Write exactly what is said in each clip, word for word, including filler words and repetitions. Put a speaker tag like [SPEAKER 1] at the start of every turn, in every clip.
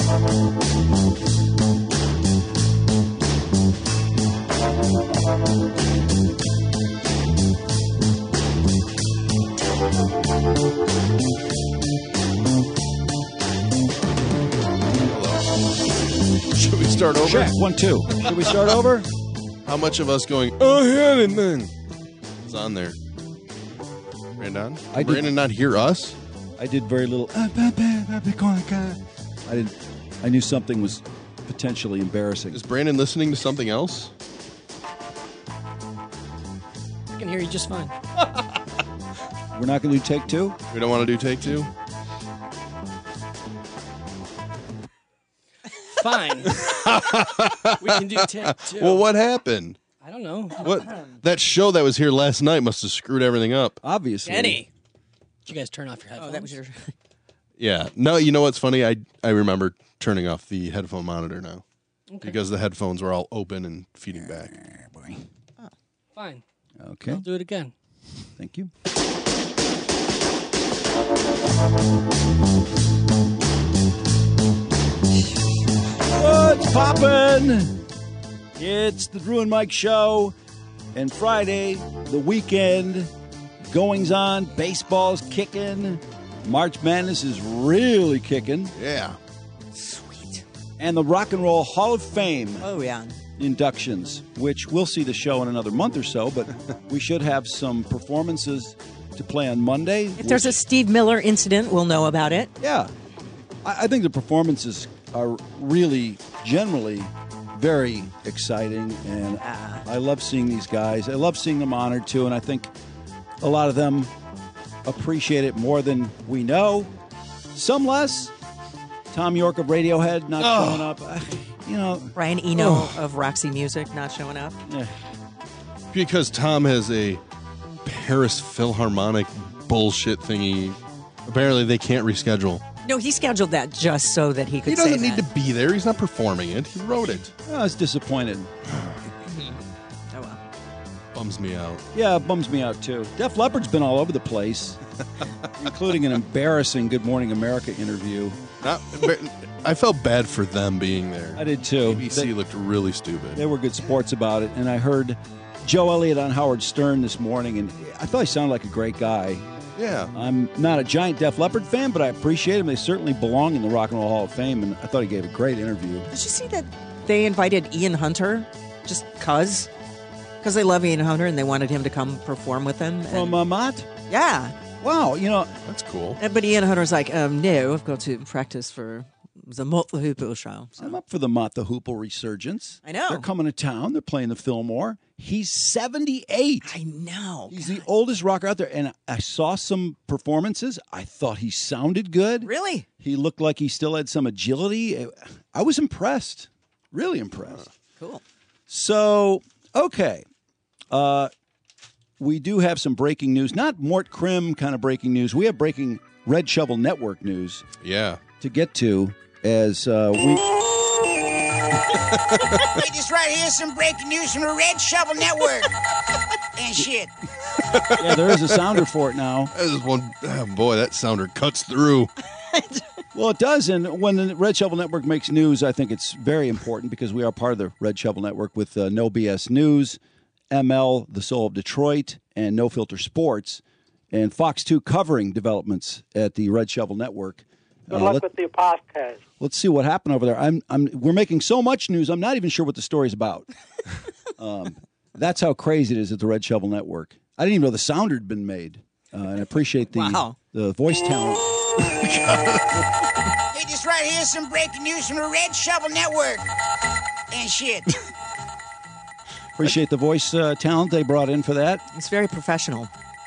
[SPEAKER 1] Should we start over?
[SPEAKER 2] Check, one, two. Should we start over?
[SPEAKER 1] How much of us going, oh, yeah, and then it's on there? Brandon?
[SPEAKER 2] I
[SPEAKER 1] Did Brandon not hear us?
[SPEAKER 2] I did very little. I didn't. I knew something was potentially embarrassing.
[SPEAKER 1] Is Brandon listening to something else?
[SPEAKER 3] I can hear you just fine.
[SPEAKER 2] We're not going to do take two?
[SPEAKER 1] We don't want to do take two?
[SPEAKER 3] Fine. We can do take two.
[SPEAKER 1] Well, what happened?
[SPEAKER 3] I don't know.
[SPEAKER 1] What that show that was here last night must have screwed everything up.
[SPEAKER 2] Obviously.
[SPEAKER 3] Eddie, did you guys turn off your headphones?
[SPEAKER 4] Oh, that was your...
[SPEAKER 1] Yeah. No, you know what's funny? I I remember turning off the headphone monitor now.
[SPEAKER 3] Okay.
[SPEAKER 1] Because the headphones were all open and feeding back.
[SPEAKER 3] Oh, fine.
[SPEAKER 2] Okay.
[SPEAKER 3] I'll do it again.
[SPEAKER 2] Thank you. What's poppin'? It's the Drew and Mike Show, and Friday, the weekend, goings on, baseball's kicking, March Madness is really kicking,
[SPEAKER 1] Yeah.
[SPEAKER 4] Sweet.
[SPEAKER 2] and the Rock and Roll Hall of Fame
[SPEAKER 4] Oh, yeah.
[SPEAKER 2] inductions, which we'll see the show in another month or so, but we should have some performances to play on Monday.
[SPEAKER 4] If there's a Steve Miller incident, we'll know about it.
[SPEAKER 2] Yeah. I, I think the performances are really generally very exciting, and
[SPEAKER 4] Ah.
[SPEAKER 2] I love seeing these guys. I love seeing them honored, too, and I think a lot of them appreciate it more than we know. Some less. Tom York of Radiohead not
[SPEAKER 1] Oh.
[SPEAKER 2] showing up. I- You know,
[SPEAKER 4] Brian Eno of Roxy Music not showing up.
[SPEAKER 2] eh,
[SPEAKER 1] Because Tom has a Paris Philharmonic bullshit thingy. Apparently they can't reschedule.
[SPEAKER 4] No, he scheduled that just so that he could
[SPEAKER 1] He
[SPEAKER 4] say
[SPEAKER 1] doesn't need
[SPEAKER 4] that.
[SPEAKER 1] to be there. He's not performing it. He wrote it.
[SPEAKER 2] I was disappointed.
[SPEAKER 4] Oh, well.
[SPEAKER 1] Bums me out.
[SPEAKER 2] Yeah, it bums me out, too. Def Leppard's been all over the place, including an embarrassing Good Morning America interview.
[SPEAKER 1] Not, I felt bad for them being there.
[SPEAKER 2] I did, too.
[SPEAKER 1] A B C
[SPEAKER 2] They-
[SPEAKER 1] looked really stupid.
[SPEAKER 2] They were good sports about it, and I heard Joe Elliott on Howard Stern this morning, and I thought he sounded like a great guy.
[SPEAKER 1] Yeah.
[SPEAKER 2] I'm not a giant Def Leppard fan, but I appreciate him. They certainly belong in the Rock and Roll Hall of Fame, and I thought he gave a great interview.
[SPEAKER 4] Did you see that they invited Ian Hunter just cuz? Because they love Ian Hunter and they wanted him to come perform with them.
[SPEAKER 2] From
[SPEAKER 4] And-
[SPEAKER 2] uh, Mott?
[SPEAKER 4] yeah.
[SPEAKER 2] Wow, you know,
[SPEAKER 1] That's cool.
[SPEAKER 4] And- But Ian Hunter's like, um, no, I've got to practice for the Mott the Hoople show. So.
[SPEAKER 2] I'm up for the Mott the Hoople resurgence.
[SPEAKER 4] I know.
[SPEAKER 2] They're coming to town. They're playing the Fillmore. He's seventy-eight.
[SPEAKER 4] I know.
[SPEAKER 2] He's the oldest rocker out there, and I saw some performances. I thought he sounded good.
[SPEAKER 4] Really?
[SPEAKER 2] He looked like he still had some agility. I was impressed, really impressed.
[SPEAKER 4] Cool.
[SPEAKER 2] So, okay, uh, we do have some breaking news. Not Mort Krim kind of breaking news. We have breaking Red Shovel Network news
[SPEAKER 1] Yeah.
[SPEAKER 2] to get to as uh, we.
[SPEAKER 5] Hey, just right here, some breaking news from the Red Shovel Network. And shit.
[SPEAKER 2] Yeah, there is a sounder for it now.
[SPEAKER 1] That is one. Oh boy, that sounder cuts through.
[SPEAKER 2] Well, it does, and when the Red Shovel Network makes news, I think it's very important because we are part of the Red Shovel Network with uh, No B S News, M L, The Soul of Detroit, and No Filter Sports, and Fox two covering developments at the Red Shovel Network.
[SPEAKER 6] Good
[SPEAKER 2] Uh,
[SPEAKER 6] luck
[SPEAKER 2] let,
[SPEAKER 6] with the podcast.
[SPEAKER 2] let's see what happened over there. I'm, I'm, we're making so much news, I'm not even sure what the story's about. um, that's how crazy it is at the Red Shovel Network. I didn't even know the sounder had been made, uh, and I appreciate the
[SPEAKER 4] Wow.
[SPEAKER 2] the voice talent.
[SPEAKER 5] Hey, just right here, some breaking news from the Red Shovel Network. And shit.
[SPEAKER 2] Appreciate the voice uh, talent they brought in for that.
[SPEAKER 4] It's very professional.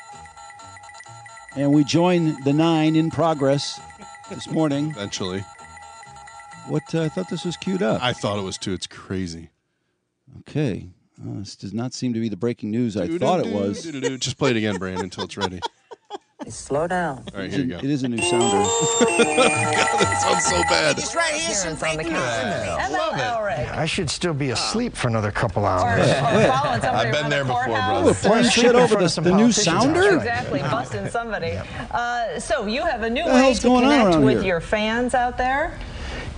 [SPEAKER 2] And we join the nine in progress this morning.
[SPEAKER 1] Eventually.
[SPEAKER 2] What? Uh, I thought this was queued up.
[SPEAKER 1] I thought it was too. It's crazy.
[SPEAKER 2] Okay. Uh, this does not seem to be the breaking news I thought it was.
[SPEAKER 1] Do-do-do, Just play it again, Brandon, until it's ready.
[SPEAKER 7] Slow down.
[SPEAKER 1] All right, here you go.
[SPEAKER 2] It is a new sounder.
[SPEAKER 1] That sounds so bad.
[SPEAKER 5] Just right here, some breaking news.
[SPEAKER 7] I should still be asleep for another couple hours.
[SPEAKER 8] I've been there before, brother.
[SPEAKER 2] We're playing shit over this, the new sounder?
[SPEAKER 8] Exactly, busting somebody. Uh, so you have a new
[SPEAKER 2] The
[SPEAKER 8] way
[SPEAKER 2] hell's
[SPEAKER 8] to
[SPEAKER 2] going on
[SPEAKER 8] connect
[SPEAKER 2] around
[SPEAKER 8] with
[SPEAKER 2] here?
[SPEAKER 8] your fans out there.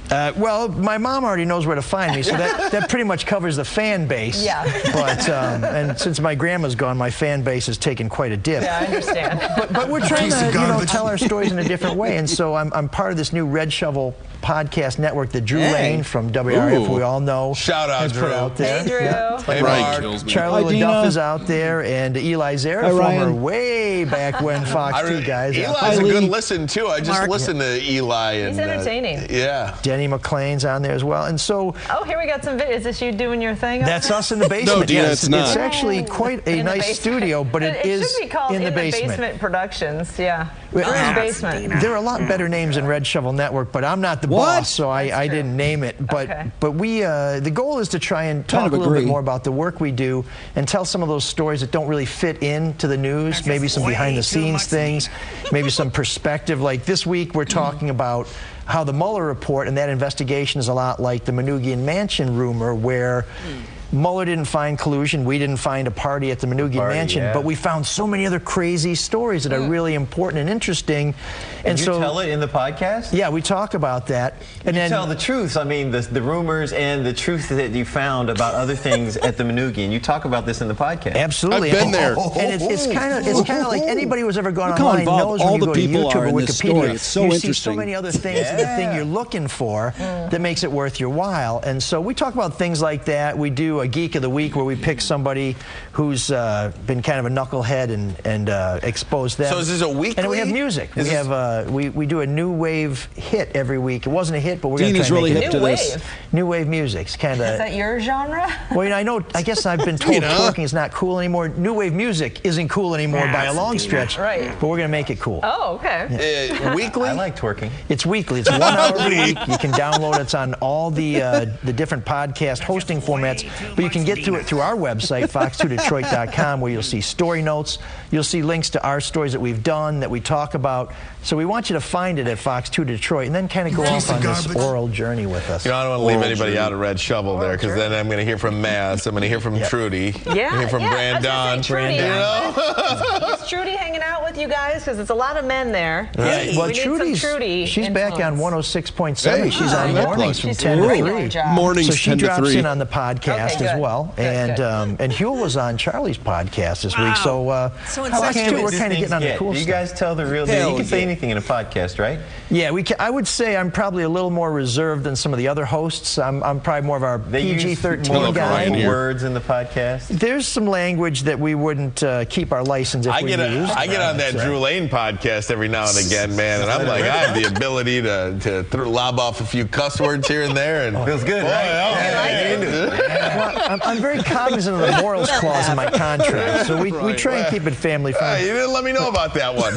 [SPEAKER 7] Uh, well, my mom already knows where to find me, so that, that pretty much covers the fan base.
[SPEAKER 8] Yeah.
[SPEAKER 7] But um, and since my grandma's gone, my fan base has taken quite a dip.
[SPEAKER 8] Yeah, I understand.
[SPEAKER 7] But, but we're trying to, you know, tell our stories in a different way, and so I'm, I'm part of this new Red Shovel podcast network that Drew
[SPEAKER 4] Hey.
[SPEAKER 7] Lane from W R F,
[SPEAKER 1] Ooh.
[SPEAKER 7] we all know,
[SPEAKER 6] Shout out,
[SPEAKER 7] has
[SPEAKER 6] Drew.
[SPEAKER 7] put out there.
[SPEAKER 8] Hey, Drew.
[SPEAKER 7] Yeah.
[SPEAKER 6] Hey,
[SPEAKER 1] Ryan
[SPEAKER 6] Mark.
[SPEAKER 1] kills me.
[SPEAKER 7] Charlie
[SPEAKER 2] Hi, Dina.
[SPEAKER 7] LaDuff is out there, and Eli Zara,
[SPEAKER 2] Hi,
[SPEAKER 7] former
[SPEAKER 2] Ryan.
[SPEAKER 7] way back when Fox
[SPEAKER 6] I
[SPEAKER 7] two
[SPEAKER 6] re-
[SPEAKER 7] guys. out
[SPEAKER 6] Eli's a
[SPEAKER 2] Hi,
[SPEAKER 6] good
[SPEAKER 2] Lee.
[SPEAKER 6] listen, too. I just
[SPEAKER 4] Mark.
[SPEAKER 6] listened to Eli. And,
[SPEAKER 8] He's entertaining.
[SPEAKER 6] Uh, yeah.
[SPEAKER 7] Denny McClain's on there as well, and so
[SPEAKER 8] Oh, here we got some videos. Is this you doing your thing? up
[SPEAKER 7] that's
[SPEAKER 8] there?
[SPEAKER 7] us in the basement.
[SPEAKER 1] No, Dina,
[SPEAKER 7] yes,
[SPEAKER 1] it's not.
[SPEAKER 7] It's actually quite a
[SPEAKER 8] In the
[SPEAKER 7] nice
[SPEAKER 8] basement.
[SPEAKER 7] studio, but it,
[SPEAKER 8] it
[SPEAKER 7] is
[SPEAKER 8] should be called
[SPEAKER 7] in the basement.
[SPEAKER 8] basement Productions. Yeah.
[SPEAKER 7] Well,
[SPEAKER 8] Drew's
[SPEAKER 7] ah,
[SPEAKER 8] basement.
[SPEAKER 7] There are a lot better names in Red Shovel Network, but I'm not the
[SPEAKER 2] What?
[SPEAKER 7] boss, so I, I
[SPEAKER 8] true.
[SPEAKER 7] didn't name it. But
[SPEAKER 8] Okay.
[SPEAKER 7] but we uh, the goal is to try and talk
[SPEAKER 2] Kind of
[SPEAKER 7] a little bit
[SPEAKER 2] agree.
[SPEAKER 7] more about the work we do and tell some of those stories that don't really fit into the news. Maybe some
[SPEAKER 5] way
[SPEAKER 7] behind the
[SPEAKER 5] too
[SPEAKER 7] scenes
[SPEAKER 5] much
[SPEAKER 7] things, maybe some perspective. Like this week, we're talking about how the Mueller report and that investigation is a lot like the Manoogian Mansion rumor, where Mueller didn't find collusion. We didn't find a party at the Manoogian
[SPEAKER 9] Party,
[SPEAKER 7] Mansion,
[SPEAKER 9] yeah.
[SPEAKER 7] but we found so many other crazy stories that are really important and interesting. And,
[SPEAKER 9] And you
[SPEAKER 7] so,
[SPEAKER 9] tell it in the podcast?
[SPEAKER 7] yeah, we talk about that. And
[SPEAKER 9] You
[SPEAKER 7] then
[SPEAKER 9] tell the truth. I mean, the, the rumors and the truth that you found about other things at the Manoogian. You talk about this in the podcast.
[SPEAKER 7] absolutely,
[SPEAKER 1] I've been
[SPEAKER 7] and,
[SPEAKER 1] there.
[SPEAKER 7] And it's kind of it's kind of like anybody who's ever gone
[SPEAKER 2] Look how
[SPEAKER 7] online
[SPEAKER 2] involved
[SPEAKER 7] knows when
[SPEAKER 2] all
[SPEAKER 7] you
[SPEAKER 2] the
[SPEAKER 7] go to
[SPEAKER 2] people
[SPEAKER 7] YouTube
[SPEAKER 2] are
[SPEAKER 7] or
[SPEAKER 2] in
[SPEAKER 7] Wikipedia.
[SPEAKER 2] this story. It's so
[SPEAKER 7] you see so
[SPEAKER 2] interesting.
[SPEAKER 7] many other things in the thing you're looking for that makes it worth your while. And so we talk about things like that. We do a Geek of the Week where we pick somebody who's uh, been kind of a knucklehead and and uh, expose them.
[SPEAKER 6] So is this a weekly?
[SPEAKER 7] And we have music.
[SPEAKER 6] Is
[SPEAKER 7] we
[SPEAKER 6] this-
[SPEAKER 7] have uh, we we do a new wave hit every week. It wasn't a hit, but we're going to
[SPEAKER 2] Dina's
[SPEAKER 7] try and
[SPEAKER 2] really
[SPEAKER 7] make
[SPEAKER 2] hip
[SPEAKER 7] it
[SPEAKER 2] to
[SPEAKER 8] New
[SPEAKER 2] this.
[SPEAKER 8] wave.
[SPEAKER 7] new wave music's kind
[SPEAKER 8] Is
[SPEAKER 7] of.
[SPEAKER 8] that your genre?
[SPEAKER 7] Well, you know, I know. I guess I've been told
[SPEAKER 1] Dina.
[SPEAKER 7] twerking is not cool anymore. New wave music isn't cool anymore by a
[SPEAKER 5] That's
[SPEAKER 7] long
[SPEAKER 5] Dina.
[SPEAKER 7] stretch.
[SPEAKER 8] Right.
[SPEAKER 7] But we're going to make it cool.
[SPEAKER 8] Oh, okay.
[SPEAKER 6] Uh, weekly?
[SPEAKER 9] I like twerking.
[SPEAKER 7] It's weekly. It's one hour a week. You can download it. It's on all the uh, the different podcast hosting formats. But you can get to it through our website, fox two detroit dot com, where you'll see story notes. You'll see links to our stories that we've done, that we talk about. So we want you to find it at Fox two Detroit and then kind of go off on this oral journey with us.
[SPEAKER 6] You know, I don't want to leave anybody out of Red Shovel there, because then I'm going to hear from Mass. I'm going to hear from Trudy.
[SPEAKER 8] Yeah.
[SPEAKER 6] Hear from
[SPEAKER 8] yeah,
[SPEAKER 6] Brandon.
[SPEAKER 8] I was gonna say, Trudy.
[SPEAKER 7] Brandon.
[SPEAKER 8] Is Trudy hanging out with you guys? Because it's a lot of men there.
[SPEAKER 7] Right.
[SPEAKER 8] We
[SPEAKER 7] Well,
[SPEAKER 8] need
[SPEAKER 7] Trudy's
[SPEAKER 8] some Trudy
[SPEAKER 7] she's back on
[SPEAKER 8] influence.
[SPEAKER 7] one oh six point seven.
[SPEAKER 1] Hey,
[SPEAKER 7] she's
[SPEAKER 1] wow,
[SPEAKER 7] on
[SPEAKER 1] that
[SPEAKER 7] mornings
[SPEAKER 1] plug.
[SPEAKER 7] from
[SPEAKER 8] She's
[SPEAKER 7] ten
[SPEAKER 8] doing a
[SPEAKER 7] to
[SPEAKER 8] great
[SPEAKER 7] three.
[SPEAKER 8] job.
[SPEAKER 1] Mornings
[SPEAKER 7] So she
[SPEAKER 1] ten to
[SPEAKER 7] drops
[SPEAKER 1] three.
[SPEAKER 7] in on the podcast
[SPEAKER 8] Okay,
[SPEAKER 7] as
[SPEAKER 8] good.
[SPEAKER 7] well,
[SPEAKER 8] Good,
[SPEAKER 7] and
[SPEAKER 8] good.
[SPEAKER 7] um, and Huel was on Charlie's podcast this week. So, uh,
[SPEAKER 4] So
[SPEAKER 7] Fox
[SPEAKER 4] incestuous.
[SPEAKER 7] two, we're
[SPEAKER 9] This
[SPEAKER 7] kind of
[SPEAKER 9] thing's
[SPEAKER 7] getting on the
[SPEAKER 9] get.
[SPEAKER 7] cool
[SPEAKER 9] You
[SPEAKER 7] stuff.
[SPEAKER 9] guys tell the real deal.
[SPEAKER 2] Hell
[SPEAKER 9] You can say
[SPEAKER 2] yeah.
[SPEAKER 9] anything in a podcast, right?
[SPEAKER 7] Yeah, we. Can, I would say I'm probably a little more reserved than some of the other hosts. I'm, I'm probably more of our
[SPEAKER 9] They
[SPEAKER 7] P G
[SPEAKER 9] use
[SPEAKER 7] thirteen
[SPEAKER 9] more
[SPEAKER 1] Ryan
[SPEAKER 7] guy.
[SPEAKER 1] here.
[SPEAKER 9] words in the podcast.
[SPEAKER 7] There's some language that we wouldn't uh, keep our license if
[SPEAKER 6] I
[SPEAKER 7] we
[SPEAKER 6] get, a,
[SPEAKER 7] used.
[SPEAKER 6] I get on that Drew Lane podcast every now and again, man, and I'm like, I have the ability to, to throw, lob off a few cuss words here and there. And
[SPEAKER 9] Feels good,
[SPEAKER 6] Boy,
[SPEAKER 9] right?
[SPEAKER 6] oh,
[SPEAKER 7] Well, I'm, I'm very cognizant of the morals clause in my contract, so we, we try and keep it family
[SPEAKER 6] Hey,
[SPEAKER 7] friendly.
[SPEAKER 6] you didn't let me know about that one.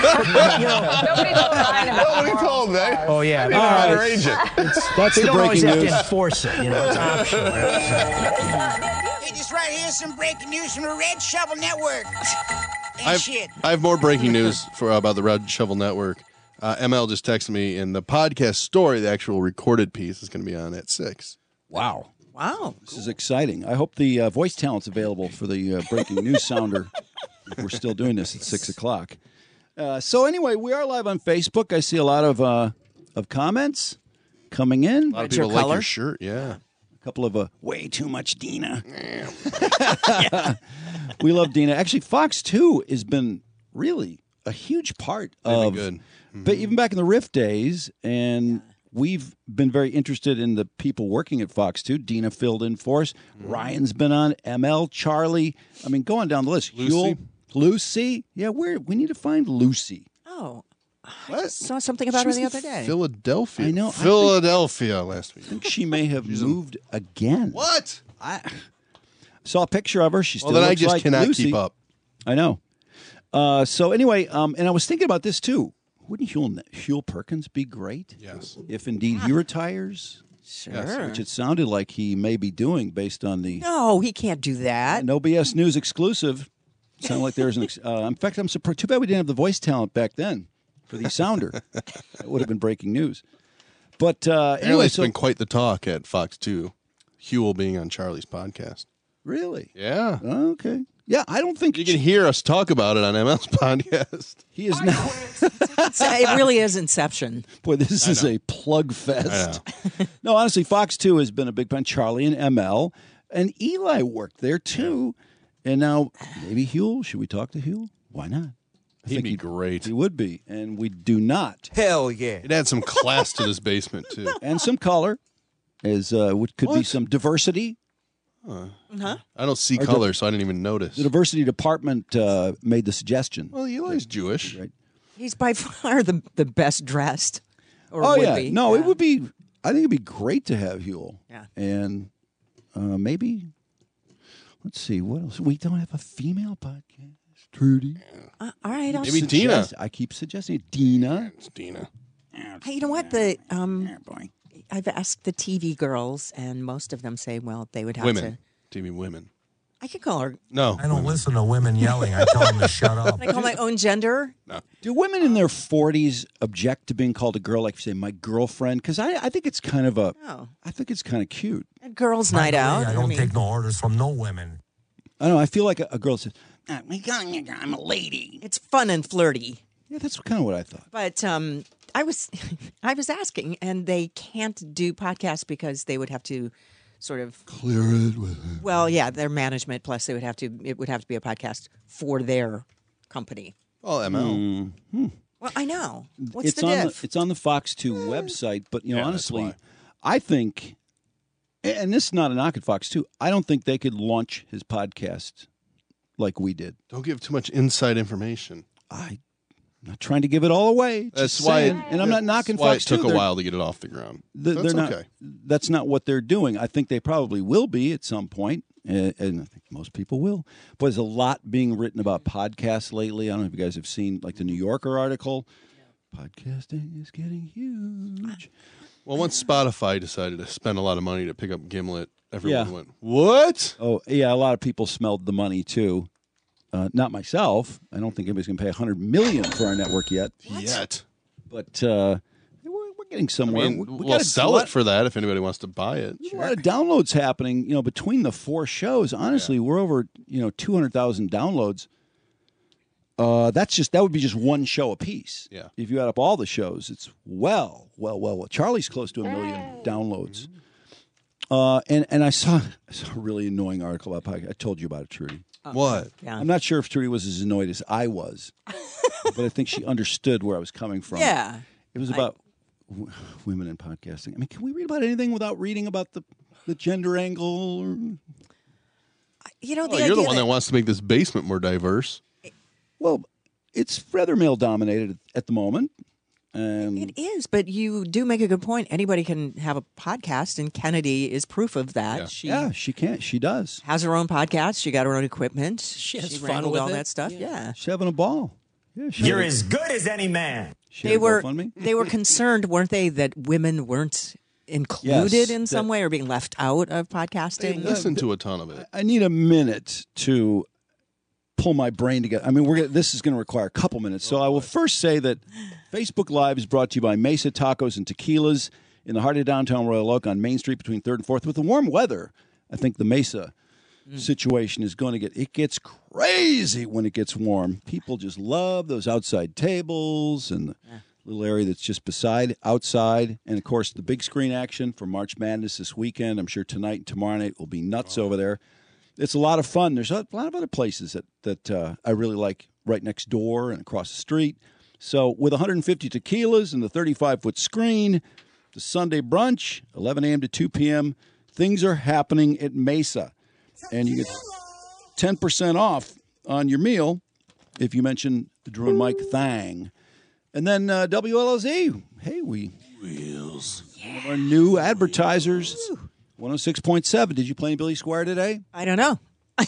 [SPEAKER 7] You know,
[SPEAKER 8] Nobody told Ryan about
[SPEAKER 6] Nobody
[SPEAKER 8] the
[SPEAKER 6] told me.
[SPEAKER 7] oh yeah,
[SPEAKER 6] I didn't
[SPEAKER 2] All right.
[SPEAKER 6] underage it.
[SPEAKER 2] That's
[SPEAKER 7] they
[SPEAKER 2] the
[SPEAKER 7] don't always
[SPEAKER 2] breaking
[SPEAKER 7] have
[SPEAKER 2] news.
[SPEAKER 7] to enforce it. You know, it's optional.
[SPEAKER 5] Hey, just right here, some breaking news from the Red Shovel Network. And
[SPEAKER 1] I've,
[SPEAKER 5] shit.
[SPEAKER 1] I have more breaking news for uh, about the Red Shovel Network. Uh, M L just texted me, and the podcast story, the actual recorded piece, is going to be on at six.
[SPEAKER 2] Wow.
[SPEAKER 4] Wow.
[SPEAKER 2] This is exciting. I hope the uh, voice talent's available for the uh, breaking news sounder if we're still doing this at six o'clock. Uh, so anyway, we are live on Facebook. I see a lot of uh, of comments coming in.
[SPEAKER 1] A lot of
[SPEAKER 4] What's your
[SPEAKER 1] people like
[SPEAKER 4] color?
[SPEAKER 1] your shirt, yeah.
[SPEAKER 2] A couple of uh, way too much Dina. We love Dina. Actually, Fox two has been really a huge part
[SPEAKER 1] They've been
[SPEAKER 2] of,
[SPEAKER 1] good.
[SPEAKER 2] but even back in the Rift days, and we've been very interested in the people working at Fox two. Dina filled in for us. Ryan's been on. M L, Charlie. I mean, going down the list.
[SPEAKER 1] Lucy.
[SPEAKER 2] Huel, Lucy. Yeah, where we need to find Lucy.
[SPEAKER 4] Oh, I
[SPEAKER 1] What?
[SPEAKER 4] just saw something about
[SPEAKER 1] She
[SPEAKER 4] her
[SPEAKER 1] was
[SPEAKER 4] the
[SPEAKER 1] in
[SPEAKER 4] other day.
[SPEAKER 2] I
[SPEAKER 1] Philadelphia.
[SPEAKER 2] know, I think-
[SPEAKER 1] Philadelphia last week.
[SPEAKER 2] I think she may have moved again.
[SPEAKER 1] What?
[SPEAKER 2] I saw a picture of her. She still
[SPEAKER 1] Well, then I
[SPEAKER 2] looks
[SPEAKER 1] just
[SPEAKER 2] like
[SPEAKER 1] cannot
[SPEAKER 2] Lucy.
[SPEAKER 1] keep up.
[SPEAKER 2] I know. Uh, so anyway, um, and I was thinking about this too. Wouldn't Huel, Huel Perkins be great?
[SPEAKER 1] Yes.
[SPEAKER 2] If indeed he retires,
[SPEAKER 4] Sure.
[SPEAKER 2] which it sounded like he may be doing based on the
[SPEAKER 4] No, he can't do that.
[SPEAKER 2] No B S News exclusive. Sounded like there's an. Ex- uh, in fact, I'm surprised. Too bad we didn't have the voice talent back then for the sounder. That would have been breaking news. But uh,
[SPEAKER 1] Anyway,
[SPEAKER 2] anyway,
[SPEAKER 1] it's
[SPEAKER 2] so
[SPEAKER 1] been quite the talk at Fox two. Huel being on Charlie's podcast.
[SPEAKER 2] really,
[SPEAKER 1] Yeah.
[SPEAKER 2] okay. Yeah, I don't think
[SPEAKER 1] You can hear us talk about it on M L's podcast.
[SPEAKER 2] he is now.
[SPEAKER 4] It's- it really is Inception.
[SPEAKER 2] Boy, this is a plug fest. No, honestly, Fox two has been a big fan. Charlie and M L. And Eli worked there, too. And now, maybe Huel. Should we talk to Huel? Why not? I
[SPEAKER 1] He'd
[SPEAKER 2] think
[SPEAKER 1] be
[SPEAKER 2] he-
[SPEAKER 1] great.
[SPEAKER 2] He would be. And we do not.
[SPEAKER 10] Hell yeah.
[SPEAKER 1] It adds some class to this basement, too.
[SPEAKER 2] And some color. As uh, what could be
[SPEAKER 1] What?
[SPEAKER 2] some diversity.
[SPEAKER 4] Huh?
[SPEAKER 1] I don't see
[SPEAKER 2] Or the-
[SPEAKER 1] color, so I didn't even notice.
[SPEAKER 2] The diversity department uh, made the suggestion.
[SPEAKER 1] Well, Eli's Jewish.
[SPEAKER 2] Right.
[SPEAKER 4] He's by far the the best dressed. Or
[SPEAKER 2] Oh
[SPEAKER 4] would
[SPEAKER 2] yeah,
[SPEAKER 4] be.
[SPEAKER 2] no,
[SPEAKER 4] Yeah.
[SPEAKER 2] it would be. I think it'd be great to have Huel.
[SPEAKER 4] Yeah.
[SPEAKER 2] And uh, maybe, let's see, what else? We don't have a female podcast. Trudy.
[SPEAKER 4] Uh, all right, I'll
[SPEAKER 1] Maybe
[SPEAKER 4] s-
[SPEAKER 1] Dina.
[SPEAKER 2] Suggest- I keep suggesting it. Dina.
[SPEAKER 1] It's Dina.
[SPEAKER 4] Hey, you know what? The um,
[SPEAKER 2] boy.
[SPEAKER 4] I've asked the T V girls, and most of them say, well, they would have
[SPEAKER 1] Women.
[SPEAKER 4] to.
[SPEAKER 1] T V women.
[SPEAKER 4] I could call her.
[SPEAKER 1] No.
[SPEAKER 10] I don't listen to women yelling. I tell them to shut up.
[SPEAKER 4] Can I call my own gender?
[SPEAKER 2] Do women in their forties object to being called a girl, like say my girlfriend? Because I, I think it's kind of a.
[SPEAKER 4] No.
[SPEAKER 2] I think it's kind of cute.
[SPEAKER 4] A girls'
[SPEAKER 10] By
[SPEAKER 4] night
[SPEAKER 10] the way,
[SPEAKER 4] out.
[SPEAKER 10] I don't
[SPEAKER 4] mean,
[SPEAKER 10] take no orders from no women.
[SPEAKER 2] I don't know. I feel like a, a girl says, "Ah, we calling you, I'm a lady."
[SPEAKER 4] it's fun and flirty.
[SPEAKER 2] Yeah, that's kind of what I thought.
[SPEAKER 4] But um, I was, I was asking, and they can't do podcasts because they would have to, sort of.
[SPEAKER 2] Clear it with.
[SPEAKER 4] Well, yeah, their management. Plus, they would have to. It would have to be a podcast for their company.
[SPEAKER 1] Oh, M L.
[SPEAKER 4] Well, I know. What's
[SPEAKER 2] it's
[SPEAKER 4] the
[SPEAKER 2] on
[SPEAKER 4] diff?
[SPEAKER 2] the, it's on the Fox two website, but you know,
[SPEAKER 1] Yeah, that's
[SPEAKER 2] honestly,
[SPEAKER 1] why.
[SPEAKER 2] I think, and this is not a knock at Fox two. I don't think they could launch his podcast like we did.
[SPEAKER 1] Don't give too much inside information.
[SPEAKER 2] I, am not trying to give it all away.
[SPEAKER 1] That's
[SPEAKER 2] just
[SPEAKER 1] why.
[SPEAKER 2] saying.
[SPEAKER 1] It,
[SPEAKER 2] and I'm not knocking
[SPEAKER 1] that's why
[SPEAKER 2] Fox
[SPEAKER 1] it took
[SPEAKER 2] two.
[SPEAKER 1] a
[SPEAKER 2] They're-
[SPEAKER 1] while to get it off the ground.
[SPEAKER 2] they're,
[SPEAKER 1] That's
[SPEAKER 2] they're not.
[SPEAKER 1] okay.
[SPEAKER 2] That's not what they're doing. I think they probably will be at some point, and, and I think most people will. But there's a lot being written about podcasts lately. I don't know if you guys have seen like the New Yorker article. Podcasting is getting huge.
[SPEAKER 1] Well, once Spotify decided to spend a lot of money to pick up Gimlet, everyone
[SPEAKER 2] Yeah.
[SPEAKER 1] went, "What?"
[SPEAKER 2] Oh, yeah, a lot of people smelled the money too. Uh, not myself. I don't think anybody's going to pay a hundred million for our network yet.
[SPEAKER 1] Yet.
[SPEAKER 2] But uh, we're, we're getting
[SPEAKER 1] I
[SPEAKER 2] somewhere.
[SPEAKER 1] mean,
[SPEAKER 2] we, we
[SPEAKER 1] we'll
[SPEAKER 2] gotta
[SPEAKER 1] sell
[SPEAKER 2] do
[SPEAKER 1] it for that if anybody wants to buy it.
[SPEAKER 2] A lot of downloads happening. You know, between the four shows, honestly, we're over you know two hundred thousand downloads. Uh, that's just that would be just one show a piece.
[SPEAKER 1] Yeah.
[SPEAKER 2] If you add up all the shows, it's well, well, well, well. Charlie's close to a million downloads. Uh, and and I saw I saw a really annoying article about podcast. I told you about it, Trudy.
[SPEAKER 1] What?
[SPEAKER 4] Yeah.
[SPEAKER 2] I'm not sure if Trudy was as annoyed as I was, but I think she understood where I was coming from.
[SPEAKER 4] Yeah.
[SPEAKER 2] It was about w- women in podcasting. I mean, can we read about anything without reading about the, the gender angle? Or...
[SPEAKER 4] You know, the
[SPEAKER 1] Oh, you're the
[SPEAKER 4] idea
[SPEAKER 1] one that wants to make this basement more diverse.
[SPEAKER 2] Well, it's rather male dominated at the moment. And
[SPEAKER 4] It is, but you do make a good point. Anybody can have a podcast, and Kennedy is proof of that.
[SPEAKER 1] Yeah.
[SPEAKER 4] She
[SPEAKER 2] yeah, she can't. She does.
[SPEAKER 4] has her own podcast. She got her own equipment.
[SPEAKER 3] She has fun
[SPEAKER 4] wrangled
[SPEAKER 3] with
[SPEAKER 4] all
[SPEAKER 3] it.
[SPEAKER 4] that stuff. Yeah.
[SPEAKER 2] She's having a ball. Yeah, she
[SPEAKER 11] You're
[SPEAKER 2] had a-
[SPEAKER 11] as good as any man.
[SPEAKER 2] she
[SPEAKER 4] They
[SPEAKER 2] had a
[SPEAKER 4] were
[SPEAKER 2] GoFundMe.
[SPEAKER 4] they were concerned, weren't they, that women weren't included
[SPEAKER 2] Yes,
[SPEAKER 4] in some
[SPEAKER 2] that-
[SPEAKER 4] way or being left out of
[SPEAKER 1] They
[SPEAKER 4] podcasting?
[SPEAKER 1] listen to a ton of it.
[SPEAKER 2] I need a minute to pull my brain together. I mean, we're gonna, this is going to require a couple minutes. So I will first say that Facebook Live is brought to you by Mesa Tacos and Tequilas in the heart of downtown Royal Oak on Main Street between third and fourth. With the warm weather, I think the Mesa situation is going to get, it gets crazy when it gets warm. People just love those outside tables and the little area that's just beside outside. And, of course, the big screen action for March Madness this weekend. I'm sure tonight and tomorrow night will be nuts over there. It's a lot of fun. There's a lot of other places that, that uh, I really like right next door and across the street. So with one hundred fifty tequilas and the thirty-five foot screen, the Sunday brunch, eleven a.m. to two p.m., things are happening at Mesa. And you get ten percent off on your meal if you mention Drew and Mike Thang. And then uh, W L Z, hey, we Wheels. One of our new advertisers, one oh six point seven. Did you play Billy Squire today?
[SPEAKER 4] I don't know.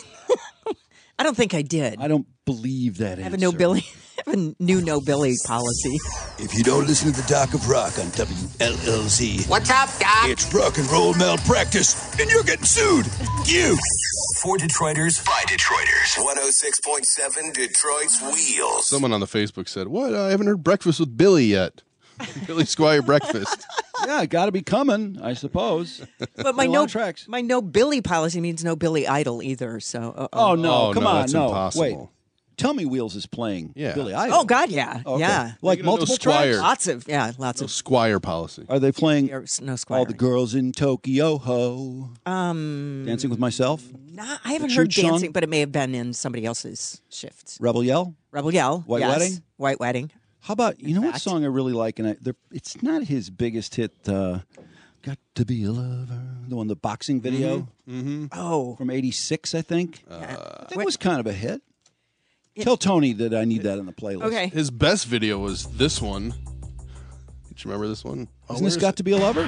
[SPEAKER 4] I don't think I did.
[SPEAKER 2] I don't believe that
[SPEAKER 4] I have a
[SPEAKER 2] answer.
[SPEAKER 4] no Billy, I have a new no Billy policy.
[SPEAKER 12] If you don't listen to the Doc of Rock on W L L Z,
[SPEAKER 5] What's up, Doc?
[SPEAKER 12] it's rock and roll malpractice, and you're getting sued. You.
[SPEAKER 11] For Detroiters,
[SPEAKER 12] By Detroiters. one oh six point seven Detroit's Wheels.
[SPEAKER 1] Someone on the Facebook said, "What? I haven't heard Breakfast with Billy yet." Billy Squire breakfast.
[SPEAKER 2] Yeah, got to be coming, I suppose.
[SPEAKER 4] But my
[SPEAKER 2] A lot
[SPEAKER 4] no
[SPEAKER 2] of tracks.
[SPEAKER 4] my no Billy policy means no Billy Idol either. So uh-oh.
[SPEAKER 2] Oh no!
[SPEAKER 1] Oh,
[SPEAKER 2] come
[SPEAKER 1] no,
[SPEAKER 2] on,
[SPEAKER 1] that's
[SPEAKER 2] no.
[SPEAKER 1] impossible.
[SPEAKER 2] Wait, Tell Me Wheels is playing
[SPEAKER 1] Yeah.
[SPEAKER 2] Billy Idol.
[SPEAKER 4] Oh God, yeah,
[SPEAKER 2] Okay.
[SPEAKER 4] yeah.
[SPEAKER 2] Like
[SPEAKER 1] Making a no
[SPEAKER 2] multiple
[SPEAKER 1] Squire.
[SPEAKER 2] tracks.
[SPEAKER 4] Lots of yeah, lots
[SPEAKER 1] No
[SPEAKER 4] of
[SPEAKER 1] Squire policy.
[SPEAKER 2] Are they playing
[SPEAKER 4] There's no Squire.
[SPEAKER 2] all the girls in Tokyo Ho?
[SPEAKER 4] Um,
[SPEAKER 2] Dancing with Myself,
[SPEAKER 4] nah, I haven't
[SPEAKER 2] The
[SPEAKER 4] heard
[SPEAKER 2] Church Song?
[SPEAKER 4] dancing, but it may have been in somebody else's shift.
[SPEAKER 2] Rebel Yell.
[SPEAKER 4] Rebel Yell,
[SPEAKER 2] White
[SPEAKER 4] yes.
[SPEAKER 2] Wedding?
[SPEAKER 4] White Wedding.
[SPEAKER 2] How about you know what
[SPEAKER 4] fact.
[SPEAKER 2] song I really like, and I, they're- it's not his biggest hit. Uh, Got to be a lover, the one, the boxing video
[SPEAKER 1] Mm-hmm.
[SPEAKER 4] Oh,
[SPEAKER 2] from eighty-six, I think.
[SPEAKER 1] Uh,
[SPEAKER 2] I think it was kind of a hit. Tell Tony that I need that on the playlist.
[SPEAKER 4] okay.
[SPEAKER 1] His best video was this one. Do you remember this one? Oh,
[SPEAKER 2] Hasn't this
[SPEAKER 1] where
[SPEAKER 2] got
[SPEAKER 1] is
[SPEAKER 2] to be a lover?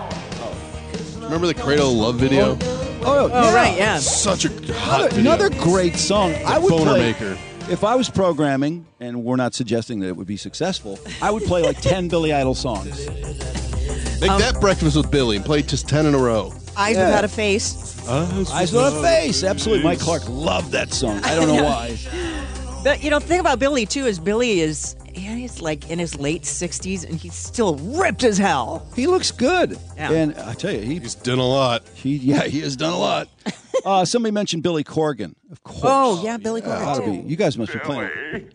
[SPEAKER 1] it? Remember the Cradle of Love video?
[SPEAKER 2] Oh,
[SPEAKER 4] Oh right, yeah.
[SPEAKER 1] Such a hot
[SPEAKER 2] another,
[SPEAKER 1] video.
[SPEAKER 2] another great song. I would
[SPEAKER 1] Boner
[SPEAKER 2] play,
[SPEAKER 1] maker.
[SPEAKER 2] If I was programming, and we're not suggesting that it would be successful, I would play like ten Billy Idol songs.
[SPEAKER 1] Make
[SPEAKER 4] Um,
[SPEAKER 1] that breakfast with Billy and play just ten in a row.
[SPEAKER 4] Eyes
[SPEAKER 2] Yeah.
[SPEAKER 4] Without a Face.
[SPEAKER 2] Eyes Without a Face. Absolutely. Mike Clark loved that song. I don't know why.
[SPEAKER 4] But you know, the thing about Billy too is Billy is yeah, he's like in his late sixties and he's still ripped as hell.
[SPEAKER 2] He looks good.
[SPEAKER 4] Yeah.
[SPEAKER 2] And I tell you, he,
[SPEAKER 1] He's done a lot.
[SPEAKER 2] he yeah, he has done a lot. Uh, somebody mentioned Billy Corgan. Of course.
[SPEAKER 4] Oh yeah, Billy
[SPEAKER 2] Gotta
[SPEAKER 4] Corgan.
[SPEAKER 2] be. You guys must be playing.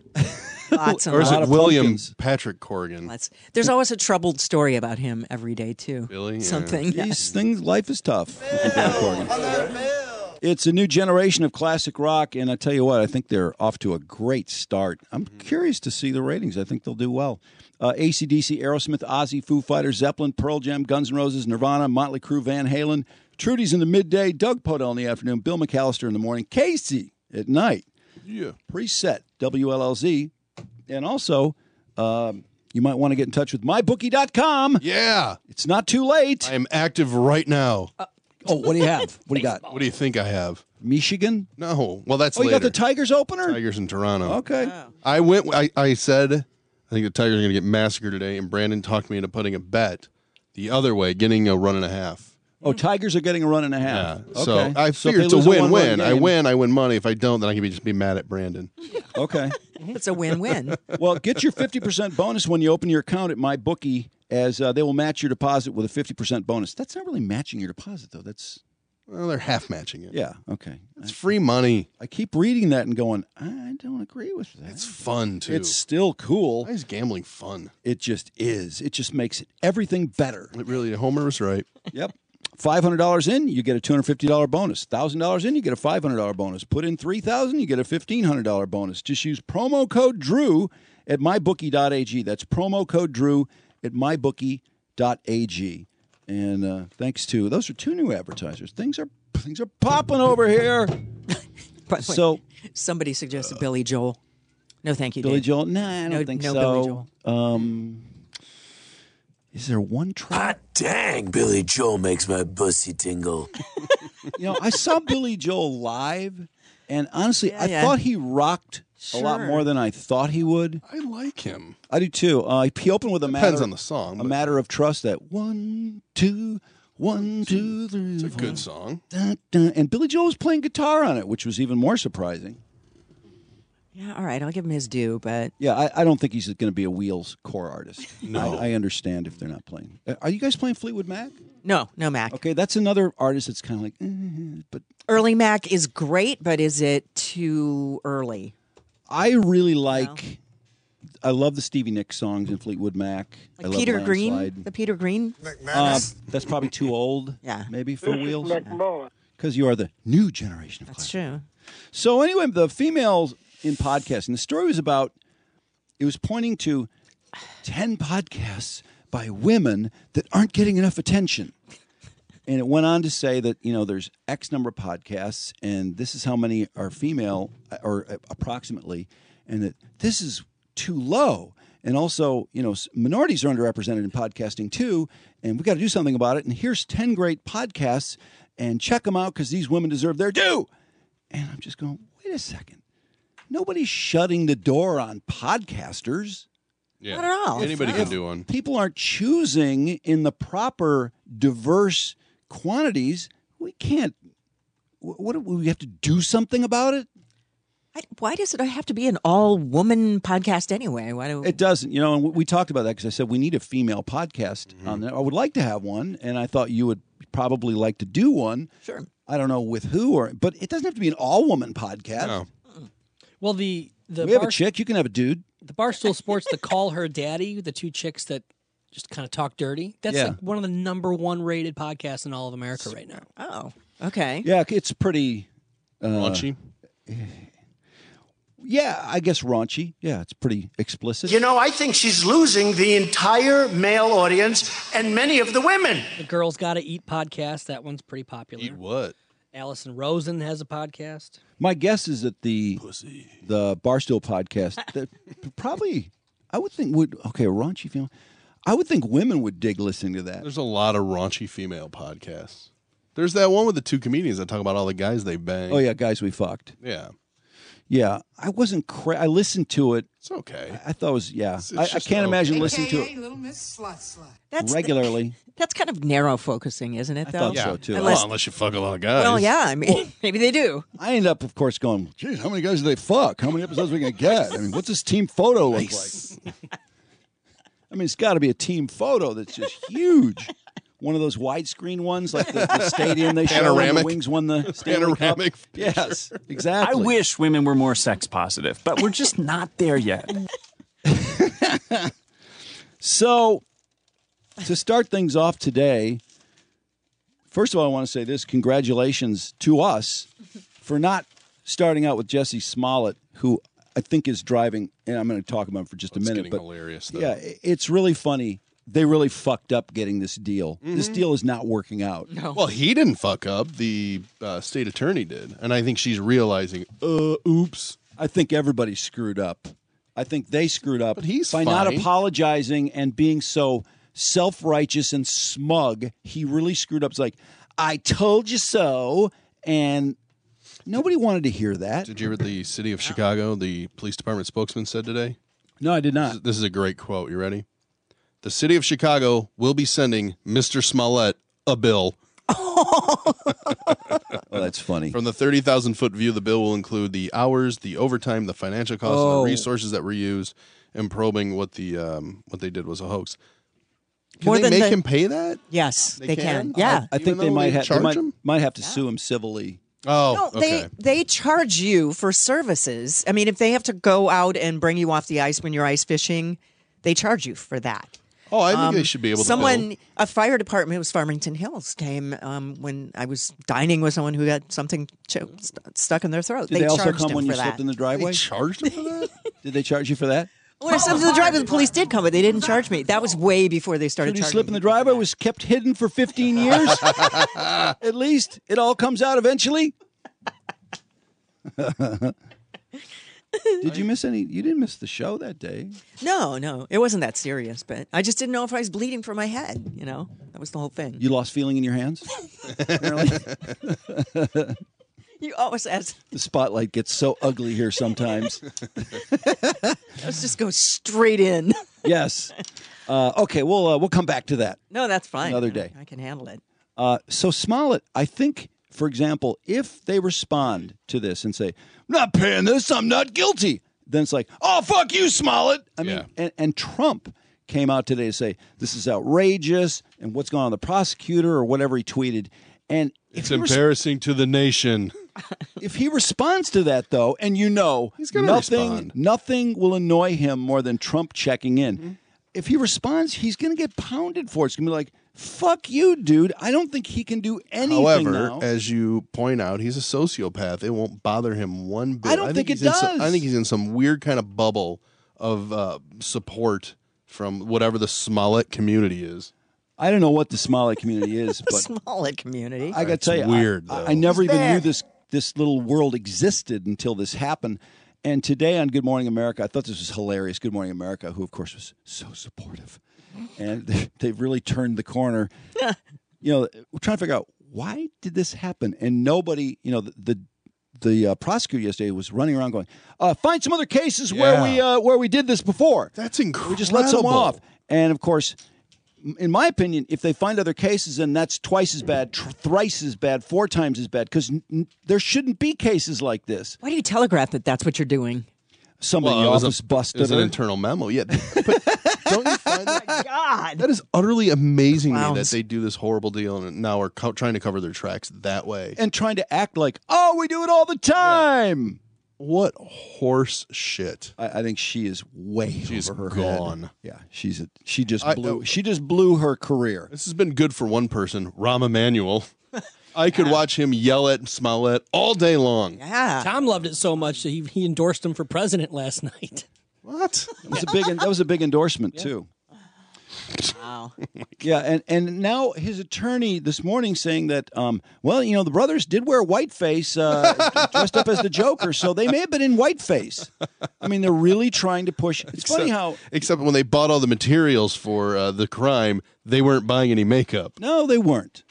[SPEAKER 4] Lots and
[SPEAKER 1] Or is
[SPEAKER 2] lot
[SPEAKER 1] it
[SPEAKER 2] of
[SPEAKER 1] William
[SPEAKER 2] pumpkins.
[SPEAKER 1] Patrick Corrigan?
[SPEAKER 4] lots. There's always a troubled story about him every day too.
[SPEAKER 1] Billy, yeah.
[SPEAKER 4] Something.
[SPEAKER 2] These things, life is tough. with Billy Corgan. It's a new generation of classic rock, and I tell you what, I think they're off to a great start. I'm curious to see the ratings. I think they'll do well. Uh, A C D C, Aerosmith, Ozzy, Foo Fighters, Zeppelin, Pearl Jam, Guns N' Roses, Nirvana, Motley Crue, Van Halen, Trudy's in the midday, Doug Podell in the afternoon, Bill McAllister in the morning, Casey at night.
[SPEAKER 1] Yeah.
[SPEAKER 2] Preset, W L L Z. And also, um, you might want to get in touch with my bookie dot com.
[SPEAKER 1] Yeah.
[SPEAKER 2] It's not too late.
[SPEAKER 1] I am active right now.
[SPEAKER 2] Oh, what do you have? What do you got?
[SPEAKER 1] What do you think I have?
[SPEAKER 2] Michigan?
[SPEAKER 1] No. Well, that's
[SPEAKER 2] Oh, you
[SPEAKER 1] later.
[SPEAKER 2] got the Tigers opener?
[SPEAKER 1] Tigers in Toronto.
[SPEAKER 2] Okay.
[SPEAKER 1] I went. I, I said, I think the Tigers are going to get massacred today, and Brandon talked me into putting a bet the other way, getting a run and a half.
[SPEAKER 2] Oh, Tigers are getting a run and a half.
[SPEAKER 1] Yeah. So
[SPEAKER 2] Okay.
[SPEAKER 1] I
[SPEAKER 2] So if
[SPEAKER 1] figure
[SPEAKER 2] they
[SPEAKER 1] it's a
[SPEAKER 2] lose one-run
[SPEAKER 1] win-win. I
[SPEAKER 2] game-
[SPEAKER 1] win, I win money. If I don't, then I can be, just be mad at Brandon.
[SPEAKER 2] Okay.
[SPEAKER 4] It's a win-win.
[SPEAKER 2] Well, get your fifty percent bonus when you open your account at MyBookie, as uh, they will match your deposit with a fifty percent bonus. That's not really matching your deposit, though. That's,
[SPEAKER 1] Well, they're half matching it.
[SPEAKER 2] yeah, okay.
[SPEAKER 1] It's free money.
[SPEAKER 2] I keep reading that and going, I don't agree with that.
[SPEAKER 1] It's fun too.
[SPEAKER 2] It's still cool.
[SPEAKER 1] Why is gambling fun?
[SPEAKER 2] It just is. It just makes it everything better.
[SPEAKER 1] It really. Homer was right.
[SPEAKER 2] Yep. five hundred dollars in, you get a two hundred fifty dollars bonus. one thousand dollars in, you get a five hundred dollars bonus. Put in three thousand dollars, you get a fifteen hundred dollars bonus. Just use promo code Drew at my bookie dot a g. That's promo code Drew at my bookie dot a g. And uh, thanks to those are two new advertisers. Things are things are popping over here.
[SPEAKER 4] But wait,
[SPEAKER 2] So
[SPEAKER 4] somebody suggested Billy Joel. No, thank you,
[SPEAKER 2] Billy
[SPEAKER 4] Dave.
[SPEAKER 2] Joel, nah, I don't
[SPEAKER 4] No-
[SPEAKER 2] think
[SPEAKER 4] no
[SPEAKER 2] so.
[SPEAKER 4] Billy Joel.
[SPEAKER 2] Um, is there one track?
[SPEAKER 12] Dang, Billy Joel makes my pussy tingle.
[SPEAKER 2] You know, I saw Billy Joel live, and honestly,
[SPEAKER 4] Yeah,
[SPEAKER 2] I
[SPEAKER 4] yeah.
[SPEAKER 2] thought he rocked a lot
[SPEAKER 4] Sure.
[SPEAKER 2] more than I thought he would.
[SPEAKER 1] I like him.
[SPEAKER 2] I do too. Uh, he opened with a
[SPEAKER 1] Depends
[SPEAKER 2] matter,
[SPEAKER 1] on the song.
[SPEAKER 2] a
[SPEAKER 1] but
[SPEAKER 2] matter of trust. That one, two, one, two, three.
[SPEAKER 1] It's a
[SPEAKER 2] four.
[SPEAKER 1] good song.
[SPEAKER 2] Dun, dun. And Billy Joel was playing guitar on it, which was even more surprising.
[SPEAKER 4] Yeah, all right, I'll give him his due, but
[SPEAKER 2] Yeah, I, I don't think he's going to be a Wheels core artist.
[SPEAKER 1] No.
[SPEAKER 2] I, I understand if they're not playing. Uh, Are you guys playing Fleetwood Mac?
[SPEAKER 4] no, no Mac.
[SPEAKER 2] Okay, that's another artist that's kind of like, eh, but
[SPEAKER 4] Early Mac is great, but is it too early?
[SPEAKER 2] I really like. I love the Stevie Nicks songs in Fleetwood Mac. I
[SPEAKER 4] Like
[SPEAKER 2] love
[SPEAKER 4] Peter
[SPEAKER 2] Landslide.
[SPEAKER 4] Green? The Peter Green?
[SPEAKER 2] Uh, that's probably too old.
[SPEAKER 4] Yeah.
[SPEAKER 2] Maybe for Wheels. Because you are the new generation of
[SPEAKER 4] That's
[SPEAKER 2] classic.
[SPEAKER 4] true.
[SPEAKER 2] So anyway, the females in podcasting. The story was about. It was pointing to ten podcasts by women that aren't getting enough attention. And it went on to say that, you know, there's X number of podcasts, and this is how many are female, or approximately, and that this is too low. And also, you know, s- minorities are underrepresented in podcasting too, and we got to do something about it. And here's ten great podcasts, and check them out because these women deserve their due. And I'm just going, wait a second. Nobody's shutting the door on podcasters.
[SPEAKER 1] Yeah.
[SPEAKER 4] Not at all.
[SPEAKER 1] Anybody
[SPEAKER 4] No.
[SPEAKER 1] can do one.
[SPEAKER 2] People aren't choosing in the proper diverse quantities. We can't. wh- What do we have to do something about it?
[SPEAKER 4] I, why does it have to be an all-woman podcast anyway? Why do
[SPEAKER 2] It doesn't, you know, and we talked about that because I said we need a female podcast
[SPEAKER 1] Mm-hmm.
[SPEAKER 2] on there. I would like to have one, and I thought you would probably like to do one.
[SPEAKER 4] Sure.
[SPEAKER 2] I don't know with who, or but it doesn't have to be an all-woman podcast.
[SPEAKER 1] No.
[SPEAKER 3] Well, the the
[SPEAKER 2] we have
[SPEAKER 3] bar,
[SPEAKER 2] a chick. You can have a dude.
[SPEAKER 3] the Barstool Sports, the Call Her Daddy, the two chicks that just kind of talk dirty. That's
[SPEAKER 2] Yeah.
[SPEAKER 3] like one of the number one rated podcasts in all of America right now.
[SPEAKER 4] Oh, okay.
[SPEAKER 2] Yeah, it's pretty uh,
[SPEAKER 1] Raunchy.
[SPEAKER 2] Yeah, I guess raunchy. Yeah, it's pretty explicit.
[SPEAKER 13] You know, I think she's losing the entire male audience and many of the women.
[SPEAKER 3] The Girls Gotta Eat podcast, that one's pretty popular.
[SPEAKER 1] Eat what?
[SPEAKER 3] Allison Rosen has a podcast.
[SPEAKER 2] My guess is that the the Barstool podcast that probably I would think would okay a raunchy female. I would think women would dig listening to that.
[SPEAKER 1] There's a lot of raunchy female podcasts. There's that one with the two comedians that talk about all the guys they bang.
[SPEAKER 2] Oh yeah, guys we fucked.
[SPEAKER 1] Yeah.
[SPEAKER 2] Yeah, I wasn't. Cra- I listened to it.
[SPEAKER 1] It's okay.
[SPEAKER 2] I, I thought it was. Yeah,
[SPEAKER 1] It's-
[SPEAKER 2] I,
[SPEAKER 1] it's
[SPEAKER 2] I
[SPEAKER 1] just
[SPEAKER 2] can't
[SPEAKER 1] okay.
[SPEAKER 2] imagine listening to it
[SPEAKER 5] Little Miss Slut Slut.
[SPEAKER 4] That's
[SPEAKER 2] regularly.
[SPEAKER 4] That's kind of narrow focusing, isn't it?
[SPEAKER 2] I
[SPEAKER 4] Though.
[SPEAKER 2] thought so too.
[SPEAKER 4] Unless,
[SPEAKER 1] Well, unless you fuck a lot of guys.
[SPEAKER 4] well, yeah. I mean, maybe they do.
[SPEAKER 2] I end up, of course, going. Geez, how many guys do they fuck? How many episodes are we gonna get? I mean, what's this team photo look like? I mean, it's got to be a team photo that's just huge. One of those widescreen ones, like the, the stadium they show when the
[SPEAKER 1] Panoramic.
[SPEAKER 2] Wings won the Stanley Cup.
[SPEAKER 1] Panoramic
[SPEAKER 2] Yes, exactly.
[SPEAKER 14] I wish women were more sex positive, but we're just not there yet.
[SPEAKER 2] So, to start things off today, first of all, I want to say this: congratulations to us for not starting out with Jesse Smollett, who I think is driving. And I'm going to talk about him for just a
[SPEAKER 1] It's
[SPEAKER 2] minute.
[SPEAKER 1] getting
[SPEAKER 2] But
[SPEAKER 1] hilarious, though.
[SPEAKER 2] yeah, i- it's really funny. They really fucked up getting this deal. This
[SPEAKER 1] Mhm.
[SPEAKER 2] deal is not working out.
[SPEAKER 1] Well, he didn't fuck up. The uh, state attorney did. And I think she's realizing, uh, oops.
[SPEAKER 2] I think everybody screwed up. I think they screwed up
[SPEAKER 1] But he's
[SPEAKER 2] by not
[SPEAKER 1] fine.
[SPEAKER 2] apologizing and being so self-righteous and smug. He really screwed up. It's like, I told you so, and nobody wanted to hear that.
[SPEAKER 1] Did you hear what the city of Chicago, the police department spokesman said today?
[SPEAKER 2] No, I did not.
[SPEAKER 1] This is, this is a great quote. You ready? The city of Chicago will be sending Mister Smollett a bill.
[SPEAKER 2] Oh, that's funny.
[SPEAKER 1] From the thirty thousand foot view, the bill will include the hours, the overtime, the financial costs, and
[SPEAKER 2] Oh.
[SPEAKER 1] the resources that were used in probing what the um, what they did was a hoax. Can
[SPEAKER 4] More
[SPEAKER 1] they
[SPEAKER 4] than
[SPEAKER 1] make
[SPEAKER 4] the-
[SPEAKER 1] him pay that?
[SPEAKER 4] Yes,
[SPEAKER 1] They
[SPEAKER 4] they,
[SPEAKER 1] can?
[SPEAKER 4] can. Yeah.
[SPEAKER 2] I
[SPEAKER 1] Even
[SPEAKER 2] think they
[SPEAKER 1] though
[SPEAKER 2] might
[SPEAKER 1] they
[SPEAKER 2] have they
[SPEAKER 1] charge
[SPEAKER 2] might,
[SPEAKER 1] him?
[SPEAKER 2] might have to sue him civilly.
[SPEAKER 1] Oh,
[SPEAKER 4] No,
[SPEAKER 1] okay.
[SPEAKER 4] they they charge you for services. I mean, if they have to go out and bring you off the ice when you're ice fishing, they charge you for that.
[SPEAKER 1] Oh, I think
[SPEAKER 4] Um,
[SPEAKER 1] they should be able to.
[SPEAKER 4] Someone,
[SPEAKER 1] bill.
[SPEAKER 4] a fire department, it was Farmington Hills, came um, when I was dining with someone who got something ch- st- stuck in their throat.
[SPEAKER 2] Did they,
[SPEAKER 4] they
[SPEAKER 2] also
[SPEAKER 4] charged
[SPEAKER 2] come
[SPEAKER 4] him
[SPEAKER 2] when
[SPEAKER 4] for
[SPEAKER 2] you
[SPEAKER 4] that.
[SPEAKER 2] slipped in the driveway?
[SPEAKER 1] They charged him for that?
[SPEAKER 2] Did they charge you for that?
[SPEAKER 4] When I stepped into the driveway, the police did come, but they didn't charge me. That was way before they started
[SPEAKER 2] Did you
[SPEAKER 4] charging
[SPEAKER 2] slip in the
[SPEAKER 4] me.
[SPEAKER 2] driveway? Was kept hidden for fifteen years. At least it all comes out eventually. Did you miss any? You didn't miss the show that day.
[SPEAKER 4] No, no, it wasn't that serious, but I just didn't know if I was bleeding from my head. You know, that was the whole thing.
[SPEAKER 2] You lost feeling in your hands. Apparently.
[SPEAKER 4] You always ask.
[SPEAKER 2] The spotlight gets so ugly here sometimes.
[SPEAKER 4] Let's just go straight in.
[SPEAKER 2] Yes. Uh, okay. We'll uh, we'll come back to that.
[SPEAKER 4] No, that's fine.
[SPEAKER 2] Another day.
[SPEAKER 4] I can handle it.
[SPEAKER 2] Uh, so Smollett, I think, for example, if they respond to this and say, "I'm not paying this, I'm not guilty," then it's like, "Oh, fuck you, Smollett." I mean,
[SPEAKER 1] Yeah.
[SPEAKER 2] and, and Trump came out today to say this is outrageous and what's going on with the prosecutor or whatever he tweeted. And if
[SPEAKER 1] It's
[SPEAKER 2] he res-
[SPEAKER 1] embarrassing to the nation.
[SPEAKER 2] if he responds to that, though, and you know,
[SPEAKER 1] He's gonna
[SPEAKER 2] nothing,
[SPEAKER 1] respond.
[SPEAKER 2] nothing will annoy him more than Trump checking in.
[SPEAKER 1] Mm-hmm.
[SPEAKER 2] If he responds, he's going to get pounded for it. It's going to be like, fuck you, dude. I don't think he can do anything
[SPEAKER 1] However,
[SPEAKER 2] now.
[SPEAKER 1] as you point out, he's a sociopath. It won't bother him one bit.
[SPEAKER 2] I don't think
[SPEAKER 1] he's
[SPEAKER 2] it
[SPEAKER 1] in some-
[SPEAKER 2] does.
[SPEAKER 1] I think he's in some weird kind of bubble of uh, support from whatever the Smollett community is.
[SPEAKER 2] I don't know what the Smollett community is,
[SPEAKER 4] The
[SPEAKER 2] but
[SPEAKER 4] Smollett community.
[SPEAKER 2] I got to
[SPEAKER 1] It's
[SPEAKER 2] tell you,
[SPEAKER 1] weird,
[SPEAKER 2] I,
[SPEAKER 1] though.
[SPEAKER 2] I never
[SPEAKER 4] Who's
[SPEAKER 2] even
[SPEAKER 4] there?
[SPEAKER 2] knew this this little world existed until this happened. And today on Good Morning America, I thought this was hilarious. Good Morning America, who of course was so supportive, and they've really turned the corner. You know, we're trying to figure out why did this happen, and nobody, you know, the the, the uh, prosecutor yesterday was running around going, uh, "Find some other cases where
[SPEAKER 1] Yeah.
[SPEAKER 2] we uh, where we did this before."
[SPEAKER 1] That's incredible.
[SPEAKER 2] We just let someone off, and of course, in my opinion, if they find other cases, then that's twice as bad, tr- thrice as bad, four times as bad, because n- n- there shouldn't be cases like this.
[SPEAKER 4] Why do you telegraph that that's what you're doing?
[SPEAKER 2] Somebody
[SPEAKER 1] Well,
[SPEAKER 2] in
[SPEAKER 1] it
[SPEAKER 2] the
[SPEAKER 1] was
[SPEAKER 2] office
[SPEAKER 1] a-
[SPEAKER 2] busted
[SPEAKER 1] It was an
[SPEAKER 2] her.
[SPEAKER 1] internal memo. Yeah, but don't you find that?
[SPEAKER 4] God.
[SPEAKER 1] That is utterly amazing to me
[SPEAKER 4] Clowns.
[SPEAKER 1] that they do this horrible deal and now are co- trying to cover their tracks that way.
[SPEAKER 2] And trying to act like, oh, we do it all the time.
[SPEAKER 1] What horse shit!
[SPEAKER 2] I, I think she is way
[SPEAKER 1] She's
[SPEAKER 2] over her
[SPEAKER 1] gone.
[SPEAKER 2] head. Yeah, she's a, she just
[SPEAKER 1] I-
[SPEAKER 2] blew.
[SPEAKER 1] uh,
[SPEAKER 2] she just blew her career.
[SPEAKER 1] This has been good for one person, Rahm Emanuel. I could watch him yell at Smollett all day long.
[SPEAKER 4] Yeah.
[SPEAKER 3] Tom loved it so much that he, he endorsed him for president last night.
[SPEAKER 1] What?
[SPEAKER 2] That was a big. That was a big endorsement too.
[SPEAKER 4] Wow.
[SPEAKER 2] Yeah, and, and now his attorney this morning saying that, um, well, you know, the brothers did wear whiteface, uh, dressed up as the Joker, so they may have been in whiteface. I mean, they're really trying to push. It's
[SPEAKER 1] Except,
[SPEAKER 2] funny how
[SPEAKER 1] except when they bought all the materials for uh, the crime, they weren't buying any makeup.
[SPEAKER 2] no, they weren't.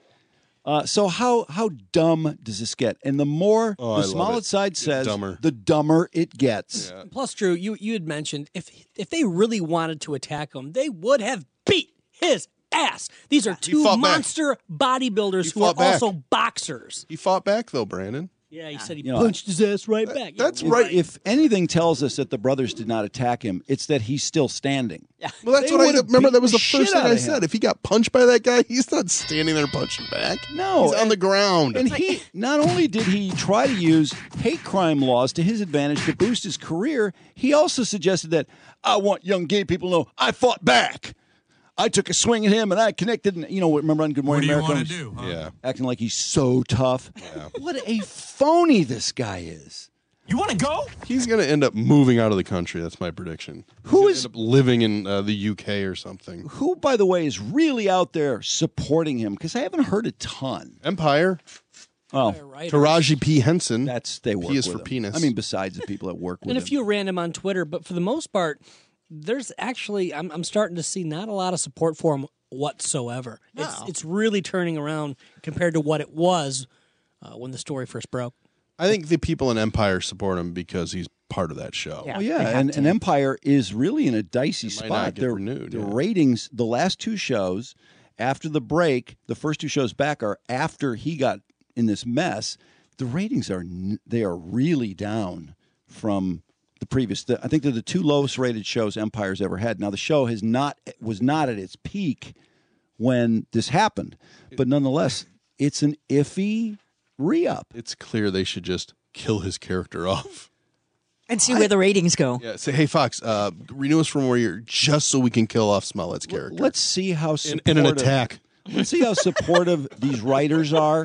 [SPEAKER 2] Uh, so how how dumb does this get? And the more
[SPEAKER 1] Oh, I
[SPEAKER 2] the
[SPEAKER 1] love
[SPEAKER 2] Smollett
[SPEAKER 1] it.
[SPEAKER 2] side
[SPEAKER 1] It's
[SPEAKER 2] says,
[SPEAKER 1] dumber.
[SPEAKER 2] the dumber it gets.
[SPEAKER 3] Plus, Drew, you, you had mentioned if if they really wanted to attack him, they would have beat his ass. These are two
[SPEAKER 1] fought back.
[SPEAKER 3] monster bodybuilders
[SPEAKER 1] He
[SPEAKER 3] who are
[SPEAKER 1] fought back.
[SPEAKER 3] also boxers.
[SPEAKER 1] He fought back though, Brandon.
[SPEAKER 3] Yeah, he said he
[SPEAKER 2] You know,
[SPEAKER 3] punched his ass right back. Yeah,
[SPEAKER 1] That's
[SPEAKER 2] If-
[SPEAKER 1] right.
[SPEAKER 2] If anything tells us that the brothers did not attack him, it's that he's still standing.
[SPEAKER 1] Well, that's
[SPEAKER 2] They
[SPEAKER 1] what I
[SPEAKER 2] would've
[SPEAKER 1] remember.
[SPEAKER 2] beat
[SPEAKER 1] That was
[SPEAKER 2] the
[SPEAKER 1] the
[SPEAKER 2] shit
[SPEAKER 1] first thing
[SPEAKER 2] out
[SPEAKER 1] I
[SPEAKER 2] of him.
[SPEAKER 1] said. If he got punched by that guy, he's not standing there punching back.
[SPEAKER 2] No,
[SPEAKER 1] he's on
[SPEAKER 2] and-
[SPEAKER 1] the ground.
[SPEAKER 2] And he not only did he try to use hate crime laws to his advantage to boost his career, he also suggested that I want young gay people to know I fought back. I took a swing at him and I connected. And, you know, remember on Good Morning
[SPEAKER 10] What do you
[SPEAKER 2] America?
[SPEAKER 10] want to do? Huh?
[SPEAKER 1] yeah.
[SPEAKER 2] Acting like he's so tough. What a phony this guy is.
[SPEAKER 10] You want to go?
[SPEAKER 1] He's going to end up moving out of the country. That's my prediction. He's
[SPEAKER 2] Who
[SPEAKER 1] gonna
[SPEAKER 2] is-
[SPEAKER 1] end up living in uh, the U K or something?
[SPEAKER 2] Who, by the way, is really out there supporting him? Because I haven't heard a ton.
[SPEAKER 1] Empire.
[SPEAKER 2] Oh,
[SPEAKER 3] right.
[SPEAKER 1] Taraji P Henson.
[SPEAKER 2] that's they work
[SPEAKER 1] P is
[SPEAKER 2] with
[SPEAKER 1] for
[SPEAKER 2] him.
[SPEAKER 1] penis.
[SPEAKER 2] I mean, besides the people that work with
[SPEAKER 3] and a
[SPEAKER 2] him.
[SPEAKER 3] few random on Twitter, but for the most part, there's actually I'm I'm starting to see not a lot of support for him whatsoever. It's it's really turning around compared to what it was uh, when the story first broke.
[SPEAKER 1] I think the people in Empire support him because he's part of that show.
[SPEAKER 4] Yeah.
[SPEAKER 2] Oh yeah,
[SPEAKER 4] They have
[SPEAKER 2] and,
[SPEAKER 4] to.
[SPEAKER 2] and Empire is really in a dicey
[SPEAKER 1] It might
[SPEAKER 2] spot.
[SPEAKER 1] not get
[SPEAKER 2] Their-
[SPEAKER 1] renewed,
[SPEAKER 2] the
[SPEAKER 1] yeah.
[SPEAKER 2] ratings, the last two shows after the break, the first two shows back are after he got in this mess. The ratings are n- they are really down from the previous. The, I think they're the two lowest rated shows Empire's ever had. Now the show has not was not at its peak when this happened, but nonetheless, it's an iffy re-up.
[SPEAKER 1] It's clear they should just kill his character off.
[SPEAKER 4] And see where the ratings go.
[SPEAKER 1] Yeah, say, hey, Fox, uh, renew us for more year just so we can kill off Smollett's character.
[SPEAKER 2] Let's see how
[SPEAKER 1] in,
[SPEAKER 2] supportive,
[SPEAKER 1] in an attack.
[SPEAKER 2] Let's see how supportive these writers are,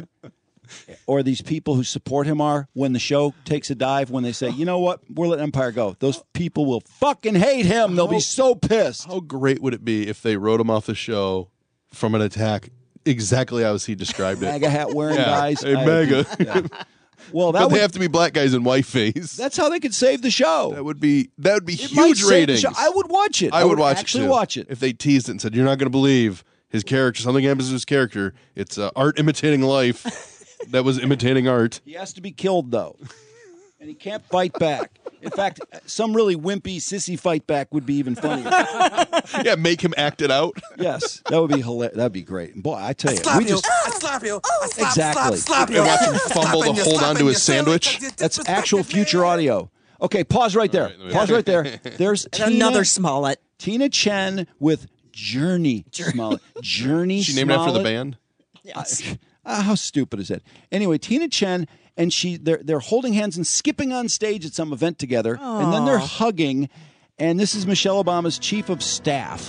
[SPEAKER 2] or these people who support him are when the show takes a dive. When they say, "You know what, we're letting Empire go," those people will fucking hate him. They'll be
[SPEAKER 1] How-
[SPEAKER 2] so pissed.
[SPEAKER 1] How great would it be if they wrote him off the show from an attack exactly as he described it?
[SPEAKER 2] MAGA hat wearing
[SPEAKER 1] Yeah.
[SPEAKER 2] guys.
[SPEAKER 1] Hey,
[SPEAKER 2] I-
[SPEAKER 1] MAGA.
[SPEAKER 2] yeah. Well, that
[SPEAKER 1] But they
[SPEAKER 2] would,
[SPEAKER 1] have to be black guys in white face.
[SPEAKER 2] that's how they could save the show.
[SPEAKER 1] That would be that would be
[SPEAKER 2] It might
[SPEAKER 1] huge
[SPEAKER 2] save the
[SPEAKER 1] ratings.
[SPEAKER 2] show. I would watch it.
[SPEAKER 1] I would watch
[SPEAKER 2] actually
[SPEAKER 1] it too.
[SPEAKER 2] watch it.
[SPEAKER 1] If they teased it and said, "You're not going to believe his character. Something happens to his character. It's uh, art imitating life that was imitating art."
[SPEAKER 2] He has to be killed though, and he can't fight back. In fact, some really wimpy sissy fight back would be even funnier.
[SPEAKER 1] Yeah, make him act it out.
[SPEAKER 2] Yes, that would be hilarious. That'd be great. Boy, I tell you,
[SPEAKER 12] Slap
[SPEAKER 2] we
[SPEAKER 12] you.
[SPEAKER 2] just
[SPEAKER 12] I slap you. I slap,
[SPEAKER 2] Exactly.
[SPEAKER 12] slap, slap you.
[SPEAKER 1] And watch him fumble to
[SPEAKER 12] Slapping you,
[SPEAKER 1] hold
[SPEAKER 12] slapping
[SPEAKER 1] onto
[SPEAKER 12] you,
[SPEAKER 1] his sandwich.
[SPEAKER 2] that's actual future audio. Okay, pause right there.
[SPEAKER 1] All right,
[SPEAKER 2] Pause right there. There's
[SPEAKER 4] And
[SPEAKER 2] Tina,
[SPEAKER 4] another Smollett.
[SPEAKER 2] Tina Chen with Journey Smollett. Journey
[SPEAKER 1] She named after the
[SPEAKER 2] Smollett.
[SPEAKER 1] band.
[SPEAKER 4] Yes.
[SPEAKER 2] Uh, how stupid is that? Anyway, Tina Chen and she they're they're holding hands and skipping on stage at some event together, and then they're hugging. And this is Michelle Obama's chief of staff.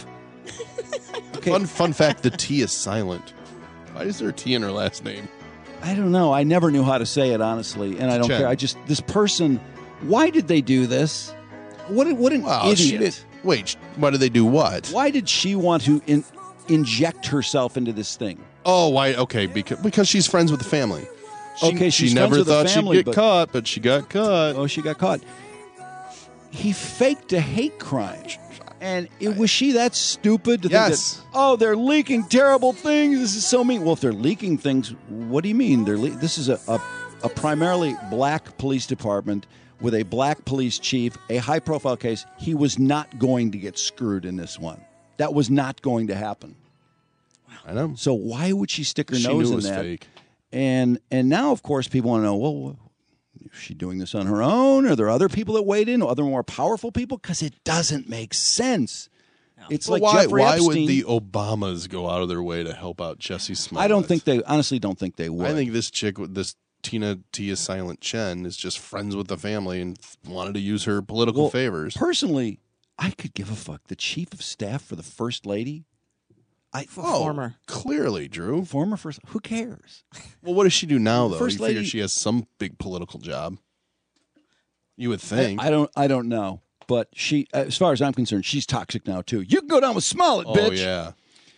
[SPEAKER 2] Okay,
[SPEAKER 1] Fun fun fact: the T is silent. Why is there a T in her last name?
[SPEAKER 2] I don't know. I never knew how to say it honestly, and I don't
[SPEAKER 1] Chen.
[SPEAKER 2] care. I just this person. Why did they do this? What what an
[SPEAKER 1] Wow, she
[SPEAKER 2] idiot!
[SPEAKER 1] did. Wait, sh- why did they do what?
[SPEAKER 2] Why did she want to in, inject herself into this thing?
[SPEAKER 1] Oh, why? Okay, because because she's friends with the family. She,
[SPEAKER 2] Okay,
[SPEAKER 1] she
[SPEAKER 2] she's
[SPEAKER 1] never
[SPEAKER 2] friends with the
[SPEAKER 1] thought
[SPEAKER 2] family,
[SPEAKER 1] she'd get
[SPEAKER 2] but-
[SPEAKER 1] caught, but she got caught.
[SPEAKER 2] Oh, she got caught. He faked a hate crime. And it, was she that stupid to
[SPEAKER 1] Yes.
[SPEAKER 2] think that, oh, they're leaking terrible things. This is so mean. Well, if they're leaking things, what do you mean? They're le- This is a, a, a primarily black police department with a black police chief, a high-profile case. He was not going to get screwed in this one. That was not going to happen.
[SPEAKER 1] I know.
[SPEAKER 2] So why would she stick her
[SPEAKER 1] She
[SPEAKER 2] nose
[SPEAKER 1] knew it
[SPEAKER 2] in
[SPEAKER 1] was
[SPEAKER 2] that?
[SPEAKER 1] fake.
[SPEAKER 2] And and now, of course, people want to know, well, is she doing this on her own? Are there other people that weighed in, other more powerful people? Because it doesn't make sense. It's
[SPEAKER 1] But
[SPEAKER 2] like
[SPEAKER 1] why,
[SPEAKER 2] Jeffrey
[SPEAKER 1] why
[SPEAKER 2] Epstein.
[SPEAKER 1] would the Obamas go out of their way to help out Jesse Smollett?
[SPEAKER 2] I don't think they, honestly don't think they would.
[SPEAKER 1] I think this chick, with this Tina Tia Silent Chen, is just friends with the family and wanted to use her political
[SPEAKER 2] Well,
[SPEAKER 1] favors.
[SPEAKER 2] Personally, I could give a fuck. The chief of staff for the first lady. I
[SPEAKER 1] Oh,
[SPEAKER 4] Former.
[SPEAKER 1] clearly, Drew.
[SPEAKER 2] Former first. Who cares?
[SPEAKER 1] Well, what does she do now, though?
[SPEAKER 2] First
[SPEAKER 1] you figure
[SPEAKER 2] lady-
[SPEAKER 1] she has some big political job. You would think.
[SPEAKER 2] I, I don't. I don't know. But she, as far as I'm concerned, she's toxic now too. You can go down with Smollett,
[SPEAKER 1] oh
[SPEAKER 2] bitch.
[SPEAKER 1] yeah.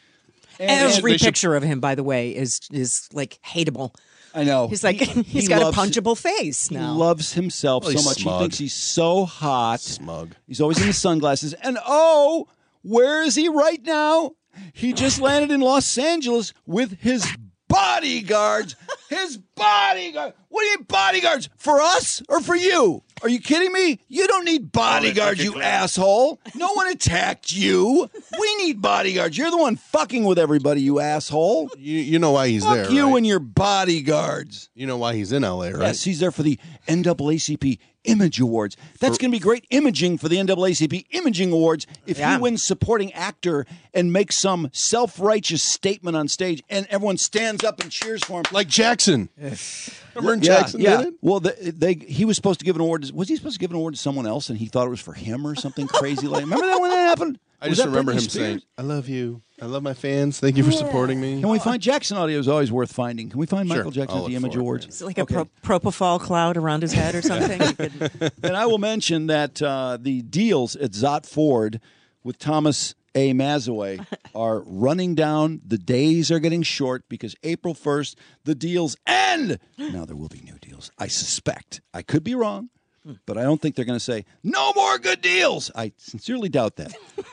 [SPEAKER 4] Every
[SPEAKER 1] they should-
[SPEAKER 4] picture of him, by the way, is is like hateable.
[SPEAKER 2] I know.
[SPEAKER 4] He's like
[SPEAKER 2] He-
[SPEAKER 4] he's
[SPEAKER 2] he
[SPEAKER 4] got
[SPEAKER 2] loves-
[SPEAKER 4] a punchable face now.
[SPEAKER 2] He loves himself
[SPEAKER 1] Well,
[SPEAKER 2] so
[SPEAKER 1] he's
[SPEAKER 2] much.
[SPEAKER 1] smug.
[SPEAKER 2] He thinks he's so hot.
[SPEAKER 1] Smug.
[SPEAKER 2] He's always in his sunglasses. And oh, where is he right now? He just landed in Los Angeles with his bodyguards. His bodyguard. What do you mean bodyguards? For us or for you? Are you kidding me? You don't need bodyguards, you asshole. No one attacked you. We need bodyguards. You're the one fucking with everybody, you asshole.
[SPEAKER 1] You, you know why he's
[SPEAKER 2] Fuck
[SPEAKER 1] there,
[SPEAKER 2] you
[SPEAKER 1] right?
[SPEAKER 2] and your bodyguards.
[SPEAKER 1] You know why he's in L A, right?
[SPEAKER 2] Yes, he's there for the N double A C P Image Awards. That's going to be great imaging for the N double A C P Imaging Awards if
[SPEAKER 4] Yeah.
[SPEAKER 2] he wins supporting actor and makes some self-righteous statement on stage and everyone stands up and cheers for him.
[SPEAKER 1] Like Jackson. Remember when
[SPEAKER 2] Yeah,
[SPEAKER 1] Jackson
[SPEAKER 2] yeah.
[SPEAKER 1] did it?
[SPEAKER 2] Well, they, they he was supposed to give an award. To, was he supposed to give an award to someone else and he thought it was for him or something crazy like? Remember that when that happened?
[SPEAKER 1] I
[SPEAKER 2] Was
[SPEAKER 1] just
[SPEAKER 2] that
[SPEAKER 1] remember
[SPEAKER 2] Britney
[SPEAKER 1] him
[SPEAKER 2] Spears?
[SPEAKER 1] saying, I love you. I love my fans. Thank you for supporting me.
[SPEAKER 2] Can we find Jackson audio? Is always worth finding. Can we find
[SPEAKER 1] Sure,
[SPEAKER 2] Michael Jackson
[SPEAKER 1] I'll
[SPEAKER 2] at the
[SPEAKER 1] look
[SPEAKER 2] Image
[SPEAKER 1] for it.
[SPEAKER 2] Awards?
[SPEAKER 4] Is it like a pro- propofol cloud around his head or something? You could-
[SPEAKER 2] And I will mention that uh, the deals at Zott Ford with Thomas A. Mazaway are running down. The days are getting short because April first, the deals end. Now, there will be new deals, I suspect. I could be wrong, but I don't think they're going to say, no more good deals. I sincerely doubt that.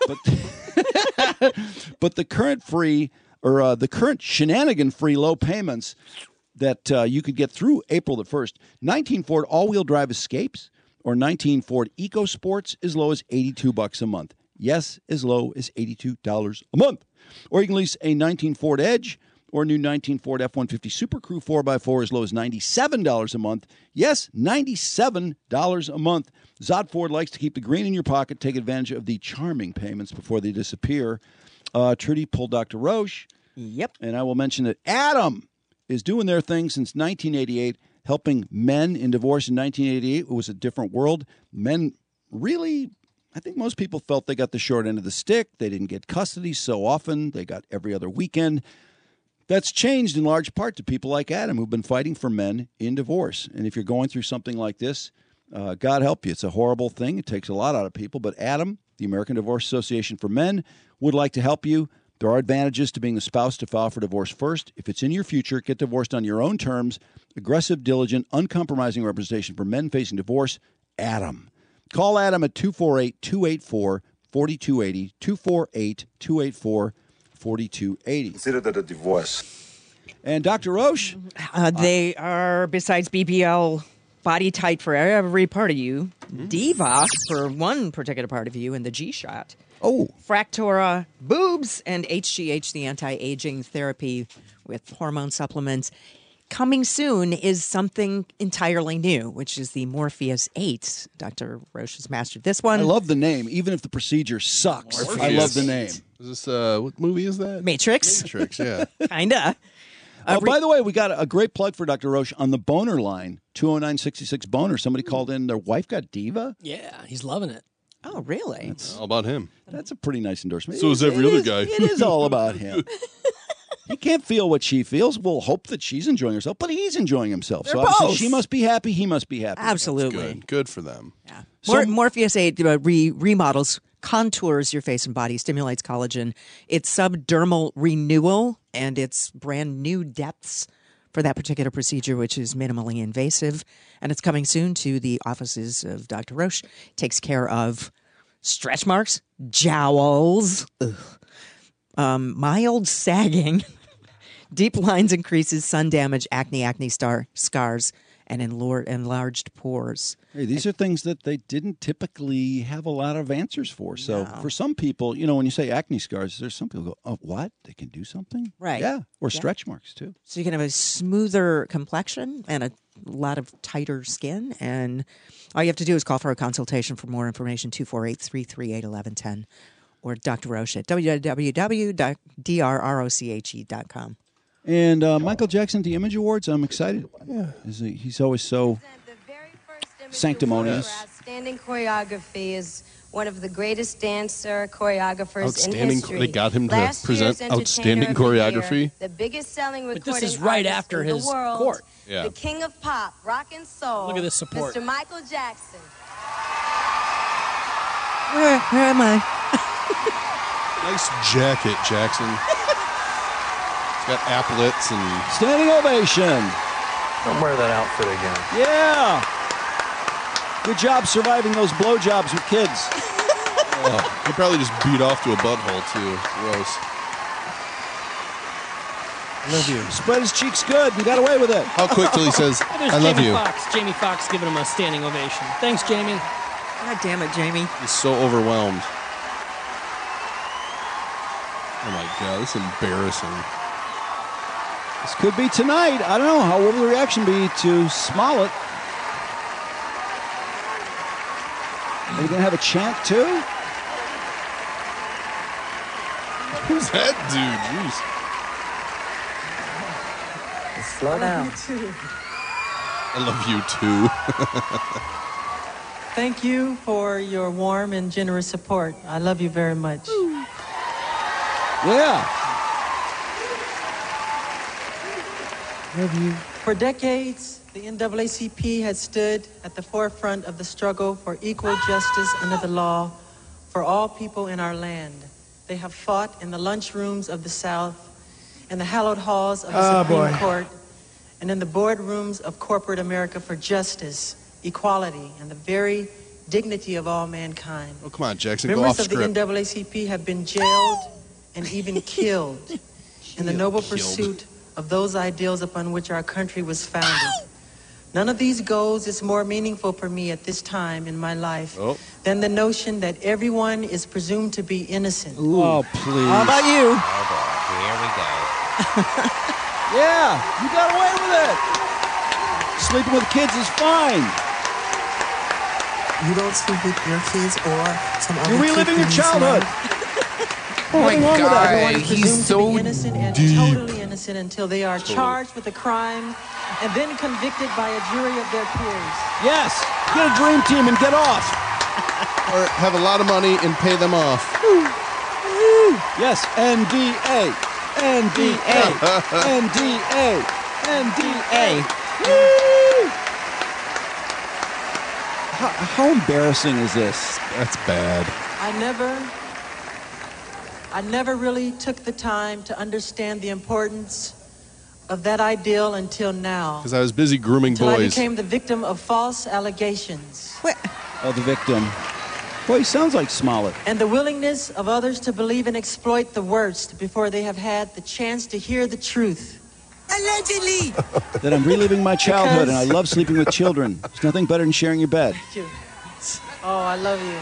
[SPEAKER 2] But, but the current free or uh, the current shenanigan-free low payments that uh, you could get through April the first, nineteen Ford all-wheel drive Escapes or nineteen Ford EcoSports as low as eighty-two bucks a month. Yes, as low as eighty-two dollars a month. Or you can lease a nineteen Ford Edge or a new nineteen Ford F one fifty Super Crew four by four as low as ninety-seven dollars a month. Yes, ninety-seven dollars a month. Zott Ford likes to keep the green in your pocket. Take advantage of the charming payments before they disappear. Uh, Trudy pulled Doctor Roche.
[SPEAKER 4] Yep.
[SPEAKER 2] And I will mention that Adam is doing their thing since nineteen eighty-eight, helping men in divorce in nineteen eighty-eight. It was a different world. Men really, I think most people felt they got the short end of the stick. They didn't get custody so often. They got every other weekend. That's changed in large part to people like Adam who've been fighting for men in divorce. And if you're going through something like this, uh, God help you. It's a horrible thing. It takes a lot out of people. But Adam, the American Divorce Association for Men, would like to help you. There are advantages to being the spouse to file for divorce first. If it's in your future, get divorced on your own terms. Aggressive, diligent, uncompromising representation for men facing divorce. Adam. Call Adam at two four eight, two eight four, four two eight zero, two four eight, two eight four, four two eight zero.
[SPEAKER 15] Consider that a divorce.
[SPEAKER 2] And Doctor Roche?
[SPEAKER 4] Uh, they are, besides B B L, body tight for every part of you, Diva for one particular part of you, and the G-Shot.
[SPEAKER 2] Oh.
[SPEAKER 4] Fractora boobs and H G H, the anti-aging therapy with hormone supplements. Coming soon is something entirely new, which is the Morpheus eight. Doctor Roche has mastered this one.
[SPEAKER 2] I love the name, even if the procedure sucks.
[SPEAKER 4] Morpheus.
[SPEAKER 2] I love the name.
[SPEAKER 1] Is this, uh, what movie is that?
[SPEAKER 4] Matrix.
[SPEAKER 1] Matrix, yeah.
[SPEAKER 4] Kinda.
[SPEAKER 2] Oh, by the way, we got a great plug for Doctor Roche on the boner line, two oh nine, six six boner. Somebody called in, their wife got Diva.
[SPEAKER 3] Yeah, he's loving it.
[SPEAKER 4] Oh, really?
[SPEAKER 1] All about him.
[SPEAKER 2] That's a pretty nice endorsement.
[SPEAKER 1] So is
[SPEAKER 2] It
[SPEAKER 1] every other
[SPEAKER 2] is-
[SPEAKER 1] guy.
[SPEAKER 2] It is all about him. He can't feel what she feels. We'll hope that she's enjoying herself, but he's enjoying himself. so
[SPEAKER 4] They're
[SPEAKER 2] obviously
[SPEAKER 4] both.
[SPEAKER 2] she must be happy. He must be happy.
[SPEAKER 4] Absolutely.
[SPEAKER 1] Good. Good for them.
[SPEAKER 4] Yeah.
[SPEAKER 2] So-
[SPEAKER 4] Mor- Morpheus eight uh, re- remodels, contours your face and body, stimulates collagen. It's subdermal renewal, and it's brand new depths for that particular procedure, which is minimally invasive. And it's coming soon to the offices of Doctor Roche. Takes care of stretch marks, jowls, ugh, um, mild sagging, deep lines and creases, sun damage, acne, acne star scars, and enlar- enlarged pores.
[SPEAKER 2] Hey, these are things that they didn't typically have a lot of answers for. So for some people, you know, when you say acne scars, there's some people go, oh, what? They can do something?
[SPEAKER 4] Right.
[SPEAKER 2] Yeah. Or
[SPEAKER 4] Yeah.
[SPEAKER 2] stretch marks, too.
[SPEAKER 4] So you can have a smoother complexion and a lot of tighter skin. And all you have to do is call for a consultation. For more information, two four eight, three three eight, one one one zero or Doctor Roche at w w w dot d r roche dot com.
[SPEAKER 2] And uh, Michael Jackson at the Image Awards, I'm excited. Yeah. He, he's always so sanctimonious.
[SPEAKER 15] Outstanding choreography is one of the greatest dancer choreographers in
[SPEAKER 1] Outstanding.
[SPEAKER 15] history.
[SPEAKER 1] They got him to
[SPEAKER 15] Last
[SPEAKER 1] present
[SPEAKER 15] year's Entertainer
[SPEAKER 1] outstanding
[SPEAKER 15] of the Year,
[SPEAKER 1] choreography.
[SPEAKER 15] the biggest selling
[SPEAKER 3] But
[SPEAKER 15] recording
[SPEAKER 3] this is right
[SPEAKER 15] artist
[SPEAKER 3] after
[SPEAKER 15] in the
[SPEAKER 3] his
[SPEAKER 15] world,
[SPEAKER 3] court.
[SPEAKER 1] Yeah.
[SPEAKER 15] the king of pop, rock and soul.
[SPEAKER 3] Look at this support.
[SPEAKER 15] Mister Michael Jackson.
[SPEAKER 4] Where, where am I?
[SPEAKER 1] Nice jacket, Jackson. It's got applets and
[SPEAKER 2] Standing ovation.
[SPEAKER 7] Don't wear that outfit again.
[SPEAKER 2] Yeah. Good job surviving those blowjobs with kids.
[SPEAKER 1] oh, he probably just beat off to a butthole too. Gross.
[SPEAKER 2] Love you. Spread his cheeks good and got away with it.
[SPEAKER 1] How quick till he says,
[SPEAKER 3] There's
[SPEAKER 1] "I love
[SPEAKER 3] Jamie
[SPEAKER 1] you"?
[SPEAKER 3] Foxx. Jamie Foxx giving him a standing ovation. Thanks, Jamie.
[SPEAKER 4] God damn it, Jamie.
[SPEAKER 1] He's so overwhelmed. Oh my god, this is embarrassing.
[SPEAKER 2] This could be tonight. I don't know. How will the reaction be to Smollett? Are we going to have a chant too?
[SPEAKER 1] Who's that dude? Jeez.
[SPEAKER 8] Slow down.
[SPEAKER 1] I love you too.
[SPEAKER 16] Thank you for your warm and generous support. I love you very much.
[SPEAKER 2] Yeah. Love you.
[SPEAKER 16] For decades, the N double A C P has stood at the forefront of the struggle for equal justice under the law for all people in our land. They have fought in the lunchrooms of the South, in the hallowed halls of the
[SPEAKER 7] Oh,
[SPEAKER 16] Supreme
[SPEAKER 7] boy.
[SPEAKER 16] Court, and in the boardrooms of corporate America for justice, equality, and the very dignity of all mankind.
[SPEAKER 1] Oh come on, Jackson, go
[SPEAKER 16] Members
[SPEAKER 1] off
[SPEAKER 16] of the N
[SPEAKER 1] script.
[SPEAKER 16] double A C P have been jailed and even killed in the noble
[SPEAKER 1] Killed.
[SPEAKER 16] pursuit of those ideals upon which our country was founded. None of these goals is more meaningful for me at this time in my life
[SPEAKER 1] Oh.
[SPEAKER 16] than the notion that everyone is presumed to be innocent.
[SPEAKER 2] Oh, please.
[SPEAKER 4] How about you?
[SPEAKER 17] Here we go.
[SPEAKER 2] Yeah, you got away with it. Sleeping with kids is fine.
[SPEAKER 18] You don't sleep with your kids or some other
[SPEAKER 2] You're
[SPEAKER 18] kid
[SPEAKER 2] reliving your
[SPEAKER 18] who needs
[SPEAKER 2] childhood.
[SPEAKER 17] Oh my
[SPEAKER 2] Nothing wrong with that.
[SPEAKER 16] Everyone
[SPEAKER 17] god,
[SPEAKER 16] is
[SPEAKER 17] he's
[SPEAKER 16] presumed to
[SPEAKER 17] so
[SPEAKER 16] be innocent and
[SPEAKER 17] deep.
[SPEAKER 16] totally innocent until they are charged with a crime and then convicted by a jury of their peers.
[SPEAKER 2] Yes. Get a dream team and get off.
[SPEAKER 1] Or have a lot of money and pay them off.
[SPEAKER 2] Yes. N D A. N D A. N D A. N D A. Woo! How, how embarrassing is this?
[SPEAKER 1] That's bad.
[SPEAKER 16] I never, I never really took the time to understand the importance of that ideal until now.
[SPEAKER 1] Because I was busy grooming
[SPEAKER 16] Until I
[SPEAKER 1] boys.
[SPEAKER 16] became the victim of false allegations.
[SPEAKER 2] Oh, the victim. Boy, he sounds like Smollett.
[SPEAKER 16] And the willingness of others to believe and exploit the worst before they have had the chance to hear the truth.
[SPEAKER 18] Allegedly.
[SPEAKER 2] That I'm reliving my childhood and I love sleeping with children. There's nothing better than sharing your bed.
[SPEAKER 16] Thank you. Oh, I love you.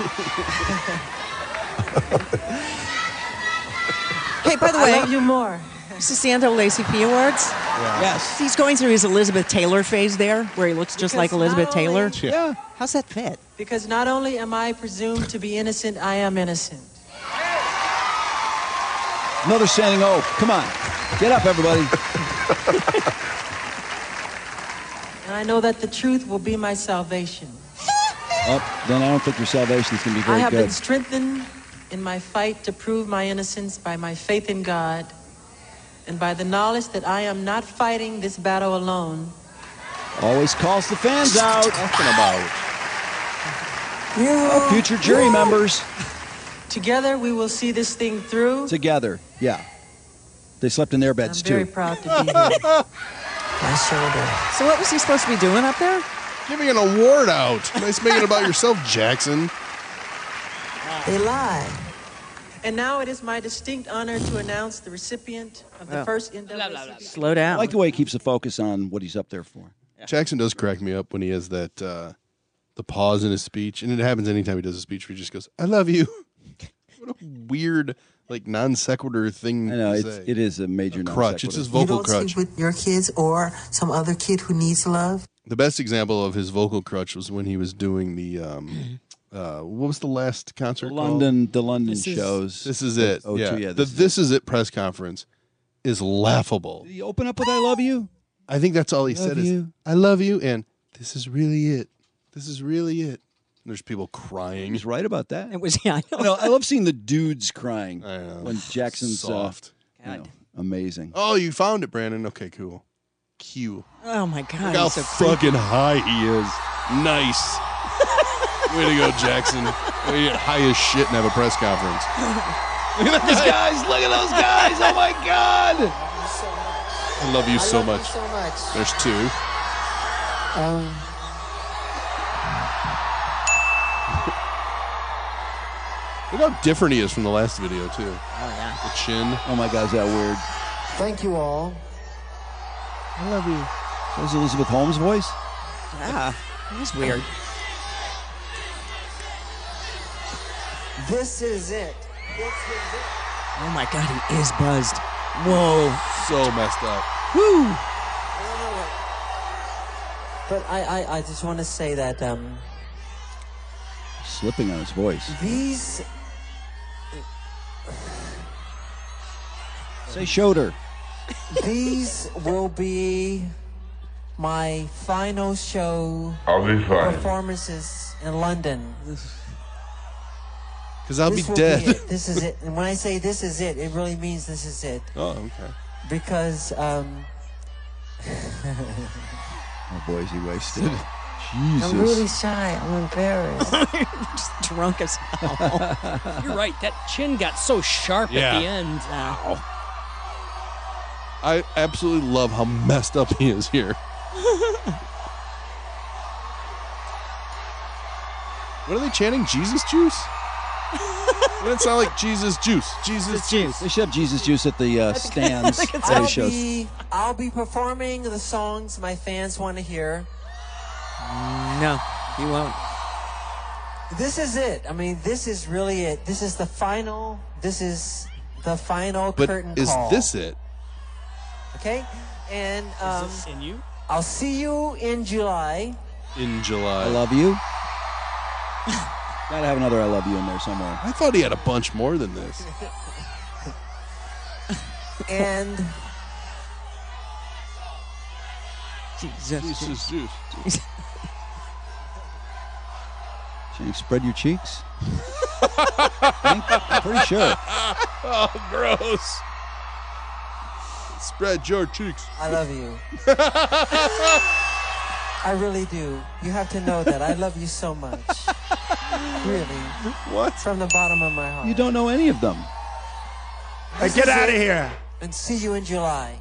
[SPEAKER 4] Hey, by the
[SPEAKER 16] I
[SPEAKER 4] way,
[SPEAKER 16] love you more.
[SPEAKER 4] this is the N double A C P Awards.
[SPEAKER 2] Yes.
[SPEAKER 4] He's going through his Elizabeth Taylor phase there, where he looks just
[SPEAKER 16] Because
[SPEAKER 4] like Elizabeth
[SPEAKER 16] not
[SPEAKER 4] Taylor.
[SPEAKER 16] only-
[SPEAKER 2] Yeah.
[SPEAKER 4] How's that fit?
[SPEAKER 16] Because not only am I presumed to be innocent, I am innocent.
[SPEAKER 2] Another standing O. Come on. Get up, everybody.
[SPEAKER 16] And I know that the truth will be my salvation.
[SPEAKER 2] Oh, then I don't think your salvation is going to be
[SPEAKER 16] I
[SPEAKER 2] very
[SPEAKER 16] have
[SPEAKER 2] good.
[SPEAKER 16] been strengthened in my fight to prove my innocence by my faith in God and by the knowledge that I am not fighting this battle alone.
[SPEAKER 2] Always calls the fans out.
[SPEAKER 1] Talking about.
[SPEAKER 2] Oh, future jury members.
[SPEAKER 16] Together we will see this thing through.
[SPEAKER 2] Together. Yeah. They slept in their
[SPEAKER 16] I'm
[SPEAKER 2] beds,
[SPEAKER 16] very
[SPEAKER 2] too.
[SPEAKER 16] proud to be here.
[SPEAKER 18] I sure do.
[SPEAKER 4] So what was he supposed to be doing up there?
[SPEAKER 1] Giving an award out. Nice making it about yourself, Jackson.
[SPEAKER 18] They lied.
[SPEAKER 16] And now it is my distinct honor to announce the recipient of the
[SPEAKER 2] Yeah.
[SPEAKER 16] first N double A C P.
[SPEAKER 4] Slow
[SPEAKER 2] I
[SPEAKER 4] down.
[SPEAKER 2] like the way he keeps the focus on what he's up there for.
[SPEAKER 1] Jackson does crack me up when he has that uh, the pause in his speech, and it happens anytime he does a speech where he just goes, "I love you." What a weird, like non sequitur thing.
[SPEAKER 2] I know
[SPEAKER 1] to
[SPEAKER 2] it's,
[SPEAKER 1] say.
[SPEAKER 2] it is a major
[SPEAKER 1] A
[SPEAKER 2] non
[SPEAKER 1] crutch. It's his
[SPEAKER 18] You
[SPEAKER 1] vocal
[SPEAKER 18] don't
[SPEAKER 1] crutch.
[SPEAKER 18] sleep with your kids or some other kid who needs love?
[SPEAKER 1] The best example of his vocal crutch was when he was doing the um, uh, what was the last concert?
[SPEAKER 2] The
[SPEAKER 1] called?
[SPEAKER 2] London, the London
[SPEAKER 3] This is-
[SPEAKER 2] shows.
[SPEAKER 1] This is it.
[SPEAKER 2] Oh,
[SPEAKER 1] yeah.
[SPEAKER 2] yeah,
[SPEAKER 1] the
[SPEAKER 2] this is
[SPEAKER 1] This is it press conference is laughable.
[SPEAKER 2] Did he open up with "I love you"?
[SPEAKER 1] I think that's all he
[SPEAKER 2] Love
[SPEAKER 1] said is
[SPEAKER 2] you.
[SPEAKER 1] "I love you" and "This is really it. This is really it." And there's people crying.
[SPEAKER 2] He's right about that.
[SPEAKER 4] It was yeah. I know.
[SPEAKER 2] I, know, I love seeing the dudes crying
[SPEAKER 1] I know.
[SPEAKER 2] when Jackson's
[SPEAKER 1] Soft.
[SPEAKER 2] Uh, you know, amazing.
[SPEAKER 1] Oh, you found it, Brandon. Okay, cool. Q.
[SPEAKER 4] Oh my God!
[SPEAKER 1] Look how
[SPEAKER 4] he's so creepy.
[SPEAKER 1] fucking high he is. Nice. Way to go, Jackson. Way to get high as shit and have a press conference.
[SPEAKER 2] Look at those guys! Look at those guys! Oh my God!
[SPEAKER 1] I love you so
[SPEAKER 18] I love
[SPEAKER 1] much.
[SPEAKER 18] you so much.
[SPEAKER 1] There's two.
[SPEAKER 18] Um,
[SPEAKER 1] Look how different he is from the last video, too.
[SPEAKER 4] Oh yeah.
[SPEAKER 1] The chin.
[SPEAKER 2] Oh my God, is that weird?
[SPEAKER 18] thank you all.
[SPEAKER 1] I love you.
[SPEAKER 2] That was Elizabeth Holmes' voice?
[SPEAKER 4] Yeah. That was weird.
[SPEAKER 18] This is it. This is it.
[SPEAKER 4] Oh my God, he is buzzed. Whoa.
[SPEAKER 1] So messed up.
[SPEAKER 4] Woo.
[SPEAKER 19] But I, I, I just want to say that um,
[SPEAKER 2] Slipping on his voice.
[SPEAKER 19] these
[SPEAKER 2] Say shoulder.
[SPEAKER 19] these will be my final show
[SPEAKER 6] I'll be fine.
[SPEAKER 19] performances in London.
[SPEAKER 1] Because I'll
[SPEAKER 19] This
[SPEAKER 1] be
[SPEAKER 19] will
[SPEAKER 1] dead.
[SPEAKER 19] it. This is it. And when I say this is it, it really means this is it.
[SPEAKER 1] Oh, okay.
[SPEAKER 19] Because um,
[SPEAKER 2] Oh boy, is he wasted. Jesus.
[SPEAKER 19] I'm really shy. I'm embarrassed.
[SPEAKER 4] Just drunk as hell.
[SPEAKER 3] You're right. That chin got so sharp
[SPEAKER 1] Yeah.
[SPEAKER 3] at the end.
[SPEAKER 2] Ow.
[SPEAKER 1] I absolutely love how messed up he is here. What are they chanting? Jesus juice? Doesn't it sound like Jesus juice? Jesus juice.
[SPEAKER 2] They should have Jesus juice at the uh, stands at
[SPEAKER 19] I'll
[SPEAKER 2] his shows.
[SPEAKER 19] be, I'll be performing the songs my fans want to hear.
[SPEAKER 4] No, he won't.
[SPEAKER 19] This is it. I mean, this is really it. This is the final. This is the final
[SPEAKER 1] But
[SPEAKER 19] curtain
[SPEAKER 1] is
[SPEAKER 19] call.
[SPEAKER 1] this it?
[SPEAKER 19] Okay, and um,
[SPEAKER 3] Is this in you?
[SPEAKER 19] I'll see you in July.
[SPEAKER 1] In July.
[SPEAKER 2] I love you. Gotta have another I love you in there somewhere.
[SPEAKER 1] I thought he had a bunch more than this.
[SPEAKER 19] And
[SPEAKER 4] Jesus.
[SPEAKER 1] Jesus juice.
[SPEAKER 2] Should you spread your cheeks? I'm pretty sure.
[SPEAKER 1] Oh, gross. Spread your cheeks.
[SPEAKER 19] I love you. I really do. You have to know that. I love you so much. Really.
[SPEAKER 1] What?
[SPEAKER 19] From the bottom of my heart.
[SPEAKER 2] You don't know any of them.
[SPEAKER 13] Hey, get out of here.
[SPEAKER 19] And see you in July.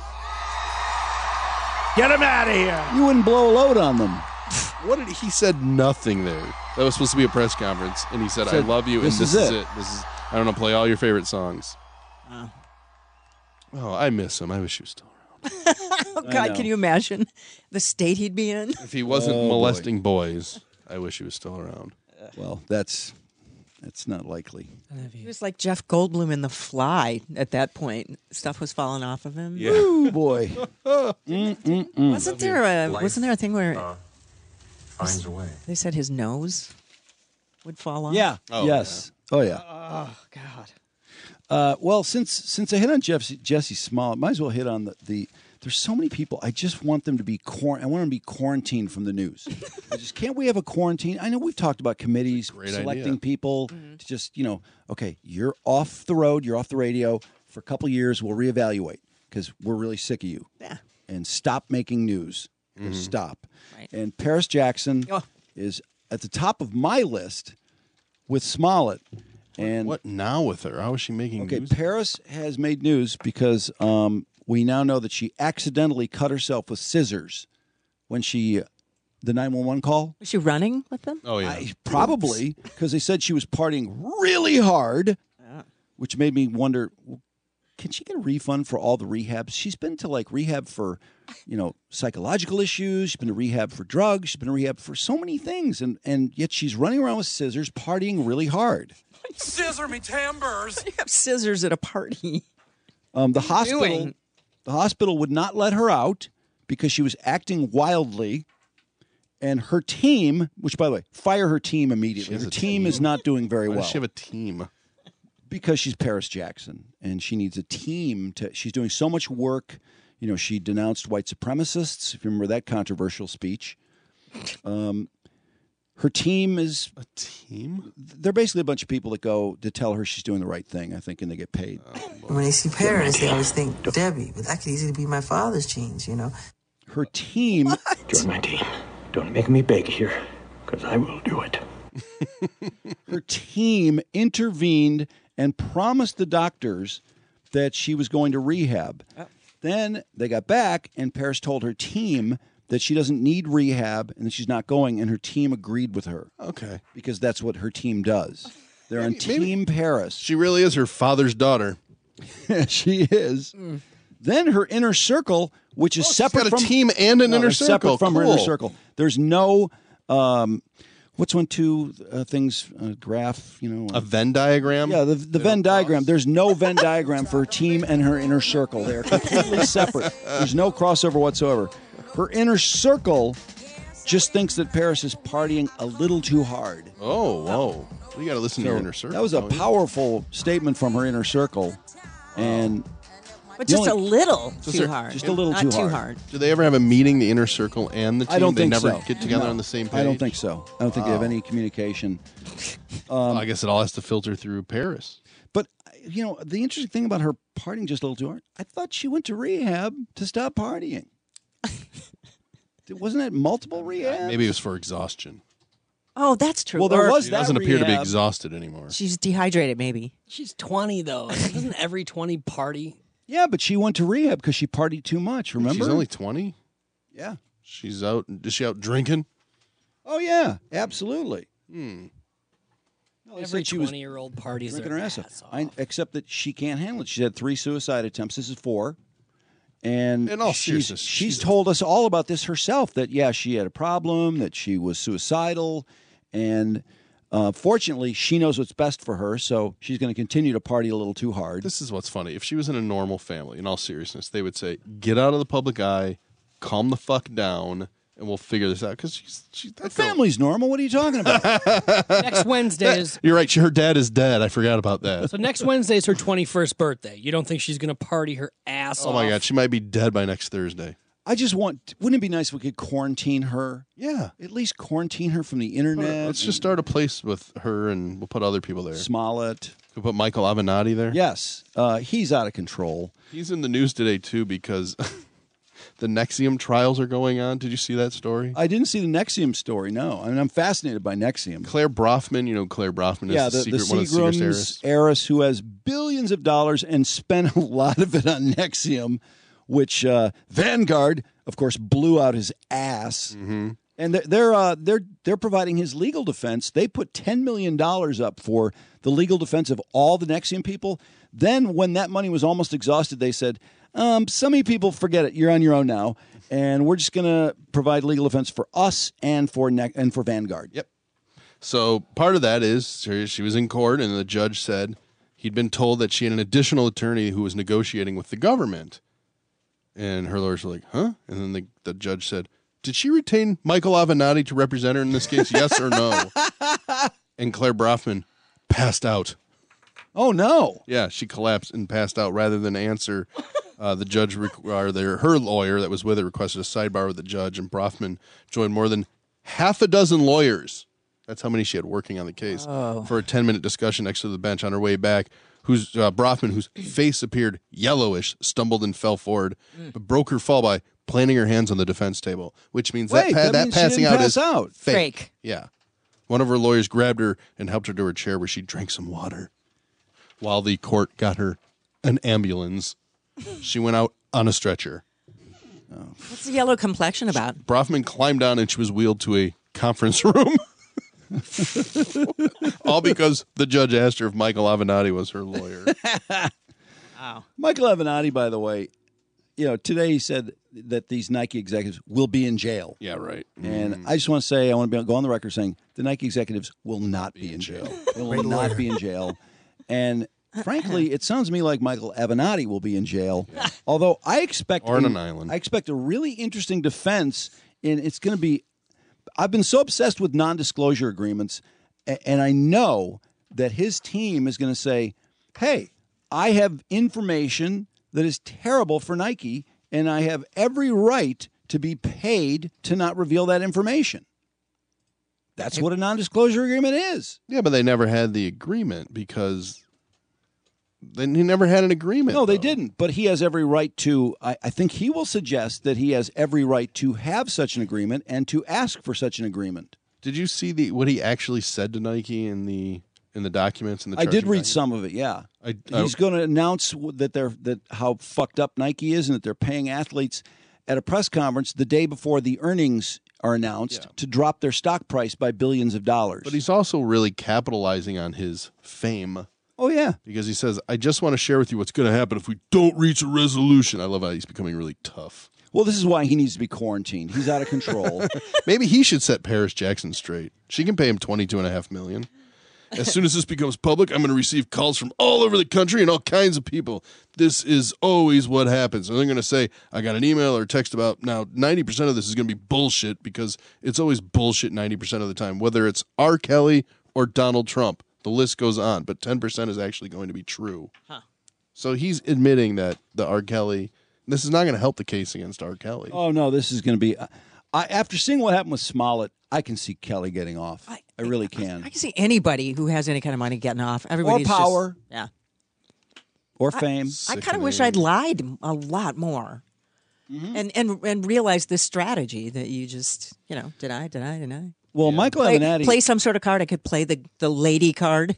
[SPEAKER 13] Get him out of here.
[SPEAKER 2] You wouldn't blow a load on them.
[SPEAKER 1] What did he, he said nothing there. That was supposed to be a press conference, and he said,
[SPEAKER 2] Said,
[SPEAKER 1] "I love you," and
[SPEAKER 2] "This
[SPEAKER 1] this
[SPEAKER 2] is
[SPEAKER 1] is
[SPEAKER 2] it."
[SPEAKER 1] it. This is. I don't know. Play all your favorite songs.
[SPEAKER 4] Oh.
[SPEAKER 1] Oh, I miss him. I wish he was still around.
[SPEAKER 4] Oh God, can you imagine the state he'd be in?
[SPEAKER 1] If he wasn't
[SPEAKER 2] Oh,
[SPEAKER 1] molesting boys, I wish he was still around.
[SPEAKER 2] Well, that's that's not likely.
[SPEAKER 4] He was like Jeff Goldblum in The Fly at that point. Stuff was falling off of him.
[SPEAKER 1] Yeah.
[SPEAKER 2] Ooh, boy. Mm, mm, mm.
[SPEAKER 4] Wasn't there a
[SPEAKER 10] Life,
[SPEAKER 4] wasn't there a thing where
[SPEAKER 10] uh, finds a way.
[SPEAKER 4] they said his nose would fall off?
[SPEAKER 2] Yeah.
[SPEAKER 1] Oh,
[SPEAKER 2] yes. Oh yeah.
[SPEAKER 4] Oh God.
[SPEAKER 2] Uh, well, since since I hit on Jeff, Jesse Smollett, might as well hit on the, the. There's so many people. I just want them to be quar- I want them to be quarantined from the news. I just can't we have a quarantine? I know we've talked about committees
[SPEAKER 1] Great
[SPEAKER 2] selecting
[SPEAKER 1] idea.
[SPEAKER 2] people to just you know. Okay, you're off the road. You're off the radio for a couple years. We'll reevaluate because we're really sick of you.
[SPEAKER 4] Yeah.
[SPEAKER 2] And stop making news. Just Stop.
[SPEAKER 4] Right.
[SPEAKER 2] And Paris Jackson
[SPEAKER 4] Oh.
[SPEAKER 2] is at the top of my list with Smollett. And
[SPEAKER 1] What now with her? How is she making
[SPEAKER 2] okay,
[SPEAKER 1] news?
[SPEAKER 2] Paris has made news because um, we now know that she accidentally cut herself with scissors when she the nine one one call.
[SPEAKER 4] Was she running with them?
[SPEAKER 1] Oh yeah.
[SPEAKER 2] I, probably because they said she was partying really hard, which made me wonder. can she get a refund for all the rehabs? She's been to like rehab for, you know, psychological issues. She's been to rehab for drugs. She's been to rehab for so many things. And, and yet she's running around with scissors, partying really hard.
[SPEAKER 4] Scissor me timbers. You have scissors at a party.
[SPEAKER 2] Um, the
[SPEAKER 4] What are you
[SPEAKER 2] hospital,
[SPEAKER 4] doing?
[SPEAKER 2] the hospital would not let her out because she was acting wildly. And her team, which by the way, fire her team immediately.
[SPEAKER 1] has
[SPEAKER 2] Her
[SPEAKER 1] a
[SPEAKER 2] team,
[SPEAKER 1] team?
[SPEAKER 2] is not doing very
[SPEAKER 1] Why
[SPEAKER 2] well.
[SPEAKER 1] does she have a team?
[SPEAKER 2] Because she's Paris Jackson, and she needs a team to. She's doing so much work. You know, she denounced white supremacists. If you remember that controversial speech, um, her team is
[SPEAKER 1] a team.
[SPEAKER 2] They're basically a bunch of people that go to tell her she's doing the right thing. I think, and they get paid.
[SPEAKER 18] When they see Paris, they always think Debbie, but that could easily be my father's jeans, you know.
[SPEAKER 2] Her team.
[SPEAKER 10] Join my team. Don't make me beg here, because I will do it.
[SPEAKER 2] Her team intervened and promised the doctors that she was going to rehab.
[SPEAKER 4] Oh.
[SPEAKER 2] Then they got back, and Paris told her team that she doesn't need rehab and that she's not going, and her team agreed with her.
[SPEAKER 1] Okay.
[SPEAKER 2] Because that's what her team does. They're on
[SPEAKER 1] Maybe-
[SPEAKER 2] Team Paris.
[SPEAKER 1] She really is her father's daughter.
[SPEAKER 2] She is. Then her inner circle, which is
[SPEAKER 1] Oh, she's
[SPEAKER 2] separate
[SPEAKER 1] got a
[SPEAKER 2] from
[SPEAKER 1] team and an
[SPEAKER 2] No,
[SPEAKER 1] inner
[SPEAKER 2] they're separate
[SPEAKER 1] circle.
[SPEAKER 2] from her inner
[SPEAKER 1] Cool.
[SPEAKER 2] circle. There's no um, what's one two uh, things uh, graph, you know,
[SPEAKER 1] A Venn diagram?
[SPEAKER 2] yeah, the, the Venn diagram. There's no Venn diagram for her team and her inner circle. They are completely separate. There's no crossover whatsoever. Her inner circle just thinks that Paris is partying a little too hard.
[SPEAKER 1] Oh, whoa. You got to listen to
[SPEAKER 2] So
[SPEAKER 1] your inner circle.
[SPEAKER 2] that was a
[SPEAKER 1] don't you?
[SPEAKER 2] powerful statement from her inner circle, and
[SPEAKER 4] But
[SPEAKER 2] the
[SPEAKER 4] just
[SPEAKER 2] only-
[SPEAKER 4] a little
[SPEAKER 1] So
[SPEAKER 4] too
[SPEAKER 1] they're-
[SPEAKER 4] hard.
[SPEAKER 2] just a little
[SPEAKER 4] Not
[SPEAKER 2] too
[SPEAKER 4] too
[SPEAKER 2] hard.
[SPEAKER 4] hard.
[SPEAKER 1] Do they ever have a meeting, the inner circle and the team?
[SPEAKER 2] I don't
[SPEAKER 1] they
[SPEAKER 2] think
[SPEAKER 1] never
[SPEAKER 2] so.
[SPEAKER 1] get together
[SPEAKER 2] No.
[SPEAKER 1] on the same page?
[SPEAKER 2] I don't think so. I don't think they have
[SPEAKER 1] Wow.
[SPEAKER 2] any communication.
[SPEAKER 1] Well, I guess it all has to filter through Paris.
[SPEAKER 2] But you know, the interesting thing about her partying just a little too hard, I thought she went to rehab to stop partying. Wasn't it multiple rehab?
[SPEAKER 1] Maybe it was for exhaustion.
[SPEAKER 4] Oh, that's true.
[SPEAKER 2] Well, there
[SPEAKER 4] Or
[SPEAKER 2] was
[SPEAKER 1] She
[SPEAKER 2] that
[SPEAKER 1] doesn't appear to be
[SPEAKER 2] rehab.
[SPEAKER 1] exhausted anymore.
[SPEAKER 4] She's dehydrated, maybe.
[SPEAKER 3] She's twenty though. Doesn't every twenty party?
[SPEAKER 2] Yeah, but she went to rehab because she partied too much. Remember?
[SPEAKER 1] She's only twenty?
[SPEAKER 2] Yeah.
[SPEAKER 1] She's out. Is she out drinking?
[SPEAKER 2] Oh yeah, absolutely.
[SPEAKER 1] Hmm.
[SPEAKER 2] No, they
[SPEAKER 3] Every
[SPEAKER 2] said she was
[SPEAKER 3] twenty-year-old parties
[SPEAKER 2] drinking
[SPEAKER 3] their
[SPEAKER 2] her ass
[SPEAKER 3] ass
[SPEAKER 2] off.
[SPEAKER 3] off.
[SPEAKER 2] I, except that she can't handle it. She's had three suicide attempts. This is four. And
[SPEAKER 1] In all
[SPEAKER 2] she's,
[SPEAKER 1] seriousness,
[SPEAKER 2] she's
[SPEAKER 1] she's-
[SPEAKER 2] told us all about this herself, that, yeah, she had a problem, that she was suicidal. And uh, fortunately, she knows what's best for her, so she's going to continue to party a little too hard.
[SPEAKER 1] This is what's funny. If she was in a normal family, in all seriousness, they would say, get out of the public eye, calm the fuck down, and we'll figure this out. Because she's, she's
[SPEAKER 2] Her family's normal. What are you talking about?
[SPEAKER 3] Next Wednesday is
[SPEAKER 1] You're right. She, her dad is dead. I forgot about that.
[SPEAKER 3] so next Wednesday is her twenty-first birthday. You don't think she's going to party her ass
[SPEAKER 1] Oh
[SPEAKER 3] off?
[SPEAKER 1] my God. She might be dead by next Thursday.
[SPEAKER 2] I just want, wouldn't it be nice if we could quarantine her?
[SPEAKER 1] Yeah.
[SPEAKER 2] At least quarantine her from the internet.
[SPEAKER 1] Let's just start a place with her and we'll put other people there.
[SPEAKER 2] Smollett.
[SPEAKER 1] We'll put Michael Avenatti there.
[SPEAKER 2] Yes. Uh, he's out of control.
[SPEAKER 1] He's in the news today, too, because the Nexium trials are going on. Did you see that story?
[SPEAKER 2] I didn't see the Nexium story, no. I mean, I'm fascinated by Nexium.
[SPEAKER 1] Claire Brofman, you know Claire Brofman is
[SPEAKER 2] Yeah,
[SPEAKER 1] the,
[SPEAKER 2] the, the
[SPEAKER 1] secret, one of the secret
[SPEAKER 2] Seagram's
[SPEAKER 1] heiress.
[SPEAKER 2] heiress who has billions of dollars and spent a lot of it on Nexium, which uh, Vanguard, of course, blew out his ass.
[SPEAKER 1] Mm-hmm.
[SPEAKER 2] And they're they're, uh, they're they're providing his legal defense. They put ten million dollars up for the legal defense of all the Nexium people. Then, when that money was almost exhausted, they said, um, "Some of you people, forget it. You're on your own now, and we're just going to provide legal defense for us and for ne- and for Vanguard."
[SPEAKER 1] Yep. So part of that is she she was in court, and the judge said he'd been told that she had an additional attorney who was negotiating with the government. And her lawyers were like, huh? And then the, the judge said, did she retain Michael Avenatti to represent her in this case, yes or no? And Claire Brofman passed out.
[SPEAKER 2] Oh, no.
[SPEAKER 1] Yeah, she collapsed and passed out rather than answer. Uh, the judge, requ- or their, her lawyer that was with her requested a sidebar with the judge, and Brofman joined more than half a dozen lawyers. That's how many she had working on the case
[SPEAKER 4] Oh.
[SPEAKER 1] for a ten-minute discussion next to the bench on her way back. Who's uh, Brofman, whose face appeared yellowish, stumbled and fell forward, but broke her fall by planting her hands on the defense table, which means
[SPEAKER 2] Wait,
[SPEAKER 1] that, pa-
[SPEAKER 2] that
[SPEAKER 1] that
[SPEAKER 2] means she
[SPEAKER 1] passing
[SPEAKER 2] didn't
[SPEAKER 1] out
[SPEAKER 2] pass
[SPEAKER 1] is
[SPEAKER 2] out.
[SPEAKER 1] fake.
[SPEAKER 4] Fake.
[SPEAKER 1] Yeah. One of her lawyers grabbed her and helped her to her chair where she drank some water. While the court got her an ambulance, she went out on a stretcher.
[SPEAKER 4] What's the yellow complexion about?
[SPEAKER 1] Brofman climbed down and she was wheeled to a conference room. All because the judge asked her if Michael Avenatti was her lawyer.
[SPEAKER 4] Wow.
[SPEAKER 2] Michael Avenatti, by the way, you know, today he said that these Nike executives will be in jail.
[SPEAKER 1] Yeah, right.
[SPEAKER 2] And
[SPEAKER 1] Mm.
[SPEAKER 2] I just want to say, I want to be, go on the record saying the Nike executives will not be in jail. They will
[SPEAKER 1] Great
[SPEAKER 2] not
[SPEAKER 1] lawyer.
[SPEAKER 2] be in jail. And frankly, it sounds to me like Michael Avenatti will be in jail. Although I expect
[SPEAKER 1] Or on
[SPEAKER 2] a-
[SPEAKER 1] an island.
[SPEAKER 2] I expect a really interesting defense, and it's going to be. I've been so obsessed with non-disclosure agreements, a- and I know that his team is going to say, "Hey, I have information that is terrible for Nike, and I have every right to be paid to not reveal that information." That's what a non-disclosure agreement is.
[SPEAKER 1] Yeah, but they never had the agreement because they he never had an agreement.
[SPEAKER 2] No, they didn't. But he has every right to, I, I think he will suggest that he has every right to have such an agreement and to ask for such an agreement.
[SPEAKER 1] Did you see the what he actually said to Nike in the in the documents? In the
[SPEAKER 2] I did
[SPEAKER 1] charging
[SPEAKER 2] read
[SPEAKER 1] document?
[SPEAKER 2] some of it, yeah.
[SPEAKER 1] I- I-
[SPEAKER 2] He's going to announce that they're that how fucked up Nike is and that they're paying athletes at a press conference the day before the earnings are announced to drop their stock price by billions of dollars.
[SPEAKER 1] But he's also really capitalizing on his fame.
[SPEAKER 2] Oh, yeah.
[SPEAKER 1] Because he says, I just want to share with you what's going to happen if we don't reach a resolution. I love how he's becoming really tough.
[SPEAKER 2] Well, this is why he needs to be quarantined. He's out of control.
[SPEAKER 1] Maybe he should set Paris Jackson straight. She can pay him twenty-two and a half million. As soon as this becomes public, I'm going to receive calls from all over the country and all kinds of people. This is always what happens. And they're going to say, I got an email or text about, now ninety percent of this is going to be bullshit because it's always bullshit ninety percent of the time, whether it's R. Kelly or Donald Trump. The list goes on, but ten percent is actually going to be true.
[SPEAKER 4] Huh.
[SPEAKER 1] So he's admitting that the R. Kelly, this is not going to help the case against R. Kelly.
[SPEAKER 2] Oh, no, this is going to be. I, after seeing what happened with Smollett, I can see Kelly getting off. I, I really can.
[SPEAKER 4] I can see anybody who has any kind of money getting off. Everybody's just-
[SPEAKER 2] power.
[SPEAKER 4] yeah.
[SPEAKER 2] Or fame.
[SPEAKER 4] I kind of wish I'd lied a lot more.
[SPEAKER 2] Mm-hmm.
[SPEAKER 4] And, and and realized this strategy that you just, you know, did I, did I, did I?
[SPEAKER 2] Well, Michael
[SPEAKER 4] play,
[SPEAKER 2] Avenatti.
[SPEAKER 4] play some sort of card. I could play the, the lady card.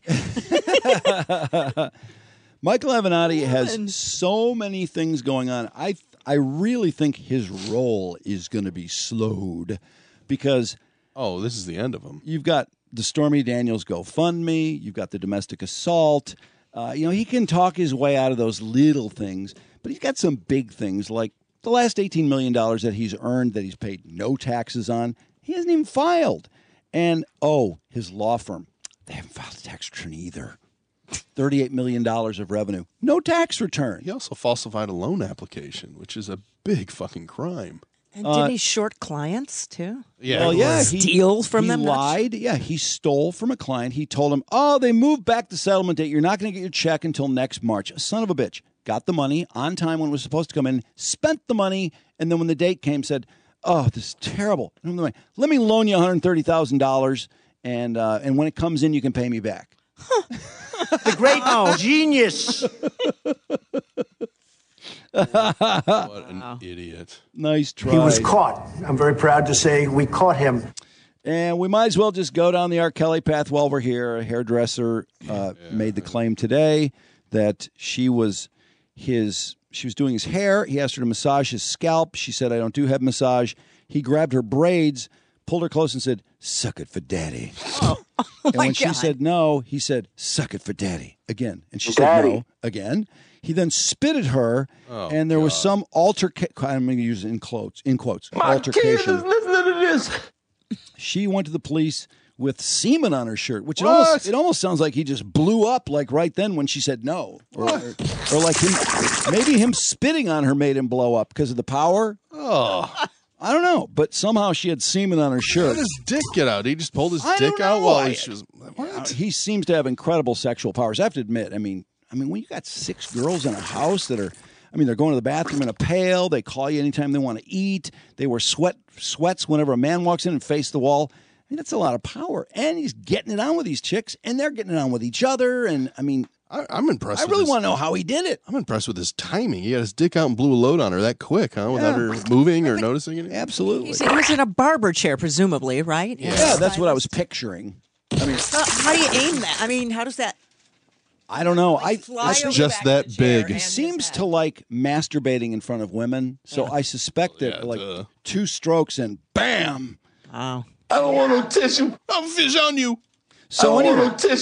[SPEAKER 2] Michael Avenatti has so many things going on. I I really think his role is going to be slowed because
[SPEAKER 1] oh, this is the end of him.
[SPEAKER 2] You've got the Stormy Daniels GoFundMe. You've got the domestic assault. Uh, you know, he can talk his way out of those little things, but he's got some big things like the last eighteen million dollars that he's earned that he's paid no taxes on. He hasn't even filed. And, oh, his law firm, they haven't filed a tax return either. thirty-eight million dollars of revenue. No tax return.
[SPEAKER 1] He also falsified a loan application, which is a big fucking crime.
[SPEAKER 4] And
[SPEAKER 2] Uh,
[SPEAKER 4] didn't he short clients too?
[SPEAKER 1] Yeah.
[SPEAKER 2] Well, yeah,
[SPEAKER 4] He, steal from
[SPEAKER 2] he
[SPEAKER 4] them. Not
[SPEAKER 2] lied. Yeah, he stole from a client. He told him, "Oh, they moved back the settlement date. You're not going to get your check until next March." Son of a bitch. Got the money on time when it was supposed to come in. Spent the money, and then when the date came, said, "Oh, this is terrible. Let me loan you one hundred thirty thousand dollars, and uh, and when it comes in, you can pay me back."
[SPEAKER 13] The great genius.
[SPEAKER 1] What an idiot.
[SPEAKER 2] Nice try.
[SPEAKER 13] He was caught. I'm very proud to say we caught him.
[SPEAKER 2] And we might as well just go down the R. Kelly path while we're here. A hairdresser uh, made the claim today that she was his. She was doing his hair. He asked her to massage his scalp. She said, "I don't do head massage." He grabbed her braids, pulled her close, and said, "Suck it for daddy."
[SPEAKER 4] Oh, oh
[SPEAKER 2] and
[SPEAKER 4] my
[SPEAKER 2] when she
[SPEAKER 4] God.
[SPEAKER 2] said no, he said, "Suck it for daddy." Again. And she
[SPEAKER 13] Daddy.
[SPEAKER 2] said no again. He then spit at her,
[SPEAKER 1] Oh,
[SPEAKER 2] and there was some altercation. I'm going to use it in quotes. In quotes.
[SPEAKER 13] My
[SPEAKER 2] altercation.
[SPEAKER 13] kids is listening to this.
[SPEAKER 2] She went to the police with semen on her shirt, which it
[SPEAKER 1] What?
[SPEAKER 2] almost, it almost sounds like he just blew up like right then when she said no. Or, or, or like him, maybe him spitting on her made him blow up because of the power.
[SPEAKER 1] Oh.
[SPEAKER 2] I don't know, but somehow she had semen on her
[SPEAKER 1] How
[SPEAKER 2] shirt.
[SPEAKER 1] did his dick get out? He just pulled his
[SPEAKER 2] I don't
[SPEAKER 1] dick out
[SPEAKER 2] know.
[SPEAKER 1] while
[SPEAKER 2] I-
[SPEAKER 1] he was. What?
[SPEAKER 2] He seems to have incredible sexual powers. I have to admit, I mean, I mean, when you got six girls in a house that are, I mean, they're going to the bathroom in a pail. They call you anytime they want to eat. They wear sweat sweats whenever a man walks in and face the wall. I mean, that's a lot of power. And he's getting it on with these chicks, and they're getting it on with each other. And I mean,
[SPEAKER 1] I, I'm impressed.
[SPEAKER 2] I
[SPEAKER 1] with
[SPEAKER 2] really
[SPEAKER 1] his-
[SPEAKER 2] want to know how he did it.
[SPEAKER 1] I'm impressed with his timing. He had his dick out and blew a load on her that quick, huh? Without
[SPEAKER 2] Yeah.
[SPEAKER 1] her moving or noticing anything.
[SPEAKER 2] Absolutely.
[SPEAKER 4] He was in a barber chair, presumably, right?
[SPEAKER 2] Yeah, that's what I was picturing. I mean,
[SPEAKER 4] How, how do you aim that? I mean, how does that?
[SPEAKER 2] I don't know. I
[SPEAKER 4] fly
[SPEAKER 1] It's
[SPEAKER 4] over
[SPEAKER 1] just
[SPEAKER 4] back
[SPEAKER 1] that
[SPEAKER 4] of the chair
[SPEAKER 1] big.
[SPEAKER 2] He
[SPEAKER 4] and
[SPEAKER 2] seems to like masturbating in front of women, so I suspect that
[SPEAKER 1] Yeah,
[SPEAKER 2] like
[SPEAKER 1] duh.
[SPEAKER 2] two strokes and bam.
[SPEAKER 4] Oh.
[SPEAKER 13] I don't want no tissue.
[SPEAKER 1] I'll fish on you.
[SPEAKER 2] So
[SPEAKER 13] I don't
[SPEAKER 2] anyway,
[SPEAKER 13] want no tissue.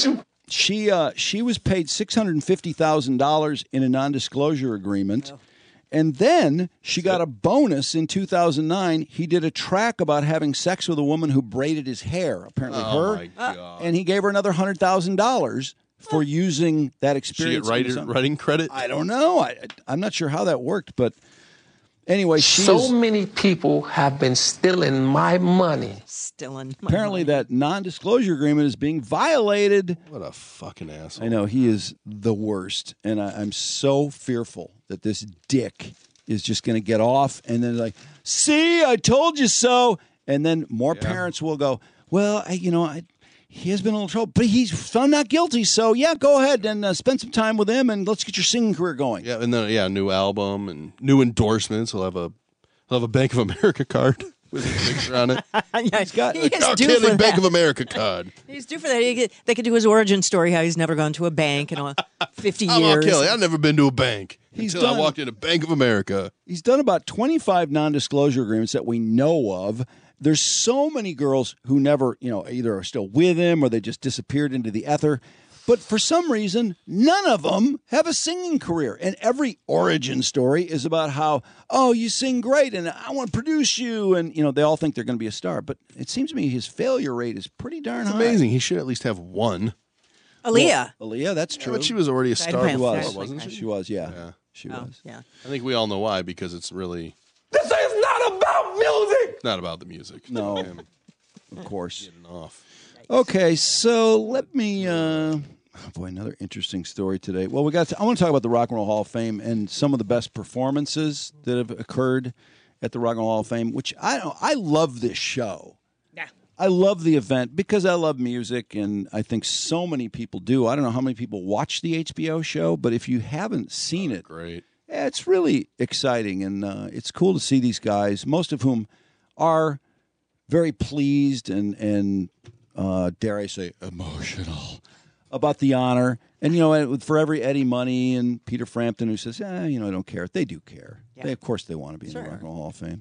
[SPEAKER 2] she uh, she was paid six hundred fifty thousand dollars in a non-disclosure agreement. Oh. And then she got a bonus in two thousand nine. He did a track about having sex with a woman who braided his hair, apparently
[SPEAKER 1] oh
[SPEAKER 2] her.
[SPEAKER 1] My God.
[SPEAKER 2] And he gave her another one hundred thousand dollars for using that experience.
[SPEAKER 1] She get writing, writing credit?
[SPEAKER 2] I don't know. I, I'm not sure how that worked, but anyway, she
[SPEAKER 20] So
[SPEAKER 2] is,
[SPEAKER 20] many people have been stealing my money.
[SPEAKER 4] Stealing my
[SPEAKER 2] apparently
[SPEAKER 4] money.
[SPEAKER 2] that non-disclosure agreement is being violated.
[SPEAKER 1] What a fucking asshole.
[SPEAKER 2] I know, he is the worst. And I, I'm so fearful that this dick is just going to get off and then like, see, I told you so. And then more yeah. parents will go, well, I, you know, I, he has been in a little trouble, but he's found not guilty. So, yeah, go ahead and uh, spend some time with him and let's get your singing career going.
[SPEAKER 1] Yeah, and then, yeah, new album and new endorsements. He'll have a, he'll have a Bank of America card with his picture on it.
[SPEAKER 4] yeah,
[SPEAKER 2] he's got
[SPEAKER 4] he
[SPEAKER 1] a
[SPEAKER 4] is due
[SPEAKER 1] Kelly
[SPEAKER 4] for
[SPEAKER 1] Bank
[SPEAKER 4] that.
[SPEAKER 1] of America card.
[SPEAKER 4] He's due for that. He could, they could do his origin story, how he's never gone to a bank in fifty
[SPEAKER 1] I'm
[SPEAKER 4] years.
[SPEAKER 1] Kelly. I've never been to a bank
[SPEAKER 2] He's
[SPEAKER 1] until
[SPEAKER 2] done,
[SPEAKER 1] I walked into Bank of America.
[SPEAKER 2] He's done about twenty-five non-disclosure agreements that we know of. There's so many girls who never, you know, either are still with him or they just disappeared into the ether. But for some reason, none of them have a singing career. And every origin story is about how, oh, you sing great and I want to produce you. And, you know, they all think they're going to be a star. But it seems to me his failure rate is pretty darn
[SPEAKER 1] It's
[SPEAKER 2] high.
[SPEAKER 1] amazing. He should at least have one.
[SPEAKER 4] Aaliyah.
[SPEAKER 2] Well, Aaliyah, that's true.
[SPEAKER 1] Yeah, but she was already a star
[SPEAKER 4] Died
[SPEAKER 1] before,
[SPEAKER 4] of
[SPEAKER 1] wasn't she?
[SPEAKER 2] She was, yeah.
[SPEAKER 1] Yeah.
[SPEAKER 2] She
[SPEAKER 4] Oh,
[SPEAKER 2] was.
[SPEAKER 4] yeah.
[SPEAKER 1] I think we all know why, because it's really
[SPEAKER 20] This is not about music.
[SPEAKER 1] not about the music.
[SPEAKER 2] No.
[SPEAKER 1] Him
[SPEAKER 2] Of course.
[SPEAKER 1] getting off.
[SPEAKER 2] Okay, so let me. Uh, oh boy, another interesting story today. Well, we got. To, I want to talk about the Rock and Roll Hall of Fame and some of the best performances that have occurred at the Rock and Roll Hall of Fame. Which I don't. I love this show.
[SPEAKER 4] Yeah.
[SPEAKER 2] I love the event because I love music, and I think so many people do. I don't know how many people watch the H B O show, but if you haven't seen it,
[SPEAKER 1] Great.
[SPEAKER 2] it's really exciting, and uh, it's cool to see these guys, most of whom are very pleased and, and uh, dare I say, emotional about the honor. And, you know, for every Eddie Money and Peter Frampton who says, eh, you know, I don't care. They do care.
[SPEAKER 4] Yeah.
[SPEAKER 2] They, of course they want to be
[SPEAKER 4] Sure.
[SPEAKER 2] in the Rock and Roll Hall of Fame.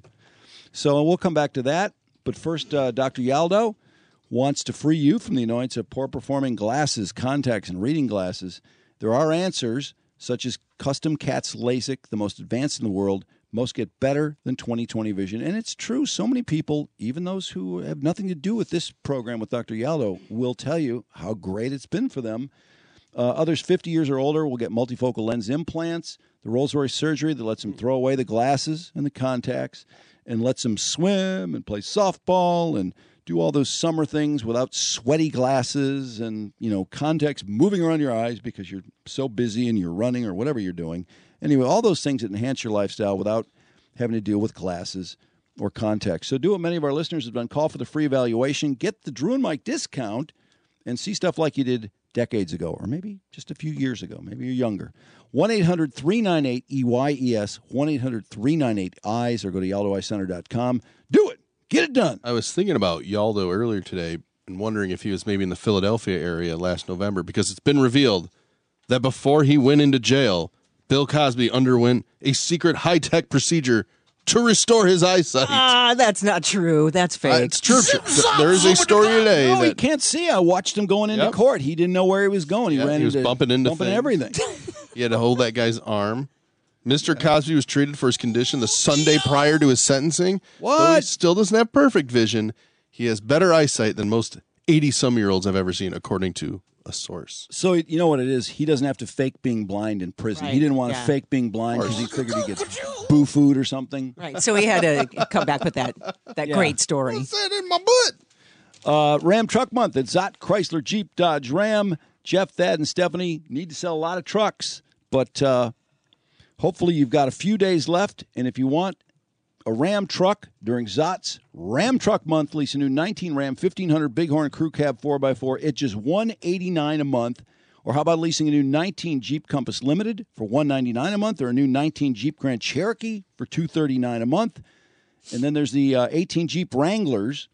[SPEAKER 2] So we'll come back to that. But first, uh, Doctor Yaldo wants to free you from the annoyance of poor-performing glasses, contacts, and reading glasses. There are answers, such as custom C A T S LASIK, the most advanced in the world. Most get better than twenty twenty vision. And it's true. So many people, even those who have nothing to do with this program with Doctor Yaldo, will tell you how great it's been for them. Uh, others fifty years or older will get multifocal lens implants, the Rolls-Royce surgery that lets them throw away the glasses and the contacts and lets them swim and play softball and do all those summer things without sweaty glasses and, you know, contacts moving around your eyes because you're so busy and you're running or whatever you're doing. Anyway, all those things that enhance your lifestyle without having to deal with glasses or contacts. So do what many of our listeners have done. Call for the free evaluation. Get the Drew and Mike discount and see stuff like you did decades ago or maybe just a few years ago. Maybe you're younger. one eight hundred three nine eight E Y E S, one eight hundred three nine eight E Y E S, or go to yaldo eye center dot com. Do it. Get it done.
[SPEAKER 1] I was thinking about Yaldo earlier today and wondering if he was maybe in the Philadelphia area last November, because it's been revealed that before he went into jail, Bill Cosby underwent a secret high-tech procedure to restore his eyesight.
[SPEAKER 4] Ah, that's not true. That's fake.
[SPEAKER 1] Uh, it's true. There is a story today
[SPEAKER 2] No,
[SPEAKER 1] that
[SPEAKER 2] he can't see. I watched him going into
[SPEAKER 1] Yep.
[SPEAKER 2] court. He didn't know where he was going. He
[SPEAKER 1] Yeah,
[SPEAKER 2] ran
[SPEAKER 1] he was
[SPEAKER 2] into
[SPEAKER 1] bumping into
[SPEAKER 2] bumping
[SPEAKER 1] things.
[SPEAKER 2] everything.
[SPEAKER 1] he had to hold that guy's arm. Mister Cosby was treated for his condition the Sunday prior to his sentencing.
[SPEAKER 2] What?
[SPEAKER 1] Though he still doesn't have perfect vision, he has better eyesight than most eighty-some-year-olds I've ever seen, according to a source.
[SPEAKER 2] So you know what it is? He doesn't have to fake being blind in prison.
[SPEAKER 4] Right,
[SPEAKER 2] He didn't want
[SPEAKER 4] yeah.
[SPEAKER 2] to fake being blind because he figured he'd get boo food or something.
[SPEAKER 4] Right. So he had to come back with that that
[SPEAKER 2] Yeah.
[SPEAKER 4] great story.
[SPEAKER 1] Said in my butt.
[SPEAKER 2] Uh, Ram Truck Month at Zott Chrysler Jeep Dodge Ram. Jeff, Thad, and Stephanie need to sell a lot of trucks, but uh, hopefully you've got a few days left. And if you want a Ram truck during Zott's Ram Truck Month, lease a new nineteen Ram fifteen hundred Bighorn Crew Cab four by four at just one hundred eighty-nine dollars a month. Or how about leasing a new nineteen Jeep Compass Limited for one hundred ninety-nine dollars a month, or a new nineteen Jeep Grand Cherokee for two hundred thirty-nine dollars a month? And then there's the uh, eighteen Jeep Wranglers,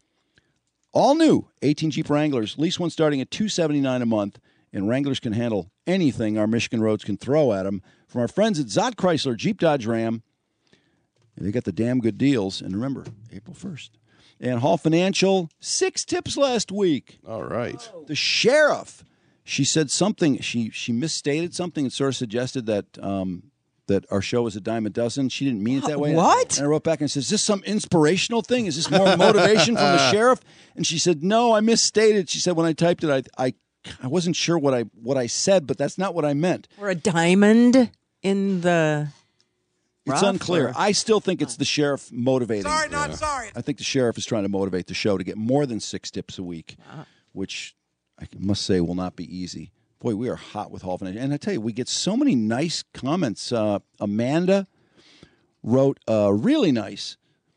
[SPEAKER 2] all new eighteen Jeep Wranglers. Lease one starting at two hundred seventy-nine dollars a month, and Wranglers can handle anything our Michigan roads can throw at them. From our friends at Zott Chrysler Jeep Dodge Ram, they got the damn good deals. And remember, April first. And Hall Financial, six tips last week.
[SPEAKER 1] All right.
[SPEAKER 2] The sheriff she said something. She she misstated something and sort of suggested that um, that our show was a dime a dozen. She didn't mean it that way.
[SPEAKER 4] What?
[SPEAKER 2] And I wrote back and said, "Is this some inspirational thing? Is this more motivation from the sheriff?" And she said, "No, I misstated." She said, "When I typed it, I I I wasn't sure what I what I said, but that's not what I meant."
[SPEAKER 4] Or a diamond in the.
[SPEAKER 2] It's
[SPEAKER 4] rough,
[SPEAKER 2] unclear.
[SPEAKER 4] or-
[SPEAKER 2] I still think it's the sheriff motivating.
[SPEAKER 13] Sorry, not sorry.
[SPEAKER 2] I think the sheriff is trying to motivate the show to get more than six tips a week, which I must say will not be easy. Boy, we are hot with Hall Financial. And I tell you, we get so many nice comments. Uh, Amanda wrote a really nice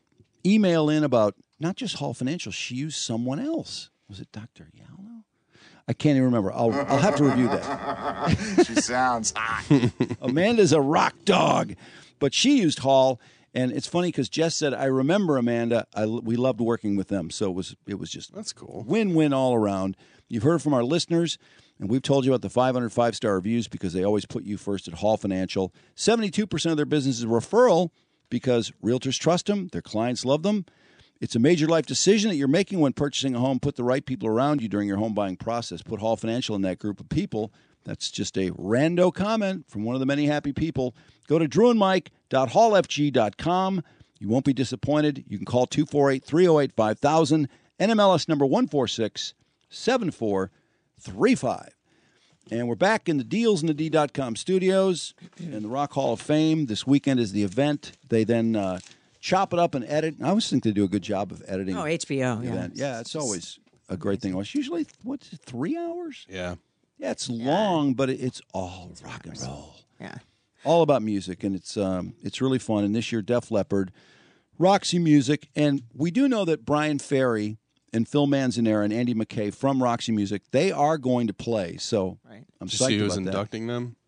[SPEAKER 2] email in about not just Hall Financial. She used someone else. Was it Doctor Yallo? I can't even remember. I'll, I'll have to review that.
[SPEAKER 21] She sounds hot.
[SPEAKER 2] Amanda's a rock dog. But she used Hall, and it's funny because Jess said, "I remember Amanda. I, we loved working with them." So it was it was just
[SPEAKER 1] that's cool,
[SPEAKER 2] win-win all around. You've heard from our listeners, and we've told you about the five hundred five-star reviews because they always put you first at Hall Financial. seventy-two percent of their business is referral because realtors trust them, their clients love them. It's a major life decision that you're making when purchasing a home. Put the right people around you during your home buying process. Put Hall Financial in that group of people. That's just a rando comment from one of the many happy people. Go to drew and mike dot hall f g dot com. You won't be disappointed. You can call two four eight, three oh eight, five thousand, N M L S number one four six, seven four three five. And we're back in the Deals in the D dot com studios in the Rock Hall of Fame. This weekend is the event. They then uh, chop it up and edit. I always think they do a good job of editing.
[SPEAKER 4] Oh, H B O,
[SPEAKER 2] the
[SPEAKER 4] yeah.
[SPEAKER 2] event. Yeah, it's always a great thing. It's usually, what's it, three hours?
[SPEAKER 1] Yeah.
[SPEAKER 2] Yeah, it's long, but it- it's all rock and roll.
[SPEAKER 4] Yeah.
[SPEAKER 2] All about music, and it's um, it's really fun. And this year, Def Leppard, Roxy Music, and we do know that Brian Ferry and Phil Manzanera and Andy McKay from Roxy Music, they are going to play. So I'm
[SPEAKER 1] Did you
[SPEAKER 2] psyched
[SPEAKER 1] see who's
[SPEAKER 2] about that.
[SPEAKER 1] inducting them?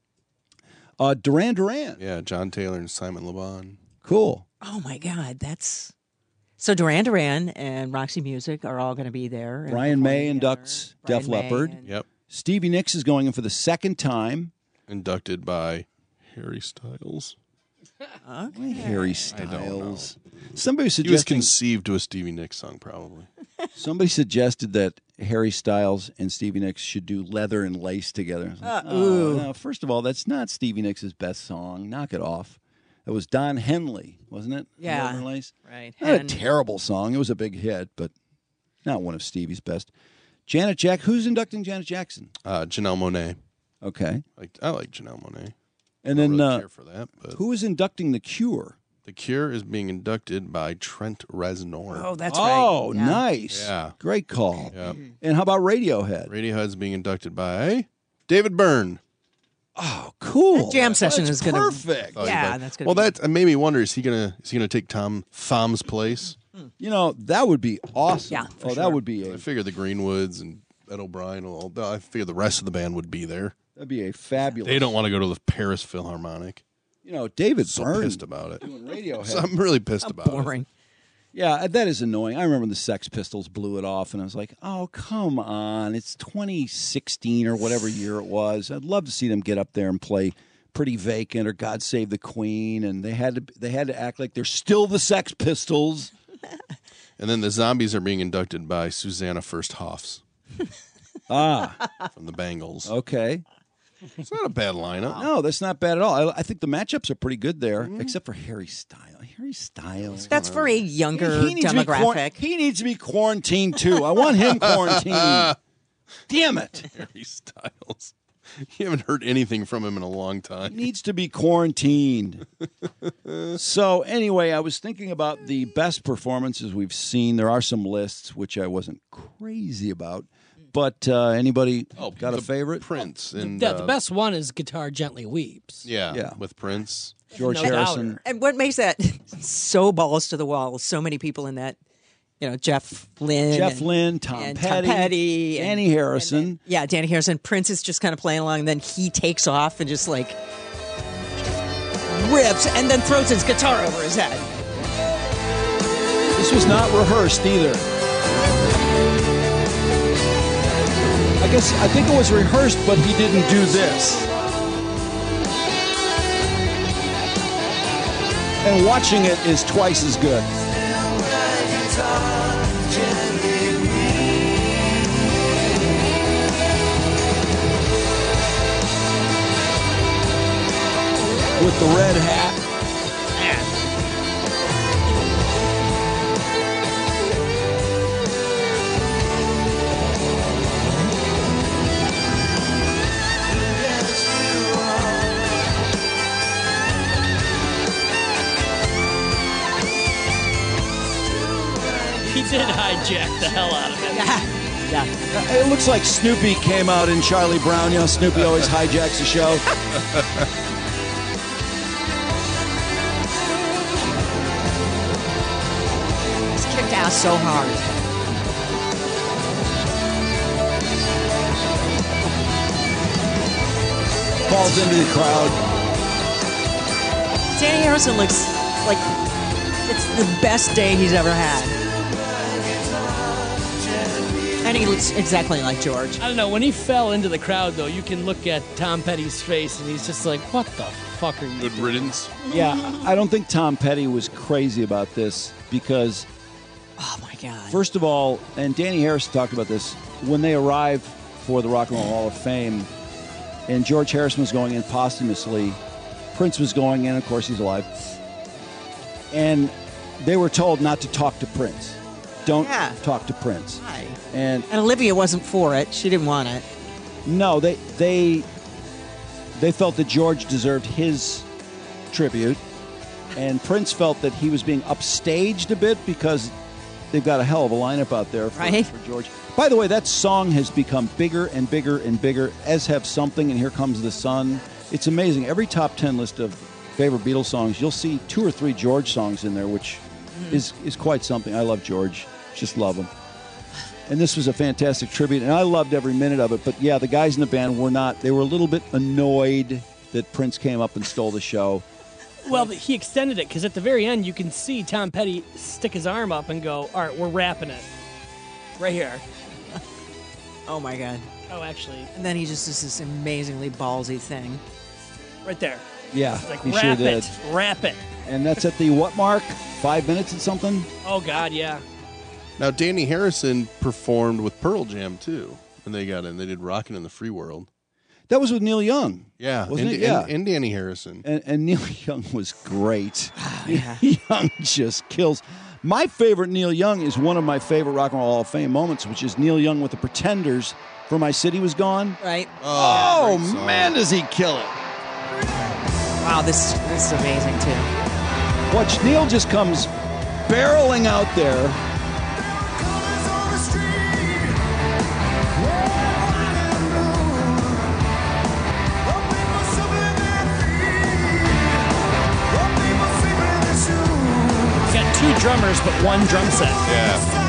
[SPEAKER 2] Uh, Duran Duran.
[SPEAKER 1] Yeah, John Taylor and Simon Le Bon.
[SPEAKER 2] Cool.
[SPEAKER 4] Oh my God, that's so. Duran Duran and Roxy Music are all going to be there. and
[SPEAKER 2] Brian May
[SPEAKER 4] performing
[SPEAKER 2] inducts
[SPEAKER 4] Brian
[SPEAKER 2] Def
[SPEAKER 4] May
[SPEAKER 2] Leppard.
[SPEAKER 4] and-
[SPEAKER 1] Yep.
[SPEAKER 2] Stevie Nicks is going in for the second time.
[SPEAKER 1] Inducted by Harry Styles.
[SPEAKER 4] Okay.
[SPEAKER 2] Harry
[SPEAKER 1] I don't know.
[SPEAKER 2] Styles. Somebody was
[SPEAKER 1] He was
[SPEAKER 2] suggesting
[SPEAKER 1] conceived to a Stevie Nicks song, probably.
[SPEAKER 2] somebody suggested that Harry Styles and Stevie Nicks should do Leather and Lace together. I was like,
[SPEAKER 4] Uh,
[SPEAKER 2] oh,
[SPEAKER 4] ooh.
[SPEAKER 2] no, first of all, that's not Stevie Nicks' best song. Knock it off. It was Don Henley, wasn't it?
[SPEAKER 4] Yeah.
[SPEAKER 2] Leather and Lace.
[SPEAKER 4] Right.
[SPEAKER 2] Not a
[SPEAKER 4] And-
[SPEAKER 2] terrible song. It was a big hit, but not one of Stevie's best. Janet Jack. Who's inducting Janet Jackson?
[SPEAKER 1] Uh, Janelle Monáe.
[SPEAKER 2] Okay.
[SPEAKER 1] Like I like Janelle Monáe.
[SPEAKER 2] And
[SPEAKER 1] I
[SPEAKER 2] then
[SPEAKER 1] don't really
[SPEAKER 2] uh,
[SPEAKER 1] care for that, but
[SPEAKER 2] who is inducting The Cure?
[SPEAKER 1] The Cure is being inducted by Trent Reznor.
[SPEAKER 4] Oh, that's
[SPEAKER 2] Oh,
[SPEAKER 4] right. Yeah.
[SPEAKER 2] nice.
[SPEAKER 1] Yeah.
[SPEAKER 2] Great call.
[SPEAKER 1] Yeah.
[SPEAKER 2] And how about Radiohead?
[SPEAKER 1] Radiohead's being inducted by David Byrne.
[SPEAKER 2] Oh, cool.
[SPEAKER 4] That jam session
[SPEAKER 2] That's
[SPEAKER 4] is going to
[SPEAKER 2] perfect.
[SPEAKER 1] Oh,
[SPEAKER 4] Yeah,
[SPEAKER 1] but-
[SPEAKER 4] that's going
[SPEAKER 1] well.
[SPEAKER 4] to.
[SPEAKER 1] That made me wonder: is he gonna is he gonna take Tom Tham's place?
[SPEAKER 2] You know, that would be awesome.
[SPEAKER 4] Yeah,
[SPEAKER 2] Oh,
[SPEAKER 4] for
[SPEAKER 2] that
[SPEAKER 4] sure.
[SPEAKER 2] would be
[SPEAKER 1] I
[SPEAKER 2] a
[SPEAKER 1] figure the Greenwoods and Ed O'Brien. All, I figure the rest of the band would be there.
[SPEAKER 2] that'd be a fabulous.
[SPEAKER 1] They don't want to go to the Paris Philharmonic.
[SPEAKER 2] You know, David
[SPEAKER 1] So
[SPEAKER 2] Byrne
[SPEAKER 1] pissed about it.
[SPEAKER 2] doing Radiohead.
[SPEAKER 1] So I'm really pissed about
[SPEAKER 4] boring.
[SPEAKER 2] Yeah, that is annoying. I remember the Sex Pistols blew it off, and I was like, "Oh, come on! It's twenty sixteen or whatever year it was. I'd love to see them get up there and play Pretty Vacant or God Save the Queen." And they had to they had to act like they're still the Sex Pistols.
[SPEAKER 1] it. And then the Zombies are being inducted by Susanna First Hoffs
[SPEAKER 2] Ah,
[SPEAKER 1] from the Bangles.
[SPEAKER 2] okay.
[SPEAKER 1] It's not a bad lineup.
[SPEAKER 2] No, that's not bad at all. I, I think the matchups are pretty good there, except for Harry Styles. Harry Styles.
[SPEAKER 4] That's for a younger
[SPEAKER 2] He needs to be quar-
[SPEAKER 4] demographic.
[SPEAKER 2] he needs to be quarantined too. I want him quarantined. Damn it.
[SPEAKER 1] Harry Styles. You haven't heard anything from him in a long time.
[SPEAKER 2] He needs to be quarantined. So anyway, I was thinking about the best performances we've seen. There are some lists which I wasn't crazy about, but uh, anybody
[SPEAKER 1] Oh,
[SPEAKER 2] got a
[SPEAKER 1] the
[SPEAKER 2] favorite?
[SPEAKER 1] Prince and
[SPEAKER 3] the,
[SPEAKER 1] uh,
[SPEAKER 3] the best one is Guitar Gently Weeps.
[SPEAKER 1] Yeah,
[SPEAKER 2] Yeah.
[SPEAKER 1] with Prince.
[SPEAKER 2] George
[SPEAKER 3] No
[SPEAKER 2] Harrison.
[SPEAKER 3] doubter.
[SPEAKER 4] And what makes that so balls to the wall? So many people in that, you know, Jeff Lynne,
[SPEAKER 2] Jeff
[SPEAKER 4] and-
[SPEAKER 2] Lynne, Tom
[SPEAKER 4] and
[SPEAKER 2] Petty,
[SPEAKER 4] Tom Petty, and-
[SPEAKER 2] Danny Harrison.
[SPEAKER 4] and then- yeah, Danny Harrison. Prince is just kind of playing along, and then he takes off and just like rips, and then throws his guitar over his head.
[SPEAKER 2] This was not rehearsed either. I guess I think it was rehearsed, but he didn't do this. And watching it is twice as good. with the red hat.
[SPEAKER 3] He did hijack the hell out of it.
[SPEAKER 4] Yeah.
[SPEAKER 2] It looks like Snoopy came out in Charlie Brown. You know, Snoopy always hijacks the show.
[SPEAKER 4] He's kicked ass so hard.
[SPEAKER 2] Falls into the crowd.
[SPEAKER 4] Danny Harrison looks like it's the best day he's ever had. And he looks exactly like George.
[SPEAKER 3] I don't know. When he fell into the crowd, though, you can look at Tom Petty's face, and he's just like, what the fuck are you
[SPEAKER 1] Good
[SPEAKER 3] doing?
[SPEAKER 1] riddance.
[SPEAKER 2] Yeah, I don't think Tom Petty was crazy about this because,
[SPEAKER 4] oh my God.
[SPEAKER 2] First of all, and Danny Harrison talked about this, when they arrived for the Rock and Roll Hall of Fame, and George Harrison was going in posthumously, Prince was going in, of course he's alive, and they were told not to talk to Prince. Don't
[SPEAKER 4] Yeah.
[SPEAKER 2] talk to Prince.
[SPEAKER 4] Right.
[SPEAKER 2] And
[SPEAKER 4] And Olivia wasn't for it. She didn't want it.
[SPEAKER 2] no, they they they felt that George deserved his tribute, and Prince felt that he was being upstaged a bit because they've got a hell of a lineup out there for,
[SPEAKER 4] Right.
[SPEAKER 2] for George. By the way, that song has become bigger and bigger and bigger, as have Something and Here Comes the Sun. It's amazing. Every top ten list of favorite Beatles songs, you'll see two or three George songs in there, which is, is quite something. I love George. Just love him. And this was a fantastic tribute, and I loved every minute of it. But yeah, the guys in the band were not, they were a little bit annoyed that Prince came up and stole the show.
[SPEAKER 3] Well, he extended it because at the very end, you can see Tom Petty stick his arm up and go, all right, we're wrapping it. Right here.
[SPEAKER 4] Oh my God.
[SPEAKER 3] Oh, actually.
[SPEAKER 4] And then he just does this amazingly ballsy thing.
[SPEAKER 3] Right there.
[SPEAKER 2] Yeah,
[SPEAKER 3] Like,
[SPEAKER 2] he
[SPEAKER 3] wrap
[SPEAKER 2] sure did.
[SPEAKER 3] it. Wrap it.
[SPEAKER 2] And that's at the what mark? Five minutes and something?
[SPEAKER 3] Oh, God, yeah.
[SPEAKER 1] Now, Danny Harrison performed with Pearl Jam, too, when they got in. They did Rockin' in the Free World.
[SPEAKER 2] That was with Neil Young.
[SPEAKER 1] Yeah,
[SPEAKER 2] Wasn't
[SPEAKER 1] and,
[SPEAKER 2] it? Yeah.
[SPEAKER 1] and, and Danny Harrison.
[SPEAKER 2] And, and Neil Young was great. Young just kills. My favorite Neil Young is one of my favorite Rock and Roll Hall of Fame moments, which is Neil Young with the Pretenders for My City Was Gone.
[SPEAKER 4] Right.
[SPEAKER 2] Oh,
[SPEAKER 1] great song.
[SPEAKER 2] man, does he kill it.
[SPEAKER 4] Wow, this, this is amazing, too.
[SPEAKER 2] Watch, Neil just comes barreling out there.
[SPEAKER 3] He's got two drummers, but one drum set.
[SPEAKER 1] Yeah.